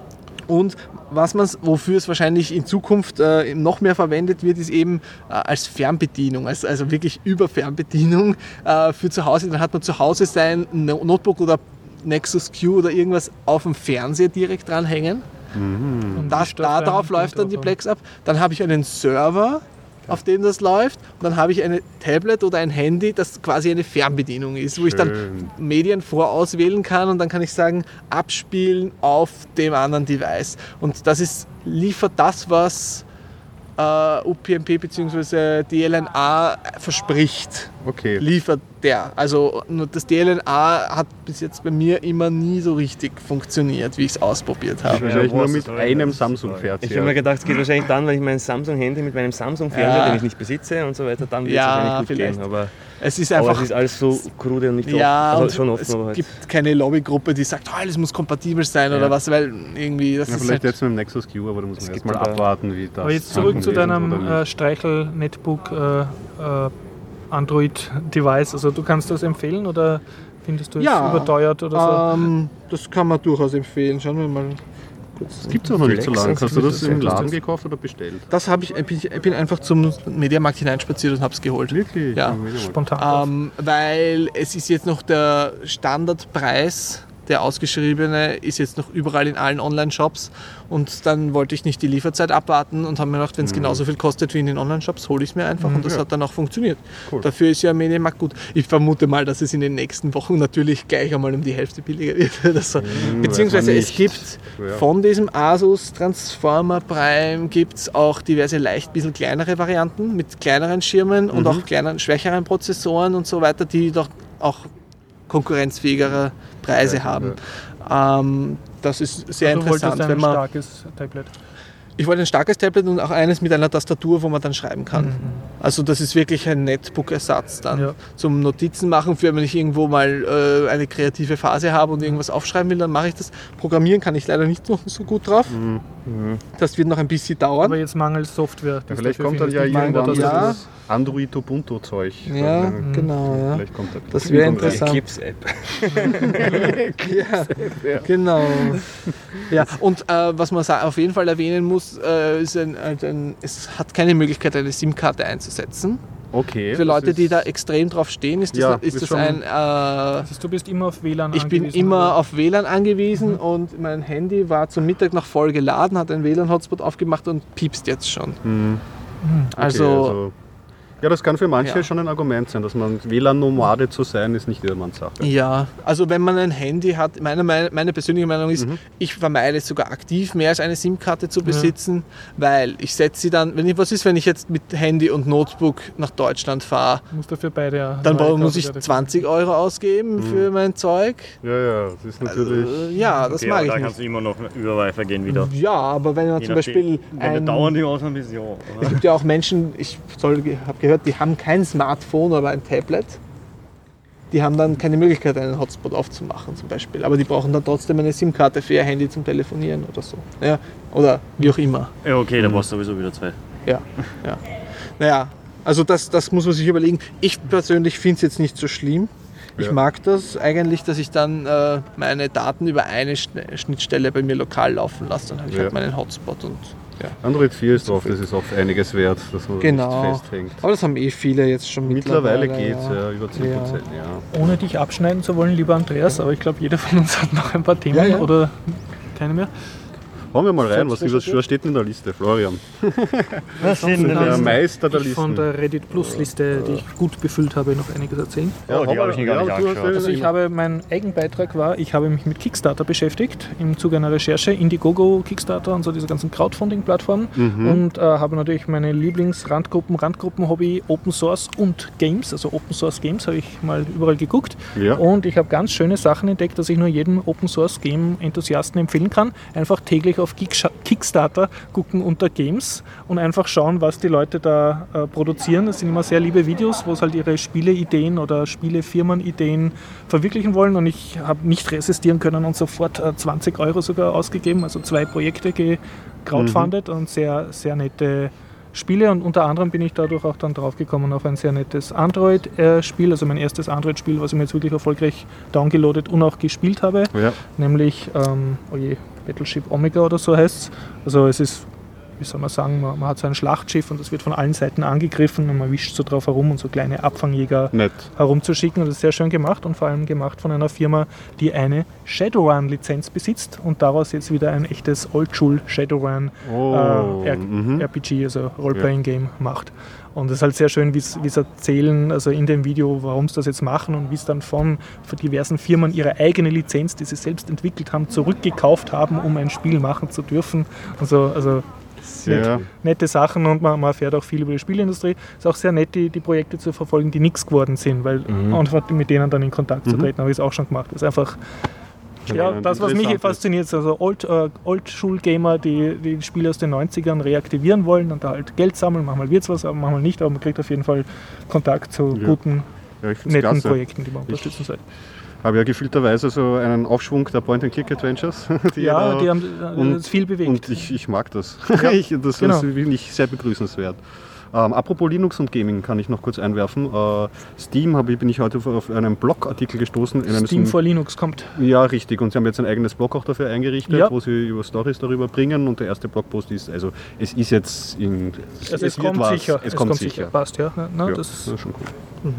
Und was man, wofür es wahrscheinlich in Zukunft äh, noch mehr verwendet wird, ist eben äh, als Fernbedienung, als, also wirklich über Fernbedienung äh, für zu Hause. Dann hat man zu Hause sein No- Notebook oder Nexus Q oder irgendwas auf dem Fernseher direkt dranhängen. Und Da, ist das da dann drauf läuft dann die drauf? Plex ab. Dann habe ich einen Server, auf dem das läuft. Und dann habe ich ein Tablet oder ein Handy, das quasi eine Fernbedienung ist, wo ich dann Schön. Medien vorauswählen kann und dann kann ich sagen, abspielen auf dem anderen Device. Und das ist, liefert das, was äh, U P n P bzw. D L N A verspricht. Okay. Liefert der. Also nur das D L N A hat bis jetzt bei mir immer nie so richtig funktioniert, wie ich es ausprobiert habe. Wahrscheinlich Ja, nur was mit ist das? einem Ich Samsung-Fernseher. habe mir gedacht, es geht wahrscheinlich dann, weil ich mein Samsung-Handy mit meinem Samsung-Fernseher, Ja. den ich nicht besitze und so weiter, dann wird es Ja, wahrscheinlich gut vielleicht. gehen. Aber, Es ist aber einfach es ist alles so krude und nicht ja, offen. und Also schon offen, es aber halt. gibt keine Lobbygruppe, die sagt, oh, alles muss kompatibel sein oder Ja. was, weil irgendwie das Ja, ist vielleicht halt, jetzt mit dem Nexus Q, aber da muss man Es erst gibt mal aber- abwarten, wie das Aber jetzt zurück zu anlesen deinem oder äh, nicht. Streichel-Netbook äh, äh, Android-Device. Also du kannst das empfehlen oder findest du es Ja, überteuert oder so? ähm, das kann man durchaus empfehlen. Schauen wir mal kurz. Das gibt es auch noch nicht so Flex lange. und Hast du das so im ist Laden das. gekauft oder bestellt? Das habe ich, bin ich bin einfach zum Mediamarkt hineinspaziert und habe es geholt. Wirklich? Ja. Am Mediamarkt. Spontan. Ähm, weil es ist jetzt noch der Standardpreis, der ausgeschriebene, ist jetzt noch überall in allen Online-Shops und dann wollte ich nicht die Lieferzeit abwarten und habe mir gedacht, wenn es genauso viel kostet wie in den Online-Shops, hole ich es mir einfach und das Ja. hat dann auch funktioniert. Cool. Dafür ist ja Mediamarkt gut. Ich vermute mal, dass es in den nächsten Wochen natürlich gleich einmal um die Hälfte billiger wird. oder so. Beziehungsweise weiß man es nicht. gibt Ja. von diesem Asus Transformer Prime gibt es auch diverse leicht bisschen kleinere Varianten mit kleineren Schirmen und auch kleineren, schwächeren Prozessoren und so weiter, die doch auch konkurrenzfähigere Preise Ja, haben. Ähm, das ist sehr Also du wolltest interessant, ein wenn man. starkes Tablet. Ich wollte ein starkes Tablet und auch eines mit einer Tastatur, wo man dann schreiben kann. Also das ist wirklich ein Netbook-Ersatz dann Ja. zum Notizen machen, für wenn ich irgendwo mal äh, eine kreative Phase habe und irgendwas aufschreiben will, dann mache ich das. Programmieren kann ich leider nicht noch so gut drauf. Das wird noch ein bisschen dauern. Aber jetzt mangels Software. Ja, das vielleicht dafür kommt dann findest. ja Ich meine, irgendwann dass Ja. das Android Ubuntu-Zeug. Ja, Dann, genau. Ja. Vielleicht kommt das. Das wäre Kommt interessant. Eclipse-App. Ja, genau. Ja, und äh, was man sa- auf jeden Fall erwähnen muss, äh, ist ein, ein, ein, es hat keine Möglichkeit, eine SIM-Karte einzusetzen. Okay. Für das Leute, die ist- da extrem drauf stehen, ist das, Ja, ist ist das schon- ein... Äh, Das heißt, du bist immer auf W L A N ich bin angewiesen, immer oder? auf W L A N angewiesen und mein Handy war zum Mittag noch voll geladen, hat einen W L A N-Hotspot aufgemacht und piepst jetzt schon. Hm, okay, Also, Ja, das kann für manche Ja. schon ein Argument sein, dass man W L A N-Nomade zu sein, ist nicht jedermanns Sache. Ja, also wenn man ein Handy hat, meine, meine, meine persönliche Meinung ist, ich vermeide sogar aktiv mehr als eine SIM-Karte zu besitzen, weil ich setze sie dann, wenn ich, was ist, wenn ich jetzt mit Handy und Notebook nach Deutschland fahre, Du musst dafür beide ja. dann neue muss ich Grafikkarte. zwanzig Euro ausgeben für mein Zeug. Ja, ja, das ist natürlich. Äh, ja, das Okay, mag aber ich da nicht. kannst du immer noch über Wi-Fi gehen wieder. Ja, aber wenn man Je zum nachdem. Beispiel Wenn du ein, dauernd im Ausland bist, ja. es gibt ja auch Menschen, ich habe gehört, die haben kein Smartphone, aber ein Tablet. Die haben dann keine Möglichkeit, einen Hotspot aufzumachen zum Beispiel. Aber die brauchen dann trotzdem eine SIM-Karte für ihr Handy zum Telefonieren oder so. Ja, oder wie auch immer. Ja, okay, da brauchst du sowieso wieder zwei. Ja, ja. Naja, also das, das muss man sich überlegen. Ich persönlich finde es jetzt nicht so schlimm. Ich Ja. mag das eigentlich, dass ich dann äh, meine Daten über eine Schn- Schnittstelle bei mir lokal laufen lasse. Dann habe ich Ja. halt meinen Hotspot und ja. Android vier ist drauf, das ist auch einiges wert, dass man Genau. nicht festhängt. Aber das haben eh viele jetzt schon Mittlerweile mittlerweile. geht es, ja, über zehn Prozent. Ja. Ohne dich abschneiden zu wollen, lieber Andreas, aber ich glaube, jeder von uns hat noch ein paar Themen Ja, ja. oder keine mehr. Hauen wir mal rein, was, Sonst was, was steht denn in der Liste, Florian? Was sind Der Liste? Meister der Ich von Listen. der Reddit Plus Liste, die ich gut befüllt habe, noch einiges erzählen. Oh, die hau habe ich mal- gar nicht du hast angeschaut. ja- Also ich habe, mein Eigenbeitrag war, ich habe mich mit Kickstarter beschäftigt, im Zuge einer Recherche, Indiegogo, Kickstarter und so diese ganzen Crowdfunding-Plattformen und äh, habe natürlich meine Lieblings-Randgruppen, Randgruppen-Hobby, Open Source und Games, also Open Source Games habe ich mal überall geguckt Ja. und ich habe ganz schöne Sachen entdeckt, dass ich nur jedem Open Source Game-Enthusiasten empfehlen kann, einfach täglich auf Kickstarter Kickstarter gucken unter Games und einfach schauen, was die Leute da äh, produzieren. Das sind immer sehr liebe Videos, wo sie halt ihre Spieleideen oder Spielefirmenideen verwirklichen wollen und ich habe nicht resistieren können und sofort äh, zwanzig Euro sogar ausgegeben, also zwei Projekte gecrowdfundet und sehr, sehr nette Spiele und unter anderem bin ich dadurch auch dann draufgekommen auf ein sehr nettes Android-Spiel, also mein erstes Android-Spiel, was ich mir jetzt wirklich erfolgreich downgeloadet und auch gespielt habe, Ja. nämlich ähm, oh je, Battleship Omega oder so heißt es. Also es ist, wie soll man sagen, man, man hat so ein Schlachtschiff und das wird von allen Seiten angegriffen und man wischt so drauf herum und so kleine Abfangjäger Nett. herumzuschicken. Und das ist sehr schön gemacht und vor allem gemacht von einer Firma, die eine Shadowrun-Lizenz besitzt und daraus jetzt wieder ein echtes Oldschool Shadowrun Oh, äh, R- mhm. R P G, also Role-Playing-Game macht. Und es ist halt sehr schön, wie sie erzählen, also in dem Video, warum sie das jetzt machen und wie es dann von, von diversen Firmen ihre eigene Lizenz, die sie selbst entwickelt haben, zurückgekauft haben, um ein Spiel machen zu dürfen. Also, also sehr Ja. nette Sachen und man, man erfährt auch viel über die Spielindustrie. Es ist auch sehr nett, die, die Projekte zu verfolgen, die nichts geworden sind, weil einfach mit denen dann in Kontakt zu treten, habe ich es auch schon gemacht. Das ist einfach ja, Ja, das, was mich interessant fasziniert, ist also Old, äh, Old-Schul-Gamer, die die Spiele aus den neunzigern reaktivieren wollen und da halt Geld sammeln. Manchmal wird es was, aber manchmal nicht, aber man kriegt auf jeden Fall Kontakt zu Ja. guten, Ja, ich finde es netten klasse. Projekten, die man unterstützen sollte. Habe ja gefühlterweise so einen Aufschwung der Point-and-Click-Adventures. die Ja, da- die haben äh, und- das viel bewegt. Und ich, ich mag das. Ja, ich, das genau. ist finde ich sehr begrüßenswert. Ähm, apropos Linux und Gaming kann ich noch kurz einwerfen. Äh, Steam hab, ich- bin ich heute auf, auf einen Blogartikel gestoßen. In einem Steam so- for Linux kommt. Ja, richtig. Und sie haben jetzt ein eigenes Blog auch dafür eingerichtet, Ja. wo sie über Stories darüber bringen. Und der erste Blogpost ist, also es ist jetzt in. Also es, wird kommt was. sicher. Es, kommt sicher. Passt, ja. Na, Ja, das das ist schon cool.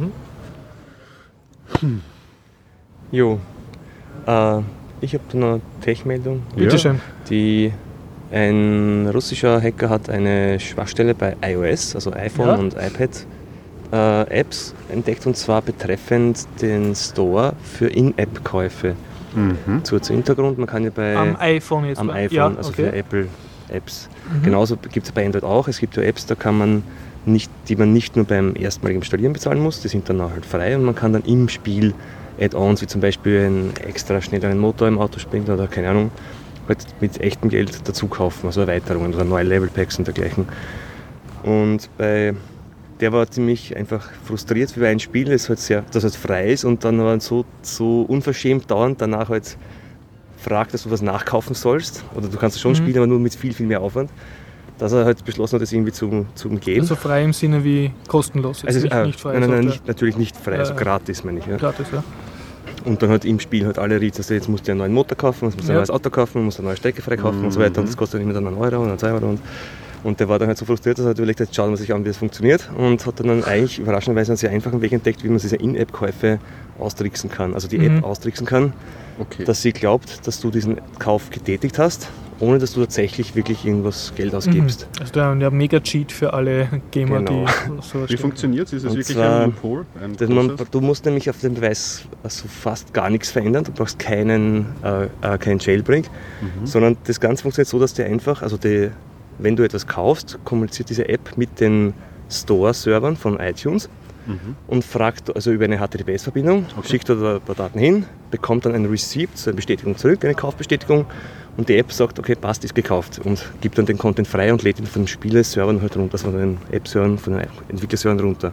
Jo, äh, ich habe da noch eine Tech-Meldung. Bitteschön. Die, ein russischer Hacker hat eine Schwachstelle bei iOS, also iPhone Ja. und iPad äh, Apps entdeckt, und zwar betreffend den Store für In-App-Käufe. Mhm. Zu, zu Hintergrund, man kann ja bei Am iPhone jetzt. am bei- iPhone, ja, also okay. für Apple Apps. Mhm. Genauso gibt es bei Android auch. Es gibt ja Apps, da kann man nicht, die man nicht nur beim erstmaligen Installieren bezahlen muss, die sind dann auch halt frei, und man kann dann im Spiel Add-ons, wie zum Beispiel einen extra schnelleren Motor im Auto springen oder keine Ahnung, halt mit echtem Geld dazu kaufen, also Erweiterungen oder neue Level-Packs und dergleichen. Und bei der war ziemlich einfach frustriert, wie bei einem Spiel, das halt, sehr, das halt frei ist und dann aber so, so unverschämt dauernd danach halt fragt, dass du was nachkaufen sollst. Oder du kannst es schon Mhm. spielen, aber nur mit viel, viel mehr Aufwand. Dass er halt beschlossen hat, das irgendwie zu, zu umgehen. Also frei im Sinne wie kostenlos. Jetzt Also, nicht, äh, nicht frei. nein, nein, nein, Software. nicht, natürlich nicht frei, also Äh, gratis meine ich. Ja. Gratis, ja. Und dann halt im Spiel halt alle Reads, also jetzt musst du einen neuen Motor kaufen, jetzt musst du ein Ja. neues Auto kaufen, musst eine neue Strecke freikaufen und so weiter, und das kostet dann immer dann einen Euro und einen zwei Euro. Und, und der war dann halt so frustriert, dass er hat überlegt, jetzt schaut man sich an, wie das funktioniert, und hat dann eigentlich überraschenderweise einen sehr einfachen Weg entdeckt, wie man diese In-App-Käufe austricksen kann, also die Mhm. App austricksen kann, Okay. dass sie glaubt, dass du diesen Kauf getätigt hast, ohne dass du tatsächlich wirklich irgendwas Geld ausgibst. Also der, der Mega-Cheat für alle Gamer, Genau. die so Wie funktioniert es? Ist es Und wirklich zwar- ein Loophole? Ein Das man, großes? du musst nämlich auf dem Device also fast gar nichts verändern, du brauchst keinen, äh, äh, keinen Jailbreak, sondern das Ganze funktioniert so, dass der einfach, also die, wenn du etwas kaufst, kommuniziert diese App mit den Store-Servern von iTunes und fragt also über eine H T T P S-Verbindung, schickt da ein paar Daten hin, bekommt dann ein Receipt, so eine Bestätigung zurück, eine Kaufbestätigung und die App sagt, okay, passt, ist gekauft und gibt dann den Content frei und lädt ihn von den Spieleservern halt runter, also von den App-Servern, von den Entwicklerservern runter.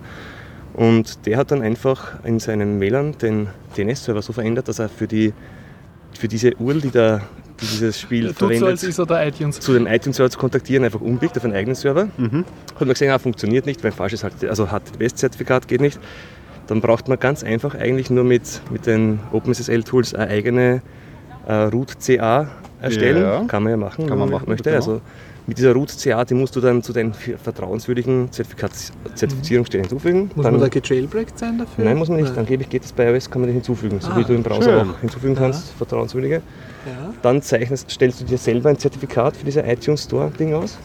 Und der hat dann einfach in seinem W L A N den D N S-Server so verändert, dass er für, die, für diese U R L, die, da, die dieses Spiel tut so, verwendet, als ist er der iTunes. zu dem iTunes-Server zu kontaktieren, einfach umbiegt auf einen eigenen Server. Mhm. Hat man gesehen, ah, funktioniert nicht, weil falsches halt, also H T T P S-Zertifikat geht nicht. Dann braucht man ganz einfach eigentlich nur mit, mit den OpenSSL-Tools eine eigene äh, Root-C A erstellen. Ja. Kann man ja machen, Kann wenn man man machen, möchte. genau. Also mit dieser Root-C A, die musst du dann zu deinen vertrauenswürdigen Zertifikats- Zertifizierungsstellen hinzufügen. Muss dann, man da gejailbreakt sein dafür? Nein, muss man nicht. Angeblich geht das bei iOS, kann man die hinzufügen, so Ah, wie du im Browser schön. auch hinzufügen kannst, vertrauenswürdige. Ja. Dann zeichnest, stellst du dir selber ein Zertifikat für diese iTunes Store-Ding aus.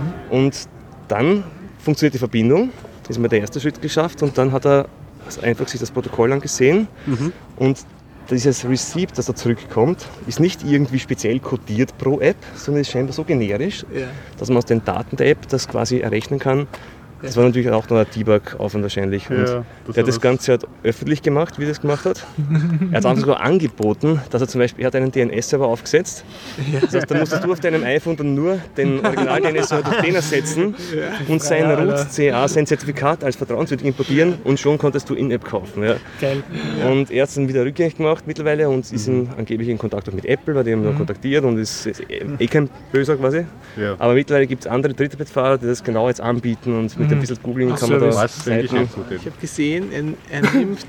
Und dann funktioniert die Verbindung. Das ist mal der erste Schritt geschafft. Und dann hat er einfach sich das Protokoll angesehen. Und dieses Receipt, das da zurückkommt, ist nicht irgendwie speziell codiert pro App, sondern ist scheinbar so generisch, Ja. dass man aus den Daten der App das quasi errechnen kann. Das war natürlich auch noch ein Debug-Aufwand wahrscheinlich. Und Ja, das der war hat das das. Ganze halt öffentlich gemacht, wie er das gemacht hat. Er hat auch sogar angeboten, dass er zum Beispiel, er hat einen D N S-Server aufgesetzt. Das heißt, da musstest du auf deinem iPhone dann nur den Original-D N S-Server durch den ersetzen und sein Root-C A, sein Zertifikat als vertrauenswürdig importieren und schon konntest du In-App kaufen. Ja. Geil. Und er hat es dann wieder rückgängig gemacht mittlerweile und ist in, angeblich in Kontakt auch mit Apple, weil die haben ihn dann kontaktiert und ist, ist eh kein Böser quasi. Ja. Aber mittlerweile gibt es andere Drittbettfahrer, die das genau jetzt anbieten und mit ein bisschen Googling kann man da Was denke ich Seiten- auch gut. Ich habe gesehen, er, er nimmt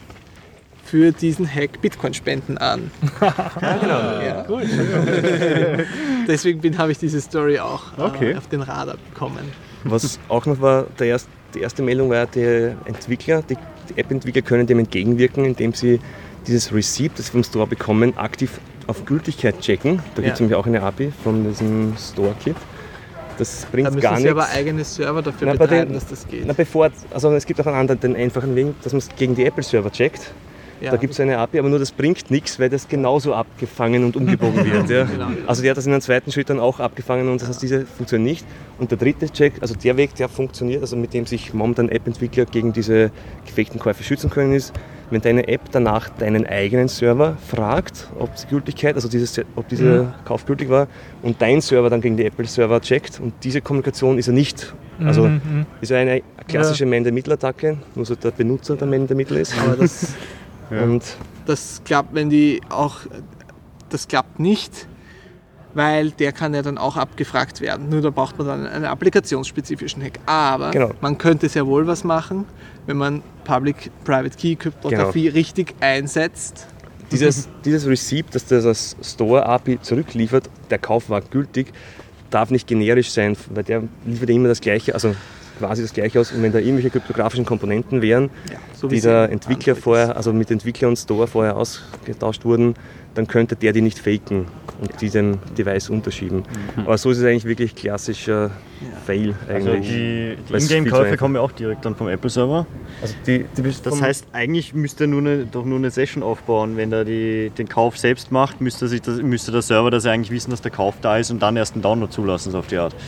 für diesen Hack Bitcoin-Spenden an. Ja, genau. Ja. Deswegen bin- habe ich diese Story auch Okay. äh, auf den Radar bekommen. Was auch noch war, der erst, die erste Meldung war, die Entwickler, die, die App-Entwickler können dem entgegenwirken, indem sie dieses Receipt, das sie vom Store bekommen, aktiv auf Gültigkeit checken. Da gibt es Ja. nämlich auch eine A P I von diesem Store-Kit. Das Da bringt müssen gar sie aber nichts. eigene Server dafür Na, bei betreiben, den- dass das geht. Na, bevor, also es gibt auch einen anderen, den einfachen Weg, dass man es gegen die Apple-Server checkt. Ja. Da gibt es eine A P I, aber nur das bringt nichts, weil das genauso abgefangen und umgebogen wird. Ja. Genau. Also der hat das in einem zweiten Schritt dann auch abgefangen und das heißt, diese funktioniert nicht. Und der dritte Check, also der Weg, der funktioniert, also mit dem sich momentan App-Entwickler gegen diese gefakten Käufe schützen können, ist, wenn deine App danach deinen eigenen Server fragt, ob die Gültigkeit, also dieses, ob dieser Kauf gültig war und dein Server dann gegen die Apple-Server checkt und diese Kommunikation ist er nicht. Also ist ja eine klassische Man-in-the-Middle-Attacke, nur so der Benutzer der Man-in-the-Middle ist. Aber das, Und das klappt, wenn die auch, das klappt nicht, weil der kann ja dann auch abgefragt werden. Nur da braucht man dann einen applikationsspezifischen Hack. Aber Genau. man könnte sehr wohl was machen, wenn man Public-Private-Key-Kryptographie richtig einsetzt. Dieses, dieses Receipt, das das Store-A P I zurückliefert, der Kauf war gültig, darf nicht generisch sein, weil der liefert ja immer das Gleiche, also quasi das Gleiche aus. Und wenn da irgendwelche kryptografischen Komponenten wären, Ja, so wie die sie der im Entwickler Android vorher, also mit Entwickler und Store vorher ausgetauscht wurden, dann könnte der die nicht faken und die dem Device unterschieben. Aber so ist es eigentlich wirklich klassischer Fail Also eigentlich. die, die Weil es viel zu Ingame-Käufe einfach- kommen ja auch direkt dann vom Apple-Server. Also die, die Das heißt, eigentlich müsste er nur eine, doch nur eine Session aufbauen. Wenn er die, den Kauf selbst macht, müsste, sich das, müsste der Server das eigentlich wissen, dass der Kauf da ist und dann erst einen Download zulassen, so auf die Art.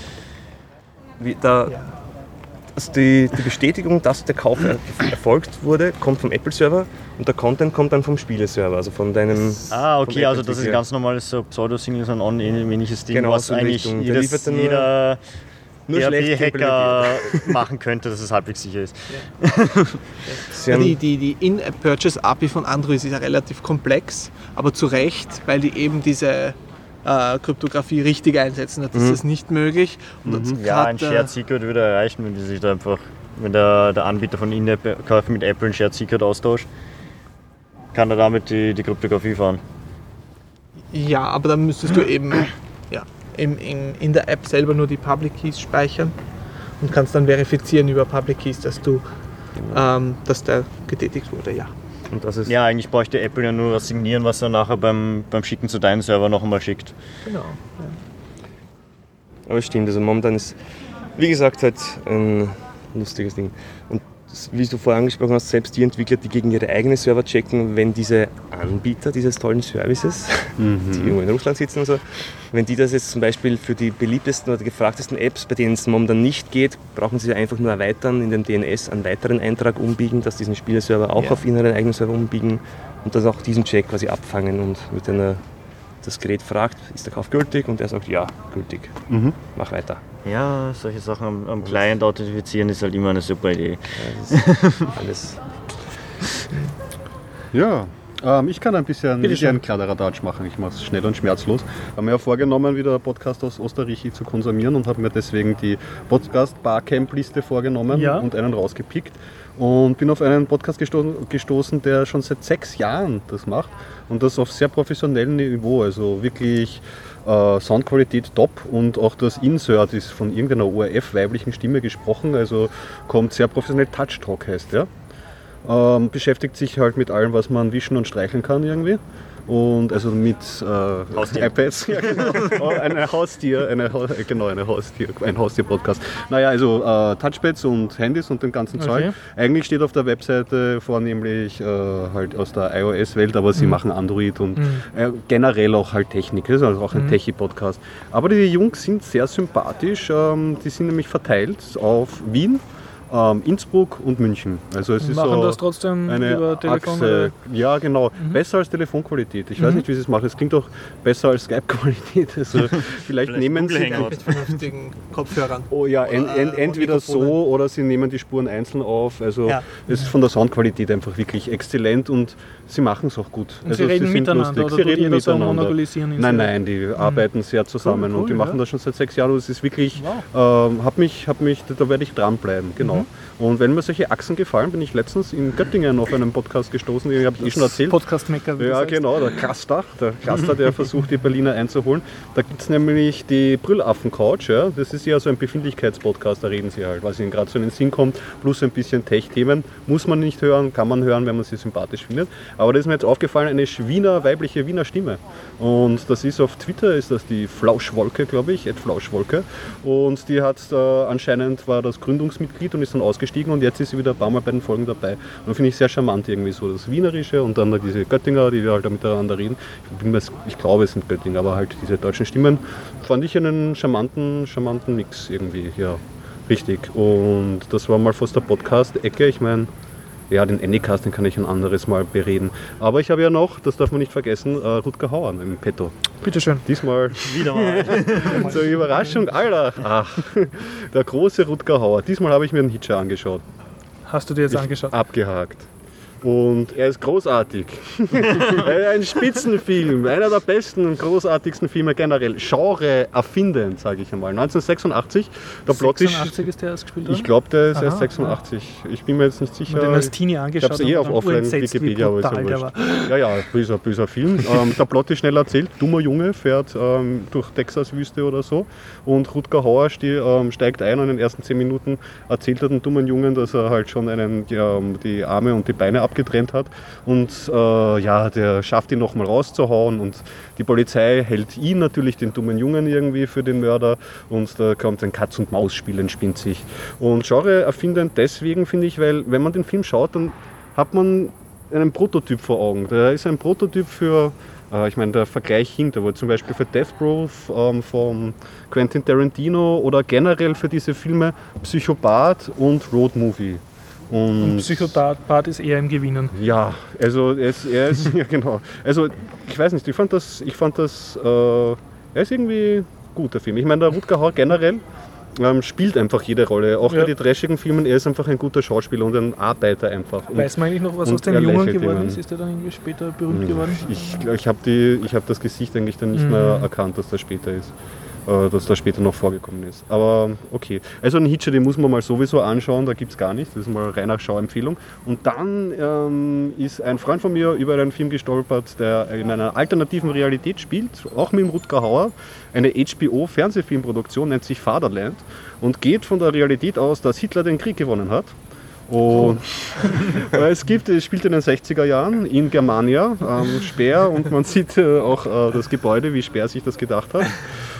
Wie da, also die, die Bestätigung, dass der Kauf er, erfolgt wurde, kommt vom Apple-Server und der Content kommt dann vom Spiele-Server, also von deinem... Ah, vom okay, also das ist ein App-Entwickler. ganz normales so Pseudo-Singles and on ähnliches Ding, Genau, was so in eigentlich Richtung. Der jedes, liefert dann nur- jeder nur schlecht Hacker machen könnte, dass es halbwegs sicher ist. Sie Ja, haben, die die, die In-App-Purchase-A P I von Android ist ja relativ komplex, aber zu Recht, weil die eben diese äh, Kryptographie richtig einsetzen. Das ist das nicht möglich. Und das Ja, grad, ein äh, Shared Secret würde erreichen, wenn die sich da einfach, wenn der, der Anbieter von In-App-Käufen mit Apple ein Shared Secret austauscht, kann er damit die, die Kryptographie fahren. Ja, aber dann müsstest du eben ja, im, in, in der App selber nur die Public Keys speichern und kannst dann verifizieren über Public Keys, dass du ähm, dass der getätigt wurde, ja. und das ist, Ja, eigentlich bräuchte Apple ja nur was signieren, was er nachher beim, beim Schicken zu deinem Server noch einmal schickt. Genau. Aber es stimmt, also momentan ist, wie gesagt, halt ein lustiges Ding. Und das, wie du vorher angesprochen hast, selbst die Entwickler, die gegen ihre eigenen Server checken, wenn diese Anbieter dieses tollen Services, mhm. die irgendwo in Russland sitzen und so, wenn die das jetzt zum Beispiel für die beliebtesten oder gefragtesten Apps, bei denen es momentan nicht geht, brauchen sie einfach nur erweitern, in den D N S einen weiteren Eintrag umbiegen, dass diesen Spieleserver auch ja. auf ihren eigenen Server umbiegen und dann auch diesen Check quasi abfangen und mit einer das Gerät fragt, ist der Kauf gültig? Und er sagt, ja, gültig. Mhm. Mach weiter. Ja, solche Sachen am, am Client authentifizieren ist halt immer eine super Idee. Ja, das ist alles. Ja, ähm, ich kann ein bisschen wie ein Kladderadatsch machen. Ich mache es schnell und schmerzlos. Ich habe mir ja vorgenommen, wieder Podcast aus Österreich zu konsumieren und habe mir deswegen die Podcast-Barcamp-Liste vorgenommen ja. und einen rausgepickt. Und bin auf einen Podcast gesto- gestoßen, der schon seit sechs Jahren das macht und das auf sehr professionellem Niveau, also wirklich äh, Soundqualität top und auch das Insert ist von irgendeiner O R F-weiblichen Stimme gesprochen, also kommt sehr professionell, Touch Talk heißt der. Ähm, beschäftigt sich halt mit allem, was man wischen und streicheln kann irgendwie. Und also mit äh, iPads, ja, genau. eine Haustier, eine, genau, eine Haustier, ein Haustier-Podcast. Naja, also äh, Touchpads und Handys und den ganzen okay. Zeug. Eigentlich steht auf der Webseite vornehmlich äh, halt aus der iOS-Welt, aber sie mhm. machen Android und mhm. äh, generell auch halt Technik. Das ist also auch ein mhm. Techie-Podcast. Aber die Jungs sind sehr sympathisch. Ähm, die sind nämlich verteilt auf Wien, Ähm, Innsbruck und München. Also es und ist machen so das trotzdem eine über Telefon? Achse. Ja, genau. Mhm. Besser als Telefonqualität. Ich mhm. weiß nicht, wie sie es machen. Es klingt auch besser als Skype-Qualität. Also vielleicht, vielleicht nehmen sie mit vernünftigen Kopfhörern. Oh ja, en, en, entweder so oder sie nehmen die Spuren einzeln auf. Also ja. es ist von der Soundqualität einfach wirklich exzellent und sie machen es auch gut. Und also sie reden miteinander lustig. oder sie reden miteinander. monopolisieren? Nein, nein, die mhm. arbeiten sehr zusammen cool, cool, und die machen ja. das schon seit sechs Jahren und es ist wirklich, wow. ähm, hab mich, hab mich, da werde ich dranbleiben, genau. Mhm. Und wenn mir solche Achsen gefallen, bin ich letztens in Göttingen auf einen Podcast gestoßen, den habe ich eh schon erzählt. Podcast-Mecker, wie Ja, genau, der Cluster, der Cluster, der versucht, die Berliner einzuholen. Da gibt es nämlich die Brüllaffen-Couch, ja. Das ist ja so ein Befindlichkeitspodcast, da reden sie halt, was ihnen gerade so in den Sinn kommt, plus ein bisschen Tech-Themen. Muss man nicht hören, kann man hören, wenn man sie sympathisch findet. Aber da ist mir jetzt aufgefallen, eine Wiener, weibliche Wiener Stimme. Und das ist auf Twitter, ist das die Flauschwolke, glaube ich, Ed Flauschwolke. Und die hat äh, anscheinend, war das Gründungsmitglied und ist dann ausgestiegen und jetzt ist sie wieder ein paar Mal bei den Folgen dabei. Und finde ich sehr charmant irgendwie so das Wienerische und dann diese Göttinger, die wir halt da miteinander reden. Ich, bin mir, ich glaube, es sind Göttinger, aber halt diese deutschen Stimmen fand ich einen charmanten, charmanten Mix irgendwie, ja, richtig. Und das war mal fast der Podcast-Ecke. Ich meine, ja, den Anycast, den kann ich ein anderes Mal bereden. Aber ich habe ja noch, das darf man nicht vergessen, äh, Rutger Hauer im Petto. Bitteschön. Diesmal wieder mal. Zur Überraschung aller. Ach, der große Rutger Hauer. Diesmal habe ich mir einen Hitcher angeschaut. Hast du dir jetzt ich angeschaut? Abgehakt. Und er ist großartig. Ein Spitzenfilm, einer der besten und großartigsten Filme generell. Genre erfindend, sage ich einmal. neunzehnhundertsechsundachtzig. Der Plot sechsundachtzig ist der erst gespielt worden? Ich glaube, der ist Aha, erst sechsundachtzig. Ja. Ich bin mir jetzt nicht sicher. Ich habe den als Teenie angeschaut. Ich habe es eh auf Offline-Wikipedia. Aber ja, ja, böser, böser Film. ähm, der Plot ist schnell erzählt. Dummer Junge fährt ähm, durch Texas-Wüste oder so und Rutger Hauer ste- ähm, steigt ein und in den ersten zehn Minuten erzählt er den dummen Jungen, dass er halt schon einen, ja, die Arme und die Beine abgetrennt hat und äh, ja, der schafft ihn nochmal rauszuhauen und die Polizei hält ihn natürlich, den dummen Jungen irgendwie für den Mörder und da kommt ein Katz-und-Maus-Spiel, entspinnt sich. Und Genre erfindend deswegen, finde ich, weil wenn man den Film schaut, dann hat man einen Prototyp vor Augen. Der ist ein Prototyp für, äh, ich meine, der Vergleich hinkt, aber zum Beispiel für Death Proof ähm, von Quentin Tarantino oder generell für diese Filme Psychopath und Road Movie. Und, und Psychopath ist eher im Gewinnen. Ja, also es, er ist, ja genau. Also ich weiß nicht, ich fand das, ich fand das, äh, er ist irgendwie gut, der Film. Ich meine, der Rutger Hauer generell ähm, spielt einfach jede Rolle, auch ja. bei den trashigen Filmen. Er ist einfach ein guter Schauspieler und ein Arbeiter einfach. Und, weiß man eigentlich noch, was aus dem Jungen geworden ist? Ist der dann irgendwie später berühmt geworden? Ich, ich habe hab das Gesicht eigentlich dann nicht mhm. mehr erkannt, dass das später ist. Dass da später noch vorgekommen ist. Aber okay. Also einen Hitcher, den muss man mal sowieso anschauen, da gibt es gar nichts. Das ist mal reine Schauempfehlung. Und dann ähm, ist ein Freund von mir über einen Film gestolpert, der in einer alternativen Realität spielt, auch mit dem Rutger Hauer. Eine H B O-Fernsehfilmproduktion, nennt sich Fatherland und geht von der Realität aus, dass Hitler den Krieg gewonnen hat. Und oh. es gibt, es spielt in den sechziger Jahren in Germania, ähm, Speer, und man sieht äh, auch äh, das Gebäude, wie Speer sich das gedacht hat.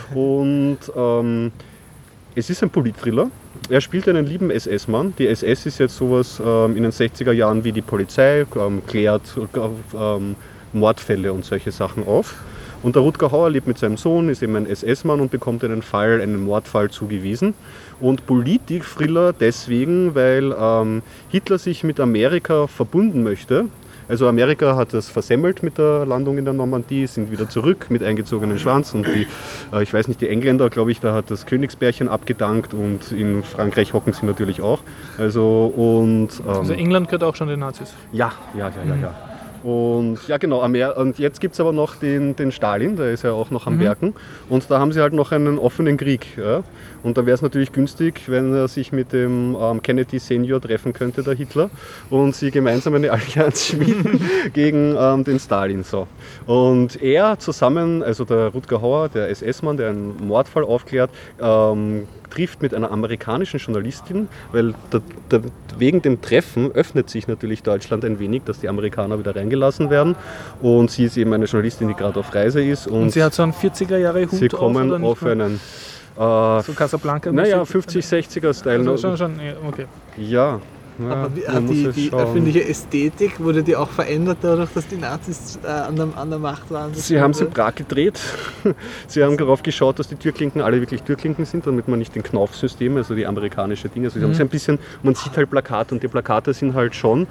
Und ähm, es ist ein Politthriller. Er spielt einen lieben S S-Mann. Die S S ist jetzt sowas ähm, in den sechziger Jahren wie die Polizei, ähm, klärt ähm, Mordfälle und solche Sachen auf. Und der Rutger Hauer lebt mit seinem Sohn, ist eben ein S S-Mann und bekommt einen Fall, einen Mordfall zugewiesen. Und Politthriller deswegen, weil ähm, Hitler sich mit Amerika verbunden möchte. Also Amerika hat das versemmelt mit der Landung in der Normandie, sind wieder zurück mit eingezogenen Schwanz. Und die, äh, ich weiß nicht, die Engländer, glaube ich, da hat das Königsbärchen abgedankt und in Frankreich hocken sie natürlich auch. Also, und, ähm, Also England gehört auch schon den Nazis. Ja, ja, ja, ja, ja. Und ja genau, und jetzt gibt es aber noch den, den Stalin, der ist ja auch noch am mhm. Werken. Und da haben sie halt noch einen offenen Krieg. Ja? Und da wäre es natürlich günstig, wenn er sich mit dem ähm, Kennedy Senior treffen könnte, der Hitler, und sie gemeinsam eine Allianz schmieden gegen ähm, den Stalin. So. Und er zusammen, also der Rutger Hauer, der S S-Mann, der einen Mordfall aufklärt, ähm, trifft mit einer amerikanischen Journalistin, weil der, der, wegen dem Treffen öffnet sich natürlich Deutschland ein wenig, dass die Amerikaner wieder reingelassen werden. Und sie ist eben eine Journalistin, die gerade auf Reise ist. Und, und sie hat so einen vierziger Jahre Hut sie kommen auf, oder auf einen äh, so Casablanca. Naja, fünfzig, sechziger Style. Also schon, schon, ja, okay. Ja. Ja, aber wie, hat die, die öffentliche Ästhetik, wurde die auch verändert dadurch, dass die Nazis äh, an, der, an der Macht waren? Sie haben sie Prag gedreht. Sie haben darauf geschaut, dass die Türklinken alle wirklich Türklinken sind, damit man nicht den Knaufsystem, also die amerikanische Dinge, also sie mhm. haben sie ein bisschen, man sieht halt Plakate und die Plakate sind halt schon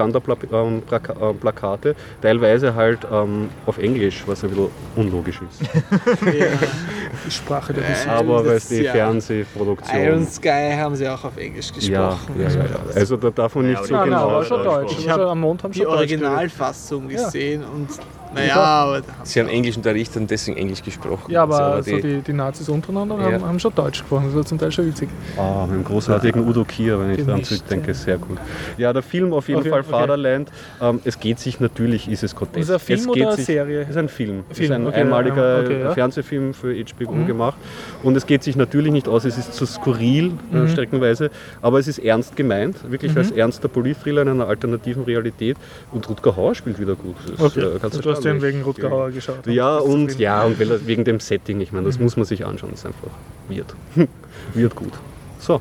Propagandaplakate, teilweise halt ähm, auf Englisch, was ein bisschen unlogisch ist. Ja, die Sprache der Musik. Aber weil es die ja. Fernsehproduktion... Iron Sky haben sie auch auf Englisch gesprochen. Ja, ja, ja, ja. Also da darf man nicht ja, so nein, genau... Nein, aber schon Deutsch. Ich habe am Montag die Originalfassung gesehen ja. und naja, aber... Sie haben Englisch unterrichtet und deswegen Englisch gesprochen. Ja, aber also die, die, die Nazis untereinander ja. haben, haben schon Deutsch gesprochen. Das war zum Teil schon witzig. Ah, mit dem großartigen Udo Kier, wenn ich daran zurückdenke, sehr gut. Ja, der Film auf jeden okay, Fall, okay. Fatherland. Ähm, es geht sich natürlich, ist es grotesk. Ist es ein Film es oder eine sich, Serie? Es ist ein Film. Es Film. ist ein okay, einmaliger okay, ja. Fernsehfilm für H B O mhm. gemacht. Und es geht sich natürlich nicht aus, es ist zu skurril mhm. äh, streckenweise, aber es ist ernst gemeint, wirklich mhm. als ernster Politthriller in einer alternativen Realität. Und Rutger Hauer spielt wieder gut. Das, okay. äh, du hast den wegen Rutger Hauer geschaut. Ja, und, ja, und wegen dem Setting, ich meine, das mhm. muss man sich anschauen, das ist einfach wird. wird gut. So.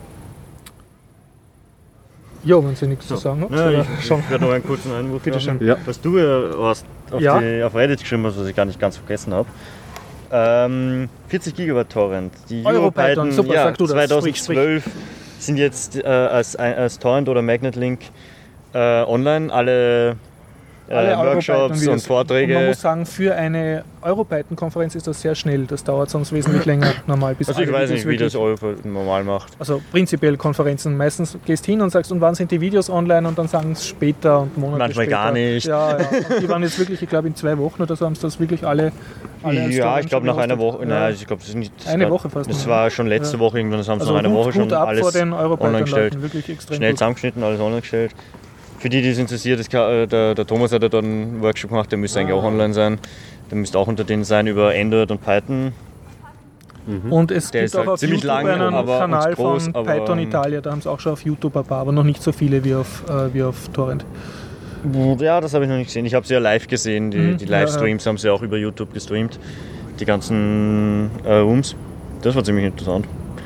Ja, wenn Sie nichts so. zu sagen haben. Ja, ich ich werde noch einen kurzen Einwurf Bitte machen. schön. Ja. Was du ja hast auf, ja. die, auf Reddit geschrieben hast, was ich gar nicht ganz vergessen habe. Ähm, vierzig Gigabyte Torrent. Die Europython, super, ja, sag du das. zweitausendzwölf sprich, sprich. sind jetzt äh, als, als Torrent oder Magnet Link äh, online. Alle Äh, Workshops und Vorträge. Und man muss sagen, für eine Europython-Konferenz ist das sehr schnell. Das dauert sonst wesentlich länger normal. Bis also ich weiß nicht, wie das Europython normal macht. Also prinzipiell Konferenzen. Meistens gehst hin und sagst, und wann sind die Videos online, und dann sagen es später und Monate Manchmal später. gar nicht. Ja, ja. Und die waren jetzt wirklich, ich glaube in zwei Wochen oder so haben es das wirklich alle, alle Ja, ich glaube nach einer Woche. Ja. Nein, ich glaube, das ist nicht. Das eine war, Woche fast. Das war schon letzte ja. Woche irgendwann, das haben sie also nach einer Hut, Woche schon Hut ab alles vor den online gestellt. Wirklich extrem Schnell gut. zusammengeschnitten, alles online gestellt. Für die, die es interessiert, das kann, der, der Thomas hat ja da einen Workshop gemacht, der müsste ah. eigentlich auch online sein. Der müsste auch unter denen sein über Android und Python. Mhm. Und es der gibt auch halt auf YouTube lang, einen aber Kanal groß, von Python Italia, da haben sie auch schon auf YouTube ein paar, aber noch nicht so viele wie auf, äh, wie auf Torrent. Ja, das habe ich noch nicht gesehen. Ich habe sie ja live gesehen, die, mhm. die Livestreams ja, ja. haben sie auch über YouTube gestreamt. Die ganzen äh, Rooms. Das war ziemlich interessant.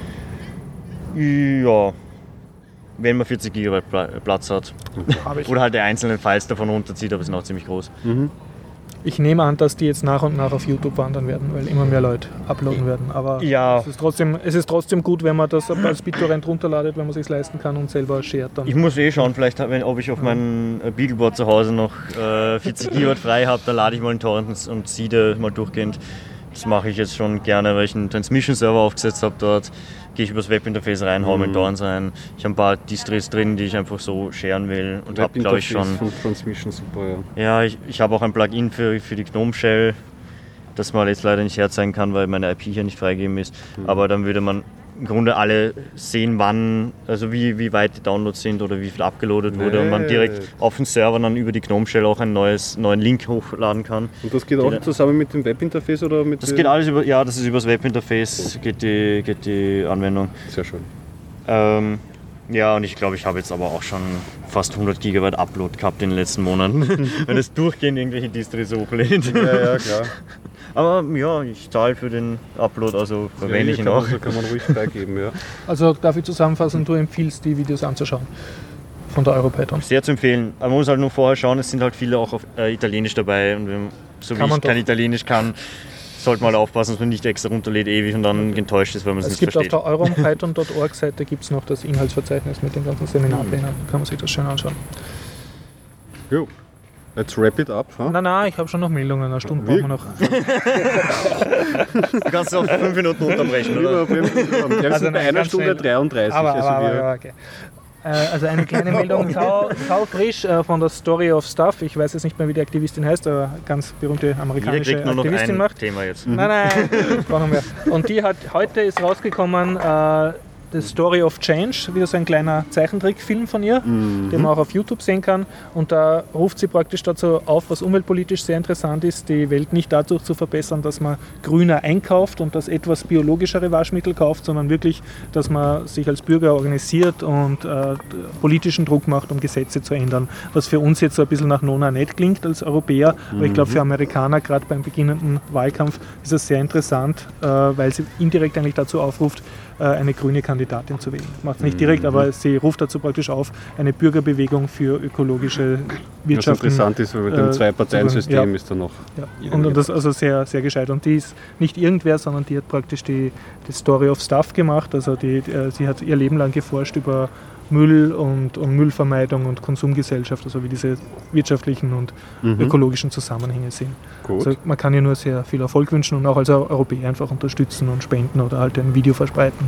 Ja. Wenn man vierzig Gigabyte Platz hat. Oder halt die einzelnen Files davon runterzieht, aber sie sind auch ziemlich groß. Mhm. Ich nehme an, dass die jetzt nach und nach auf YouTube wandern werden, weil immer mehr Leute uploaden werden. Aber ja. es, ist trotzdem, es ist trotzdem gut, wenn man das als BitTorrent runterladet, wenn man es sich leisten kann und selber shared. Dann. Ich muss eh schauen, vielleicht ob ich auf meinem Beagleboard zu Hause noch äh, vierzig Gigabyte frei habe, dann lade ich mal einen Torrent und ziehe da mal durchgehend. Das mache ich jetzt schon gerne, weil ich einen Transmission-Server aufgesetzt habe dort. Gehe ich übers Webinterface rein, haue mhm. mit Torrents rein. Ich habe ein paar Distros drin, die ich einfach so sharen will. Und habe, glaube ich, schon. Von Transmission super, ja. Ja, ich, ich habe auch ein Plugin für, für die Gnome Shell, das man jetzt leider nicht herzeigen kann, weil meine I P hier nicht freigegeben ist. Mhm. Aber dann würde man im Grunde alle sehen, wann, also wie, wie weit die Downloads sind oder wie viel abgeloadet wurde, nee. und man direkt auf den Server dann über die Gnome Shell auch einen neues, neuen Link hochladen kann. Und das geht auch die, zusammen mit dem Webinterface oder mit? Das geht alles über, ja, das ist über das Webinterface, oh. geht, die, geht die Anwendung. Sehr schön. Ähm, Ja, und ich glaube, ich habe jetzt aber auch schon fast hundert Gigabyte Upload gehabt in den letzten Monaten, weil es durchgehend irgendwelche Distros hochlädt. Ja, ja, klar. Aber ja, ich zahle für den Upload, also verwende ich ihn kann man, auch. so kann man ruhig freigeben, ja. Also darf ich zusammenfassen, du empfiehlst die Videos anzuschauen von der Europython. Sehr zu empfehlen. Aber man muss halt nur vorher schauen, es sind halt viele auch auf äh, Italienisch dabei. Und wenn, so Kann wie man ich kein doch. Italienisch kann, sollte man halt aufpassen, dass man nicht extra runterlädt ewig und dann enttäuscht ist, weil man es Es nicht gibt versteht. auf der europython punkt org Seite gibt's noch das Inhaltsverzeichnis mit den ganzen Seminarplänen. Kann man sich das schön anschauen. Jo. Let's wrap it up. Huh? Nein, nein, ich habe schon noch Meldungen. Eine Stunde brauchen wir noch. Du kannst es auf fünf Minuten unterbrechen, oder? Wir sind Also bei nein, einer ganz Stunde schnell. dreiunddreißig. Aber, also aber, wir, aber, okay. Äh, Also eine kleine Meldung, sau, sau frisch äh, von der Story of Stuff. Ich weiß jetzt nicht mehr, wie die Aktivistin heißt, aber ganz berühmte Jeder amerikanische kriegt nur noch Aktivistin ein macht. Thema jetzt. Nein, nein, das brauchen wir. Und die hat, heute ist rausgekommen, äh, The Story of Change, wieder so ein kleiner Zeichentrickfilm von ihr, den man auch auf YouTube sehen kann. Und da ruft sie praktisch dazu auf, was umweltpolitisch sehr interessant ist, die Welt nicht dadurch zu verbessern, dass man grüner einkauft und das etwas biologischere Waschmittel kauft, sondern wirklich, dass man sich als Bürger organisiert und äh, politischen Druck macht, um Gesetze zu ändern. Was für uns jetzt so ein bisschen nach Nona nicht klingt als Europäer, aber ich glaube für Amerikaner, gerade beim beginnenden Wahlkampf, ist das sehr interessant, äh, weil sie indirekt eigentlich dazu aufruft, eine grüne Kandidatin zu wählen. Macht es nicht direkt, Mhm. aber sie ruft dazu praktisch auf, eine Bürgerbewegung für ökologische was Wirtschaft. interessant ist, weil mit dem äh, Zwei-Parteien-System ja. ist da noch. Ja. Und das ist also sehr, sehr gescheit. Und die ist nicht irgendwer, sondern die hat praktisch die, die Story of Stuff gemacht. Also die, die, sie hat ihr Leben lang geforscht über Müll und, und Müllvermeidung und Konsumgesellschaft, also wie diese wirtschaftlichen und Mhm. ökologischen Zusammenhänge sind. Gut. Also man kann ihr nur sehr viel Erfolg wünschen und auch als Europäer einfach unterstützen und spenden oder halt ein Video verspreiten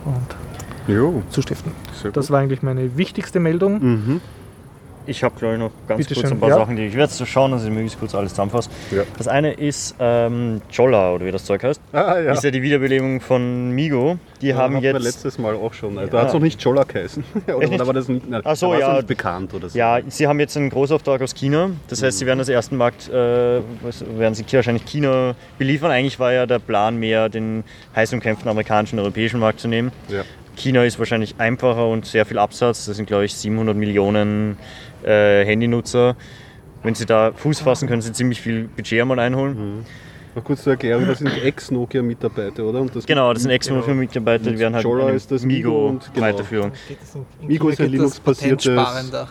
und Jo, zustiften. sehr Das gut. war eigentlich meine wichtigste Meldung. Mhm. Ich habe, glaube ich, noch ganz Bitte kurz schön, ein paar ja. Sachen, die ich werde so schauen, dass ich möglichst kurz alles zusammenfasse. Ja. Das eine ist ähm, Jolla, oder wie das Zeug heißt. Ah, ja. Ist ja die Wiederbelebung von Migo. Die Ja, haben hatten wir jetzt. letztes Mal auch schon. Da Ja. hat es noch nicht Jolla geheißen. Oder nicht? war das nicht, nein, Ach so, da war's ja. noch nicht bekannt oder so. Ja, sie haben jetzt einen Großauftrag aus China. Das heißt, sie werden das ersten Markt, äh, was- werden sie wahrscheinlich China beliefern. Eigentlich war ja der Plan mehr, den heiß umkämpften amerikanischen und europäischen Markt zu nehmen. Ja. China ist wahrscheinlich einfacher und sehr viel Absatz. Das sind, glaube ich, siebenhundert Millionen äh, Handynutzer. Wenn sie da Fuß fassen, können sie ziemlich viel Budget einmal einholen. Noch kurz zur Erklärung, das sind Ex-Nokia-Mitarbeiter, oder? Und das Genau, das sind Ex-Mitarbeiter, die Und werden halt Jolla eine ist das Migo und genau. weiterführen. Migo ist ein Linux-basiertes- Patentsparender.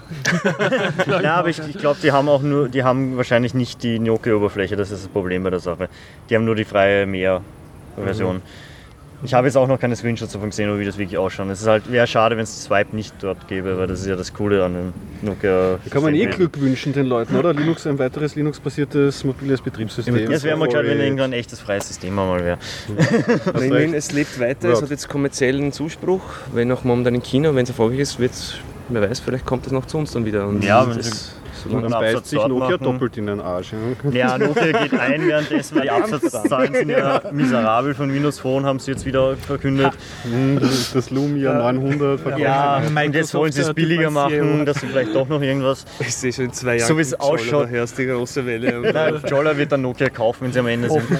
Ja, aber ich, ich glaube, die haben auch nur, die haben wahrscheinlich nicht die Nokia-Oberfläche, das ist das Problem bei der Sache. Die haben nur die freie Mehr-Version. Mhm. Ich habe jetzt auch noch keine Screenshots davon gesehen, wie das wirklich ausschaut. Es ist halt, wäre schade, wenn es Swipe nicht dort gäbe, weil das ist ja das Coole an dem Nokia. Da kann man eh Glück wünschen den Leuten, oder? Linux, ein weiteres Linux-basiertes mobiles Betriebssystem. Ja, es wäre mal gescheit, wenn Voll- irgendwann ein echtes freies System einmal wäre. Aber ich meine, es lebt weiter, Ja. es hat jetzt kommerziellen Zuspruch, wenn auch momentan in China, wenn es erfolgreich ist, wird wer weiß, vielleicht kommt es noch zu uns dann wieder. Und Ja, wenn das, sie- Dann einen beißt Absatz sich dort Nokia machen. doppelt in den Arsch. Ja. Ja, Nokia geht ein währenddessen, weil die Absatzzahlen sind ja miserabel. Von Windows Phone haben sie jetzt wieder verkündet. Das Lumia neunhundert verkauft. Ja, und Microsoft, jetzt wollen sie es äh, billiger Typ eins C E O. machen, dass sie vielleicht doch noch irgendwas. ich sehe schon in zwei Jahren, So wie es gibt's Jolla, ausschaut. da hörst du die große Welle. Und Nein, Jolla wird dann Nokia kaufen, wenn sie am Ende sind.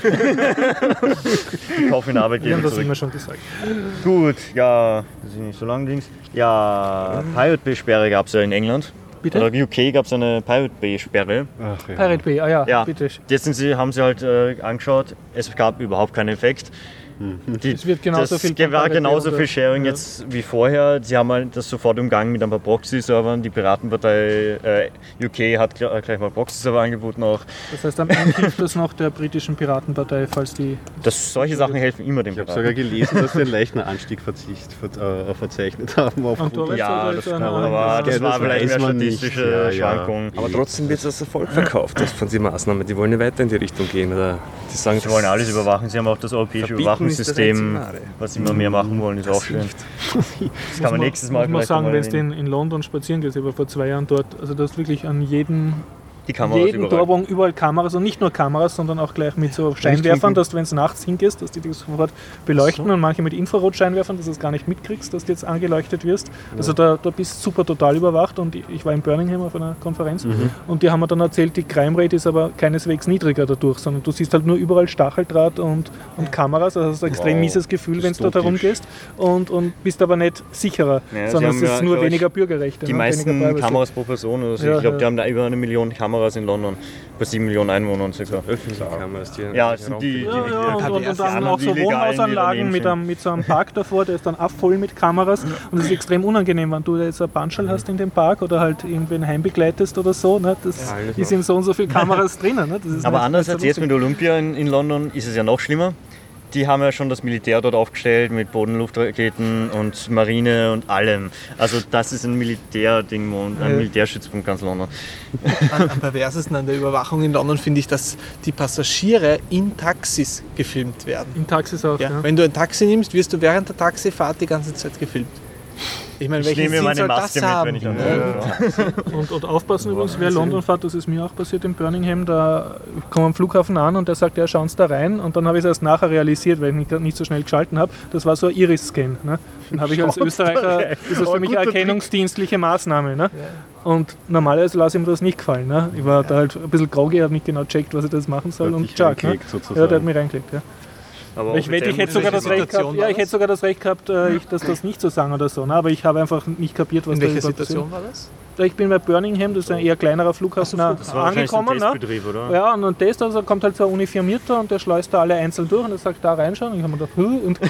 Die kaufen den Wir haben Arbeitgeber das zurück. immer schon gesagt. Gut, ja, das ist nicht so lang Dings. Ja, Pirate Bay-Sperre gab es ja in England. Bitte? Oder U K gab es eine Pirate Bay-Sperre. Ach, ja. Pirate Bay, ah ja, Ja, bitte. jetzt sind sie, haben sie halt äh, angeschaut, es gab überhaupt keinen Effekt. Die, Es wird genauso das viel ge- war Pirate genauso Bay viel oder- Sharing ja. jetzt wie vorher. Sie haben halt das sofort umgangen mit ein paar Proxy-Servern. Die Piratenpartei äh, U K hat gl- gleich mal Proxy-Server angeboten auch. Das heißt, am Ende hilft das noch der britischen Piratenpartei, falls die... Das, solche Sachen helfen immer den Ich habe sogar Piraten. gelesen, dass sie einen leichten Anstieg verzicht, ver, äh, verzeichnet haben. Und Aufgrund Torvalds Ja, oder das, ist einer- aber das Ja, war das vielleicht weiß mehr man nicht. statistische Ja, ja. Schwankungen. aber trotzdem wird es als Erfolg verkauft, das von den Maßnahmen. Die wollen ja weiter in die Richtung gehen. Oder die sagen, Sie wollen alles überwachen. Sie haben auch das europäische Verbieten ist das Überwachungssystem, einzig Wahre. was sie immer mehr machen wollen, ist auch schön. Das kann man nächstes Mal muss man vielleicht sagen, mal wenn du in- in, in London spazieren gehst, ich war vor zwei Jahren dort, also du hast wirklich an jedem Die Kameras jeden überall. Torbogen überall Kameras und nicht nur Kameras, sondern auch gleich mit so Scheinwerfern, dass du, wenn du nachts hingehst, dass die dich sofort beleuchten so. Und manche mit Infrarotscheinwerfern, dass du es gar nicht mitkriegst, dass du jetzt angeleuchtet wirst. Ja. Also da, da bist du super total überwacht und ich war in Birmingham auf einer Konferenz mhm. und die haben mir dann erzählt, die Crime Rate ist aber keineswegs niedriger dadurch, sondern du siehst halt nur überall Stacheldraht und, und Kameras, also hast ein extrem wow. mieses Gefühl, wenn du dort herumgehst und, und bist aber nicht sicherer, ja, sondern es ist ja, nur weniger Bürgerrechte. Die ne? meisten Kameras pro Person, also ja, ich glaube, ja. die haben da über eine Million Kameras in London, bei sieben Millionen Einwohnern circa. Öffentliche Kameras, die ja, sind die, die, ja, die, ja, die und, und dann auch so Wohnhausanlagen mit, einem, mit so einem Park davor, der ist dann auch voll mit Kameras und es ist extrem unangenehm, wenn du jetzt ein Bandschall mhm. hast in dem Park oder halt irgendwen heimbegleitest oder so, ne? Das ja, ist in so und so viele Kameras drinnen. Ne? Das ist aber anders als jetzt mit Olympia in, in London ist es ja noch schlimmer. Die haben ja schon das Militär dort aufgestellt mit Bodenluftraketen und Marine und allem. Also das ist ein Militärding und ein ja. Militärstützpunkt ganz London. Am, am perversesten an der Überwachung in London finde ich, dass die Passagiere in Taxis gefilmt werden. In Taxis auch, ja. ja. Wenn du ein Taxi nimmst, wirst du während der Taxifahrt die ganze Zeit gefilmt. Ich, meine, ich nehme mir meine Maske mit, wenn ich an ja. und, und aufpassen übrigens, wer London fährt, das ist mir auch passiert in Birmingham, da komme am Flughafen an und der sagt, ja, schauen Sie da rein und dann habe ich es erst nachher realisiert, weil ich nicht, nicht so schnell geschalten habe, das war so ein Iris-Scan. Ne? Dann habe ich als Österreicher, ist das für mich eine erkennungsdienstliche Maßnahme. Ne? Ja. Und normalerweise lasse ich mir das nicht gefallen. Ne? Ich war da halt ein bisschen groggy, habe nicht genau gecheckt, was ich das machen soll und Chuck, ne? Ja, der hat mich reingelegt, ja. Aber ich wette, ich hätte sogar das Recht gehabt, ja, ich hätte sogar das Recht gehabt, äh, ich, dass das nicht so sagen oder so, ne? Aber ich habe einfach nicht kapiert, was in da welcher Situation war das? Ich bin bei Birmingham, das ist ein eher kleinerer Flughafen, so, das war angekommen. Ein Testbetrieb, ne? oder? Ja, und ein Test, also kommt halt so ein Uniformierter und der schleust da alle einzeln durch und der sagt, da reinschauen. Und ich habe mir gedacht, Huh? und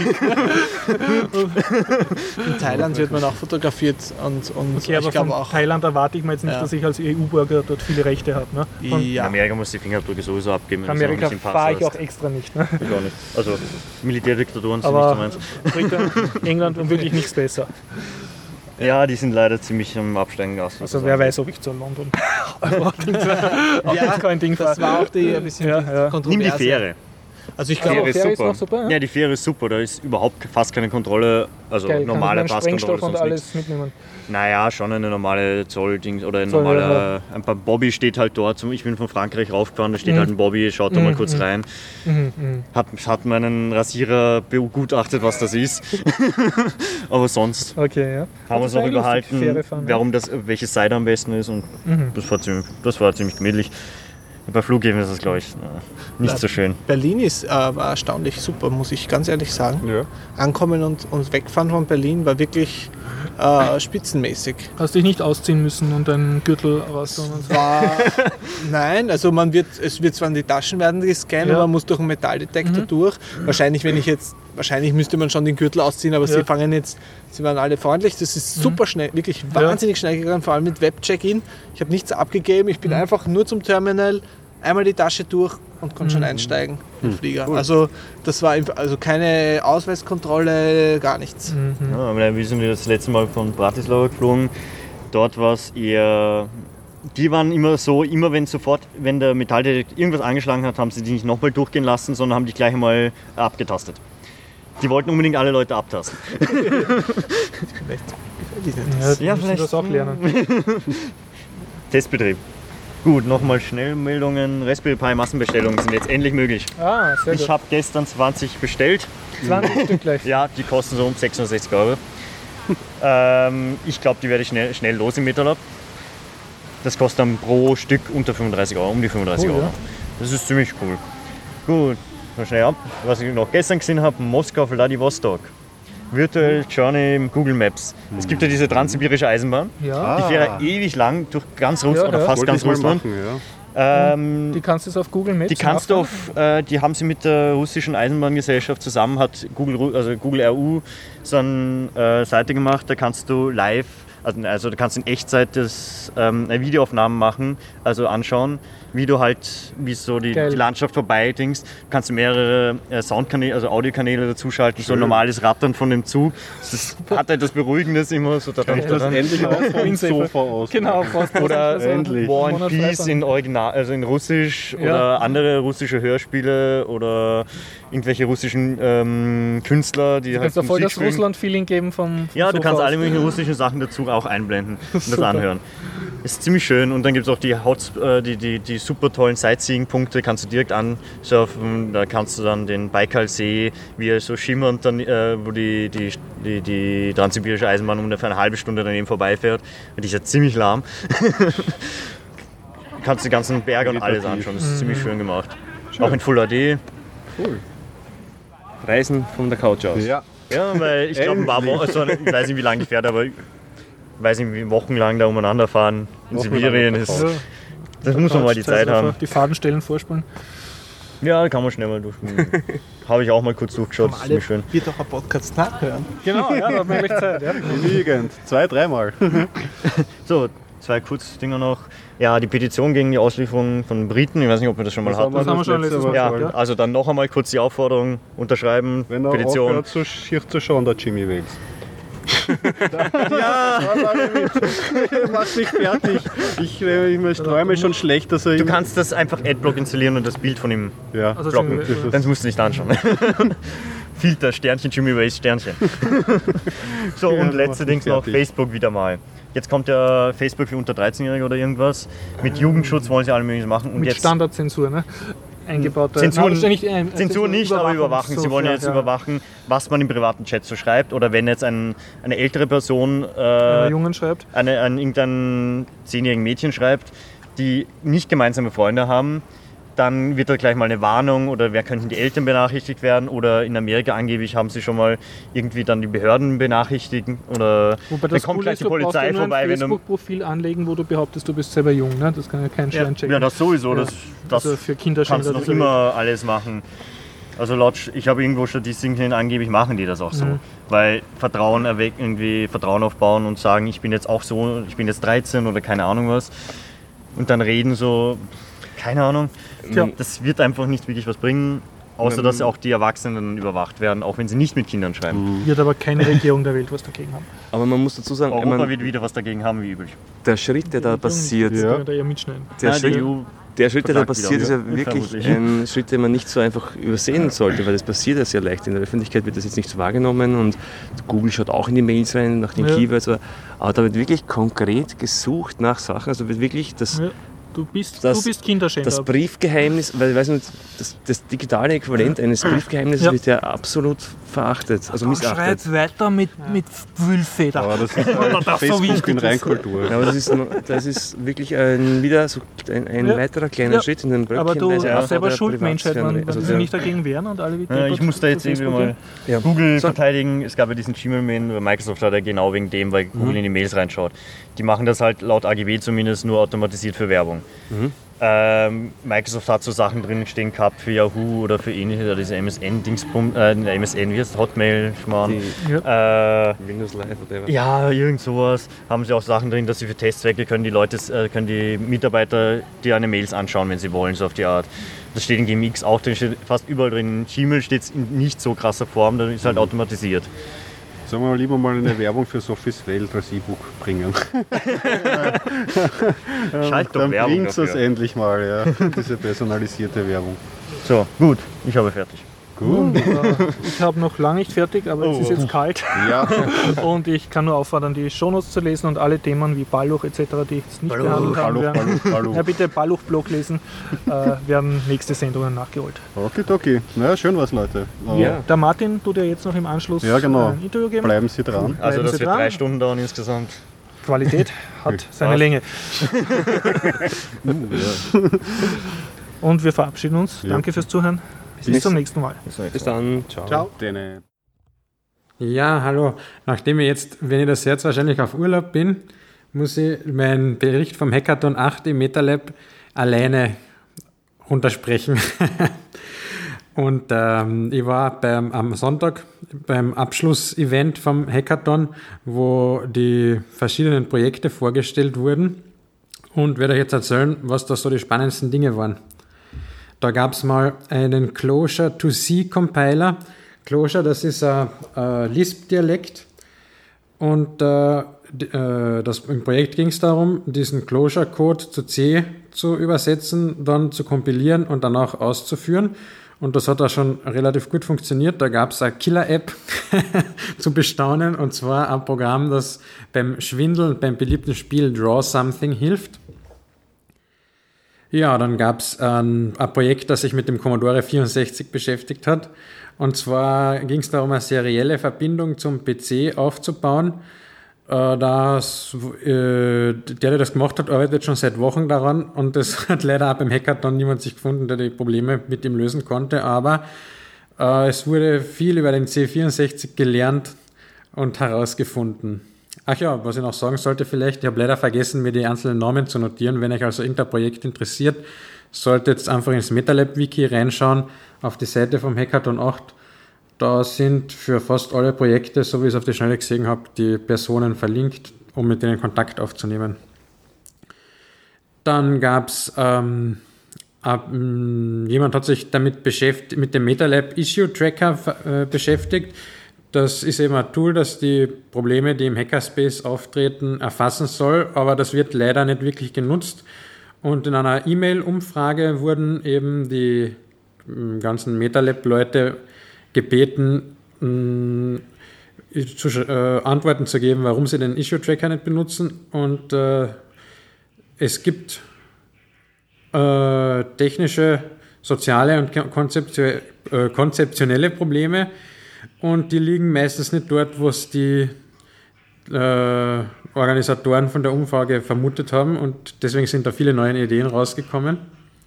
in Thailand wird man auch fotografiert und, und okay, aber ich glaube von auch. Thailand erwarte ich mir jetzt nicht, ja. dass ich als E U-Bürger dort viele Rechte habe. Ne? Ja. In Amerika muss die Fingerabdrücke sowieso abgeben. In Amerika fahre ich auch extra nicht. Ne? Ich auch nicht. Also Militärdiktaturen sind aber nicht so meins. Britain, England und wirklich nichts besser. Ja, die sind leider ziemlich am Absteigen aus. Also wer weiß, ob ich zu London auch ja, kein Ding das war auch die ein bisschen ja, ja. Kontroverse. Nimm die Fähre. Also ich Die glaube, Fähre ist super. Ist super ja? ja, die Fähre ist super. Da ist überhaupt fast keine Kontrolle, also Geil, normale kann ich Passkontrolle. und alles mitnehmen. Naja, schon eine normale Zollding oder ein Zoll, normaler. ja. Ein paar Bobby steht halt dort. Ich bin von Frankreich raufgefahren, da steht mhm. halt ein Bobby, schaut da mhm. mal kurz mhm. rein. Mhm. Mhm. Hat, hat meinen Rasierer begutachtet, was das ist. Aber sonst okay, ja. haben wir uns noch überhalten, fahren, warum das, welche Seite am besten ist. Und mhm. das, war ziemlich, das war ziemlich gemütlich. Bei Flughäfen ist das, glaube ich, nicht so schön. Berlin ist, äh, war erstaunlich super, muss ich ganz ehrlich sagen. Ja. Ankommen und, und wegfahren von Berlin war wirklich äh, spitzenmäßig. Hast dich nicht ausziehen müssen und deinen Gürtel rausholen? Und so. War, nein, also man wird, es wird zwar in die Taschen werden gescannt, ja. und man muss durch einen Metalldetektor mhm. durch. Wahrscheinlich, wenn ich jetzt, wahrscheinlich müsste man schon den Gürtel ausziehen, aber ja. sie fangen jetzt, sie waren alle freundlich. Das ist super schnell, wirklich wahnsinnig ja. schnell gegangen, vor allem mit Web-Check-In. Ich habe nichts abgegeben, ich bin mhm. einfach nur zum Terminal, einmal die Tasche durch und konnte mhm. schon einsteigen im Flieger. Cool. Also das war also keine Ausweiskontrolle, gar nichts. Mhm. Ja, wir sind das letzte Mal von Bratislava geflogen. Dort war es eher, die waren immer so, immer wenn sofort, wenn der Metalldetektor irgendwas angeschlagen hat, haben sie die nicht nochmal durchgehen lassen, sondern haben die gleich einmal abgetastet. Die wollten unbedingt alle Leute abtasten. Ja, ja, vielleicht das auch lernen. Testbetrieb. Gut, nochmal Schnellmeldungen. Raspberry Pi Massenbestellungen sind jetzt endlich möglich. Ah, sehr gut. Ich habe gestern zwanzig bestellt. zwanzig Stück gleich? Ja, die kosten so um sechshundertsechzig Euro. ähm, ich glaube, die werde ich schnell, schnell los im Metalab. Das kostet dann pro Stück unter fünfunddreißig Euro, um die fünfunddreißig cool, Euro. Ja. Das ist ziemlich cool. Gut, mal schnell ab. Was ich noch gestern gesehen habe, Moskau, Vladivostok. Virtual Journey im Google Maps. Es gibt ja diese transsibirische Eisenbahn. Ja. Die fährt ah. ewig lang durch ganz Russland ja, oder ja. fast Wollte ganz Russland. Machen, ja. Ähm, die kannst du jetzt auf Google Maps Die kannst du auf, äh, die haben sie mit der russischen Eisenbahngesellschaft zusammen, hat Google, also Google R U so eine äh, Seite gemacht, da kannst du live, also, also da kannst du in Echtzeit das, ähm, eine Videoaufnahmen machen, also anschauen, wie du halt, wie so die, die Landschaft vorbei dingst. Du kannst mehrere äh, Soundkanäle, also Audiokanäle dazuschalten, so ein normales Rattern von dem Zug. Das hat halt das Beruhigendes immer so. Da Kann ich das endlich auch vom Sofa aus? Genau, fast. Oder endlich. War and Peace in Original, also in Russisch ja. oder andere russische Hörspiele oder irgendwelche russischen ähm, Künstler, die du halt kannst da voll das spielen. Russland-Feeling geben vom, vom Ja, du Sofa kannst aus. alle möglichen russischen Sachen dazu auch einblenden und das anhören. ist ziemlich schön und dann gibt es auch die, Hauts, äh, die, die, die super tollen Sightseeing-Punkte, kannst du direkt ansurfen, da kannst du dann den Baikalsee, wie er so schimmert, dann, äh, wo die, die, die, die Transsibirische Eisenbahn ungefähr eine halbe Stunde daneben vorbeifährt, und die ist ja ziemlich lahm. Du kannst die ganzen Berge und alles anschauen, das ist ziemlich schön gemacht. Schön. Auch in Full H D. Cool. Reisen von der Couch aus. Ja, ja, weil ich glaube, ein paar Wochen, also ich weiß nicht, wie lange ich fährt, aber weiß nicht, wie wochenlang da umeinander fahren in Wochenlang Sibirien ist. Ja. Das muss man mal die Zeit haben. Die Fadenstellen vorspulen. Ja, kann man schnell mal durchspielen. Habe ich auch mal kurz durchgeschaut, das ist ziemlich schön. Wird doch ein Podcast nachhören. Genau, ja, da hat man wirklich Zeit. Ja. liegend. Zwei, dreimal. So, zwei Kurzdinger noch. Ja, die Petition gegen die Auslieferung von Briten, ich weiß nicht, ob wir das schon mal Das hatten. haben wir Das haben wir schon letzte letztes Mal Mal. Ja, Ja. also dann noch einmal kurz die Aufforderung, unterschreiben, Wenn er Petition. aufhört, so schier zu schauen, der Jimmy Wales. Ja, Mach mich fertig. Ich, äh, ich träume schon schlecht, dass er du ihn- kannst das einfach Adblock installieren und das Bild von ihm Ja, Also blocken. das ist- Dann musst du nicht anschauen. Filter, Sternchen, Jimmy Waze, Sternchen. So, Ja, und das letzte macht mich Dings noch, fertig. Facebook wieder mal. Jetzt kommt ja Facebook für unter dreizehn-Jährige oder irgendwas. Mit Jugendschutz wollen sie alle möglichen machen. Und Mit jetzt Standardzensur, ne? Eingebaut. Zensur, Nein, nicht, äh, Zensur nicht, aber überwachen. So, Sie wollen ja ja, jetzt ja. überwachen, was man im privaten Chat so schreibt. Oder wenn jetzt ein, eine ältere Person Wenn äh, ein Jungen schreibt. eine, an irgendein zehnjährigen Mädchen schreibt, die nicht gemeinsame Freunde haben, dann wird da gleich mal eine Warnung oder wer könnten die Eltern benachrichtigt werden oder in Amerika angeblich haben sie schon mal irgendwie dann die Behörden benachrichtigen oder Wobei dann das kommt cool gleich ist, die du brauchst Polizei ja nur vorbei, ein wenn du... Facebook-Profil anlegen, wo du behauptest, du bist selber jung. Ne? Das kann ja kein Schein checken. Ja, das sowieso, das, das also für Kinder kannst du noch immer alles machen. Also laut, Sch- ich habe irgendwo Statistiken gesehen, angeblich machen die das auch so. Mhm. Weil Vertrauen erwecken, irgendwie Vertrauen aufbauen und sagen, ich bin jetzt auch so, ich bin jetzt dreizehn oder keine Ahnung was. Und dann reden so, keine Ahnung. Tja. Das wird einfach nicht wirklich was bringen, außer Ähm. dass auch die Erwachsenen überwacht werden, auch wenn sie nicht mit Kindern schreiben. Wird aber keine Regierung der Welt was dagegen haben. Aber man muss dazu sagen, ich Europa meine, wird wieder was dagegen haben, wie üblich. der Schritt, der da passiert, Ja. Die können da ja mitschneiden. der, Ja, die Schritt, E U der Schritt, der da verklagt passiert, ist wieder. ja wirklich Vermutlich. ein Schritt, den man nicht so einfach übersehen sollte, weil das passiert ja sehr leicht. In der Öffentlichkeit wird das jetzt nicht so wahrgenommen und Google schaut auch in die Mails rein nach den Ja. Keywords, aber, aber da wird wirklich konkret gesucht nach Sachen, also wird wirklich das, Ja, du bist, Das- du bist Kinderschänder. das Briefgeheimnis, weil ich weiß nicht, das, das digitale Äquivalent eines Briefgeheimnisses Ja. wird ja absolut verachtet, also missachtet. weiter mit, mit Wühlfeder. Aber das ist Oder das so Facebook wichtig in ist. Reinkultur. Ja, aber das ist, no- das ist wirklich ein, wieder so ein, ein Ja. weiterer kleiner Ja. Schritt in den Bröckchen. Aber du der hast selber der Schuld, Menschheit, wenn, Privatsphäre- wenn also sie der- nicht dagegen wehren und alle wie Ja, ich deppert muss da jetzt zu irgendwie Facebook mal gehen. Ja. Google So. verteidigen. Es gab ja diesen Chimmelman, weil Microsoft hat ja genau wegen dem, weil Google in die Mails reinschaut. Die machen das halt laut A G B zumindest nur automatisiert für Werbung. Ähm, Microsoft hat so Sachen drin stehen gehabt für Yahoo oder für ähnliche, da diese M S N-Dingsbum, äh, M S N, wie heißt das? Hotmail, Schmarrn. Die Äh, Windows Live, whatever. ja, irgend sowas. Haben sie auch Sachen drin, dass sie für Testzwecke können die Leute, äh, können die Mitarbeiter dir eine Mails anschauen, wenn sie wollen, so auf die Art. Das steht in G M X auch drin, steht fast überall drin. In Gmail steht es in nicht so krasser Form, dann ist halt automatisiert. Sollen wir lieber mal eine Werbung für Sophies Welt als E-Book bringen? Schalt doch Dann Werbung bringt es dafür. endlich mal, ja. Diese personalisierte Werbung. So, gut, ich habe fertig. Gut. Ich habe noch lange nicht fertig, aber es Oh. ist jetzt kalt. Ja, Und ich kann nur auffordern, die Shownotes zu lesen und alle Themen wie Balluch et cetera, die ich jetzt nicht behandelt haben hallo, werden. hallo, hallo. Ja, bitte Balluch-Blog lesen, äh, werden nächste Sendungen nachgeholt. Okidoki. Na, schön was, Leute. Äh, Ja. Der Martin tut ja jetzt noch im Anschluss Ja, genau. ein Interview geben. Bleiben Sie dran. Also Bleiben das Sie wird dran. drei Stunden dauern insgesamt. Qualität hat seine Was? Länge. Und wir verabschieden uns. Ja. Danke fürs Zuhören. Bis zum nächsten Mal. Bis dann, ciao. Ciao. Dene. Ja, hallo. Nachdem ich jetzt, wenn ihr das hört, wahrscheinlich auf Urlaub bin, muss ich meinen Bericht vom Hackathon acht im MetaLab alleine runtersprechen. Und ähm, ich war beim, am Sonntag beim Abschlussevent vom Hackathon, wo die verschiedenen Projekte vorgestellt wurden, und werde euch jetzt erzählen, was da so die spannendsten Dinge waren. Da gab es mal einen Clojure to C Compiler. Clojure, das ist ein, ein Lisp-Dialekt, und äh, äh, das, im Projekt ging es darum, diesen Clojure-Code zu C zu übersetzen, dann zu kompilieren und danach auszuführen. Und das hat auch schon relativ gut funktioniert. Da gab es eine Killer-App zu bestaunen, und zwar ein Programm, das beim Schwindeln, beim beliebten Spiel Draw Something hilft. Ja, dann gab es ein, ein Projekt, das sich mit dem Commodore vierundsechzig beschäftigt hat. Und zwar ging es darum, eine serielle Verbindung zum P C aufzubauen. Das, äh, der, der das gemacht hat, arbeitet schon seit Wochen daran, und das hat leider auch beim Hackathon niemand sich gefunden, der die Probleme mit ihm lösen konnte, aber äh, es wurde viel über den C vierundsechzig gelernt und herausgefunden. Ach ja, was ich noch sagen sollte vielleicht, ich habe leider vergessen, mir die einzelnen Namen zu notieren. Wenn euch also irgendein Projekt interessiert, solltet jetzt einfach ins MetaLab-Wiki reinschauen, auf die Seite vom Hackathon acht. Da sind für fast alle Projekte, so wie ich es auf die Schnelle gesehen habe, die Personen verlinkt, um mit denen Kontakt aufzunehmen. Dann gab es, ähm, ähm, jemand hat sich damit beschäftigt, mit dem MetaLab Issue Tracker äh, beschäftigt. Das ist eben ein Tool, das die Probleme, die im Hackerspace auftreten, erfassen soll, aber das wird leider nicht wirklich genutzt. Und in einer E-Mail-Umfrage wurden eben die äh, ganzen MetaLab-Leute gebeten, mh, zu, äh, Antworten zu geben, warum sie den Issue-Tracker nicht benutzen. Und äh, es gibt äh, technische, soziale und konzeptio- äh, konzeptionelle Probleme, und die liegen meistens nicht dort, was die äh, Organisatoren von der Umfrage vermutet haben, und deswegen sind da viele neue Ideen rausgekommen.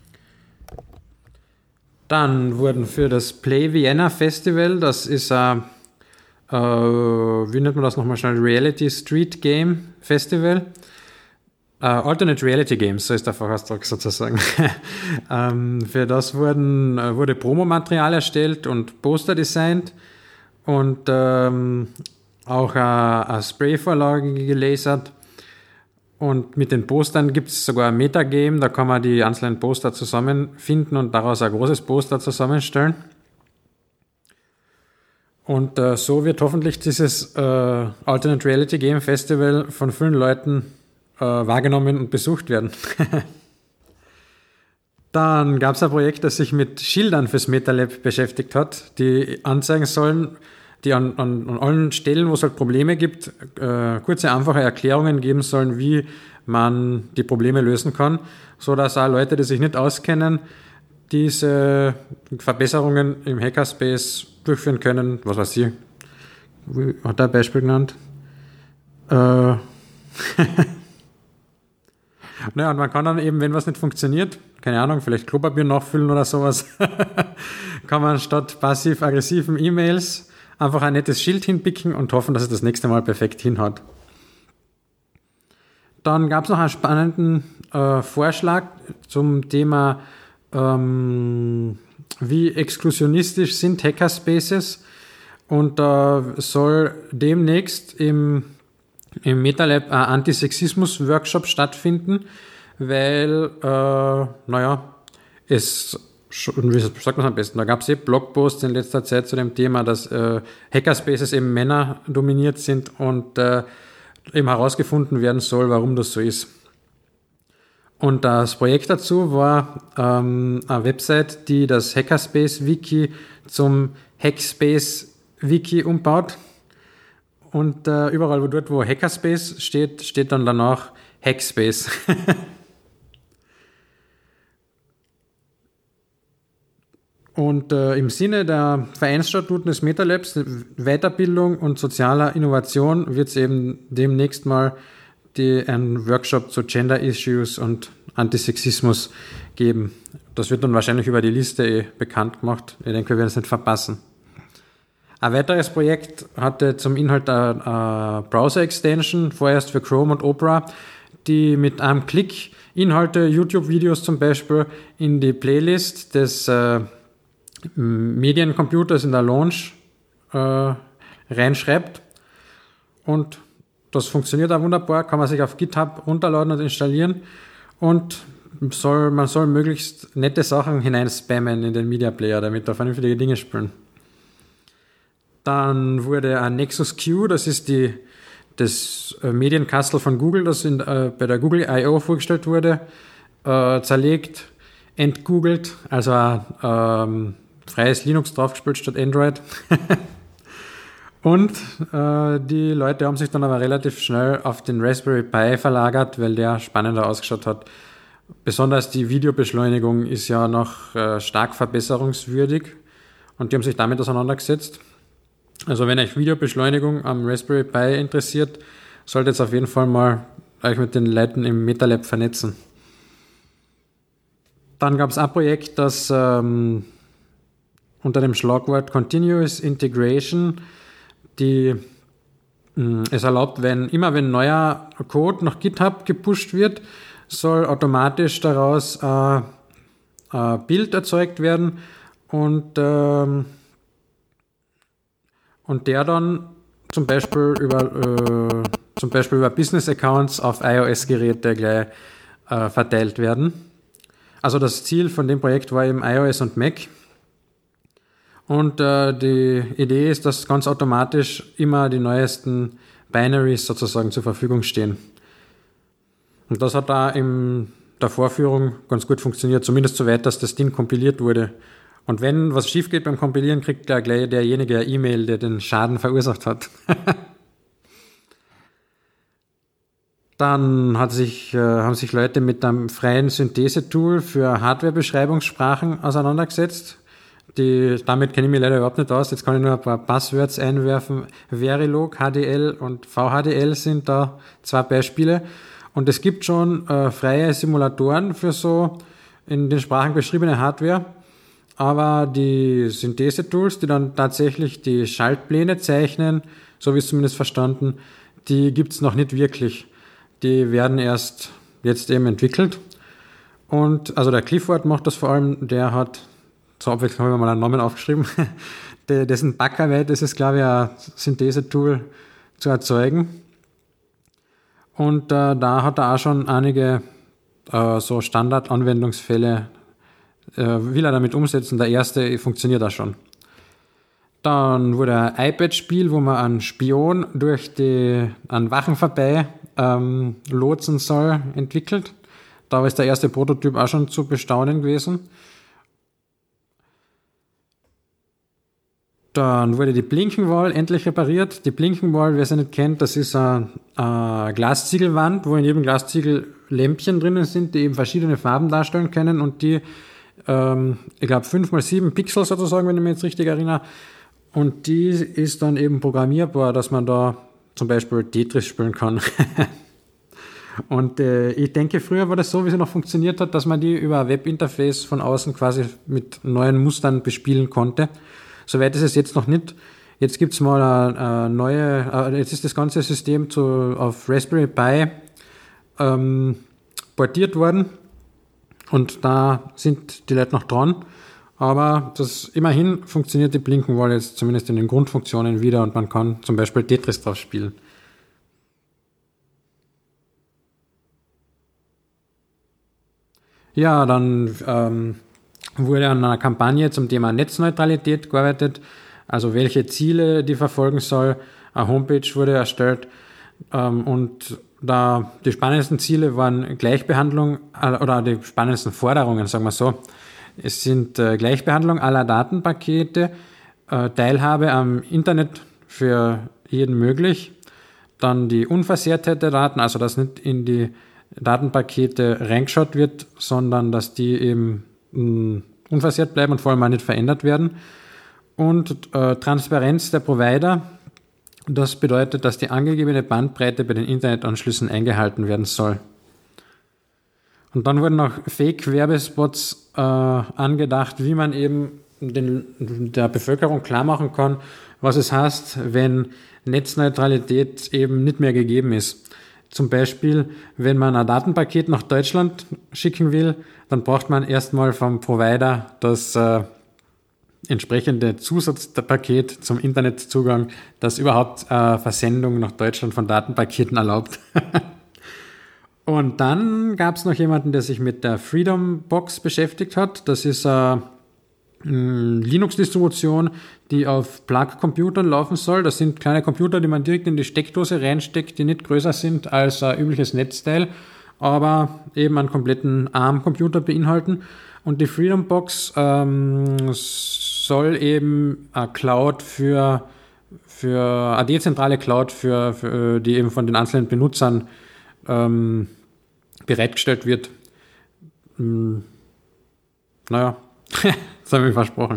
Dann wurden für das Play Vienna Festival, das ist ein, äh, wie nennt man das nochmal schnell, Reality Street Game Festival, äh, Alternate Reality Games, so ist der Fachausdruck sozusagen. ähm, für das wurden, äh, wurde Promomaterial erstellt und Poster designt und ähm, auch eine, eine Sprayvorlage gelasert. Und mit den Postern gibt es sogar ein Metagame, da kann man die einzelnen Poster zusammenfinden und daraus ein großes Poster zusammenstellen. Und äh, so wird hoffentlich dieses äh, Alternate Reality Game Festival von vielen Leuten äh, wahrgenommen und besucht werden. Dann gab es ein Projekt, das sich mit Schildern fürs MetaLab beschäftigt hat, die anzeigen sollen, die an, an, an allen Stellen, wo es halt Probleme gibt, äh, kurze, einfache Erklärungen geben sollen, wie man die Probleme lösen kann, so dass auch Leute, die sich nicht auskennen, diese Verbesserungen im Hackerspace durchführen können. Was weiß ich, wie hat er ein Beispiel genannt? Äh naja, und man kann dann eben, wenn was nicht funktioniert, keine Ahnung, vielleicht Klopapier nachfüllen oder sowas, kann man statt passiv-aggressiven E-Mails einfach ein nettes Schild hinpicken und hoffen, dass es das nächste Mal perfekt hinhaut. Dann gab es noch einen spannenden äh, Vorschlag zum Thema, ähm, wie exklusionistisch sind Hackerspaces, und da äh, soll demnächst im, im MetaLab ein Antisexismus-Workshop stattfinden, weil, äh, naja, es wie sagt man es am besten? Da gab es eh Blogposts in letzter Zeit zu dem Thema, dass äh, Hackerspaces eben Männer dominiert sind und äh, eben herausgefunden werden soll, warum das so ist. Und das Projekt dazu war ähm, eine Website, die das Hackerspace-Wiki zum Hackspace-Wiki umbaut. Und äh, überall, wo dort, wo Hackerspace steht, steht dann danach Hackspace. Und äh, im Sinne der Vereinsstatuten des MetaLabs, Weiterbildung und sozialer Innovation, wird es eben demnächst mal die, einen Workshop zu Gender Issues und Antisexismus geben. Das wird dann wahrscheinlich über die Liste eh bekannt gemacht. Ich denke, wir werden es nicht verpassen. Ein weiteres Projekt hatte zum Inhalt eine, eine Browser-Extension, vorerst für Chrome und Opera, die mit einem Klick Inhalte, YouTube-Videos zum Beispiel, in die Playlist des äh, Mediencomputers in der Launch äh, reinschreibt, und das funktioniert auch wunderbar, kann man sich auf GitHub runterladen und installieren, und soll, man soll möglichst nette Sachen hineinspammen in den Media Player, damit da vernünftige Dinge spielen. Dann wurde ein Nexus Q, das ist die, das äh, Medienkastel von Google, das in, äh, bei der Google I O vorgestellt wurde, äh, zerlegt, entgoogelt, also ähm, freies Linux draufgespielt statt Android. Und äh, die Leute haben sich dann aber relativ schnell auf den Raspberry Pi verlagert, weil der spannender ausgeschaut hat. Besonders die Videobeschleunigung ist ja noch äh, stark verbesserungswürdig und die haben sich damit auseinandergesetzt. Also wenn euch Videobeschleunigung am Raspberry Pi interessiert, solltet ihr auf jeden Fall mal euch mit den Leuten im MetaLab vernetzen. Dann gab es ein Projekt, das ähm, unter dem Schlagwort Continuous Integration die mh, es erlaubt, wenn immer wenn neuer Code nach GitHub gepusht wird, soll automatisch daraus äh, ein Bild erzeugt werden und, ähm, und der dann zum Beispiel über, äh, zum Beispiel über Business-Accounts auf iOS-Geräte gleich äh, verteilt werden. Also das Ziel von dem Projekt war eben iOS und Mac. Und äh, die Idee ist, dass ganz automatisch immer die neuesten Binaries sozusagen zur Verfügung stehen. Und das hat da in der Vorführung ganz gut funktioniert, zumindest so weit, dass das Ding kompiliert wurde. Und wenn was schief geht beim Kompilieren, kriegt da gleich derjenige eine E-Mail, der den Schaden verursacht hat. Dann hat sich, äh, haben sich Leute mit einem freien Synthese-Tool für Hardware-Beschreibungssprachen auseinandergesetzt. Die, damit kenne ich mich leider überhaupt nicht aus. Jetzt kann ich nur ein paar Passwords einwerfen. Verilog, H D L und V H D L sind da zwei Beispiele. Und es gibt schon äh, freie Simulatoren für so in den Sprachen beschriebene Hardware. Aber die Synthese-Tools, die dann tatsächlich die Schaltpläne zeichnen, so wie ich es zumindest verstanden, die gibt es noch nicht wirklich. Die werden erst jetzt eben entwickelt. Und also der Clifford macht das vor allem, der hat, zur Abwechslung habe ich mal einen Namen aufgeschrieben, dessen Backarbeit ist es, glaube ich, ein Synthese-Tool zu erzeugen. Und äh, da hat er auch schon einige äh, so Standard-Anwendungsfälle, äh, will er damit umsetzen. Der erste funktioniert auch schon. Dann wurde ein iPad-Spiel, wo man einen Spion durch die, an Wachen vorbei ähm, lotsen soll, entwickelt. Da ist der erste Prototyp auch schon zu bestaunen gewesen. Dann wurde die Blinkenwall endlich repariert. Die Blinkenwall, wer sie nicht kennt, das ist eine, eine Glasziegelwand, wo in jedem Glasziegel Lämpchen drinnen sind, die eben verschiedene Farben darstellen können und die, ähm, ich glaube, fünf mal sieben Pixel sozusagen, wenn ich mich jetzt richtig erinnere. Und die ist dann eben programmierbar, dass man da zum Beispiel Tetris spielen kann. Und äh, ich denke, früher war das so, wie sie noch funktioniert hat, dass man die über ein Webinterface von außen quasi mit neuen Mustern bespielen konnte. Soweit ist es jetzt noch nicht. Jetzt gibt's mal eine, eine neue, äh, jetzt ist das ganze System zu, auf Raspberry Pi ähm, portiert worden und da sind die Leute noch dran. Aber das immerhin funktioniert die Blinkenwall jetzt zumindest in den Grundfunktionen wieder und man kann zum Beispiel Tetris drauf spielen. Ja, dann ähm, wurde an einer Kampagne zum Thema Netzneutralität gearbeitet, also welche Ziele die verfolgen soll. Eine Homepage wurde erstellt ähm, und da die spannendsten Ziele waren Gleichbehandlung äh, oder die spannendsten Forderungen, sagen wir so. Es sind äh, Gleichbehandlung aller Datenpakete, äh, Teilhabe am Internet für jeden möglich, dann die Unversehrtheit der Daten, also dass nicht in die Datenpakete reingeschaut wird, sondern dass die eben mh, unversehrt bleiben und vor allem auch nicht verändert werden. Und äh, Transparenz der Provider, das bedeutet, dass die angegebene Bandbreite bei den Internetanschlüssen eingehalten werden soll. Und dann wurden noch Fake-Werbespots äh, angedacht, wie man eben den, der Bevölkerung klar machen kann, was es heißt, wenn Netzneutralität eben nicht mehr gegeben ist. Zum Beispiel, wenn man ein Datenpaket nach Deutschland schicken will, dann braucht man erstmal vom Provider das äh, entsprechende Zusatzpaket zum Internetzugang, das überhaupt äh, Versendung nach Deutschland von Datenpaketen erlaubt. Und dann gab es noch jemanden, der sich mit der Freedom Box beschäftigt hat. Das ist äh, Linux-Distribution, die auf Plug-Computern laufen soll. Das sind kleine Computer, die man direkt in die Steckdose reinsteckt, die nicht größer sind als ein übliches Netzteil, aber eben einen kompletten ARM-Computer beinhalten. Und die Freedom Box ähm, soll eben eine Cloud für, für eine dezentrale Cloud, für, für die eben von den einzelnen Benutzern ähm, bereitgestellt wird. Hm, naja, das habe ich versprochen.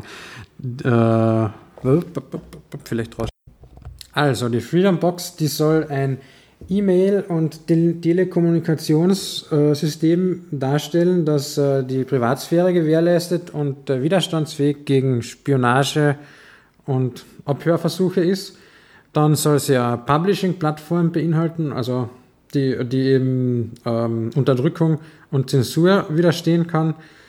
Äh, vielleicht raus. Also, die Freedom Box, die soll ein E-Mail- und Te- Telekommunikationssystem darstellen, das äh, die Privatsphäre gewährleistet und äh, widerstandsfähig gegen Spionage und Abhörversuche ist. Dann soll sie eine Publishing-Plattform beinhalten, also die, die eben ähm, Unterdrückung und Zensur widerstehen kann.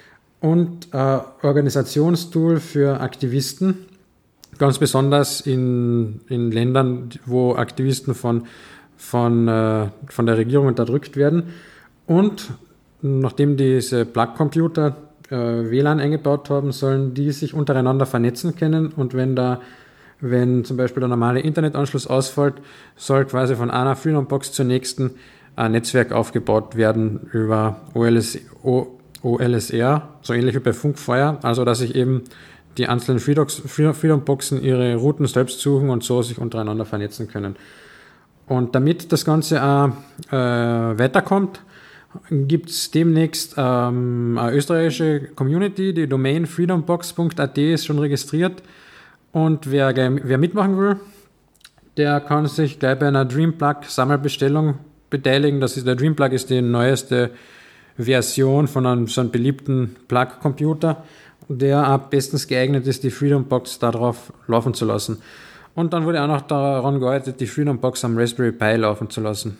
Und äh, Organisationstool für Aktivisten, ganz besonders in, in Ländern, wo Aktivisten von, von, äh, von der Regierung unterdrückt werden. Und nachdem diese Plug-Computer äh, W L A N eingebaut haben, sollen die sich untereinander vernetzen können. Und wenn da, wenn zum Beispiel der normale Internetanschluss ausfällt, soll quasi von einer Freedom Box zur nächsten ein Netzwerk aufgebaut werden über O L S O. O L S R, so ähnlich wie bei Funkfeuer, also dass sich eben die einzelnen Freedom-Boxen ihre Routen selbst suchen und so sich untereinander vernetzen können. Und damit das Ganze auch äh, weiterkommt, gibt es demnächst ähm, eine österreichische Community, die Domain freedombox punkt a t ist schon registriert und wer, wer mitmachen will, der kann sich gleich bei einer Dreamplug-Sammelbestellung beteiligen. Das ist, der Dreamplug ist die neueste Version von einem so einem beliebten Plug-Computer, der am bestens geeignet ist, die Freedom Box darauf laufen zu lassen. Und dann wurde auch noch daran gearbeitet, die Freedom Box am Raspberry Pi laufen zu lassen.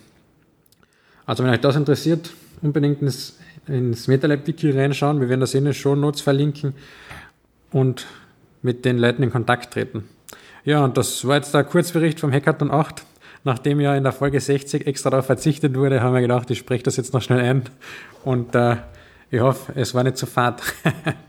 Also wenn euch das interessiert, unbedingt ins, ins MetaLab-Wiki reinschauen. Wir werden das in den Shownotes verlinken und mit den Leuten in Kontakt treten. Ja, und das war jetzt der Kurzbericht vom Hackathon acht. Nachdem ja in der Folge sechzig extra darauf verzichtet wurde, haben wir gedacht, ich spreche das jetzt noch schnell ein. Und äh, ich hoffe, es war nicht zu fad.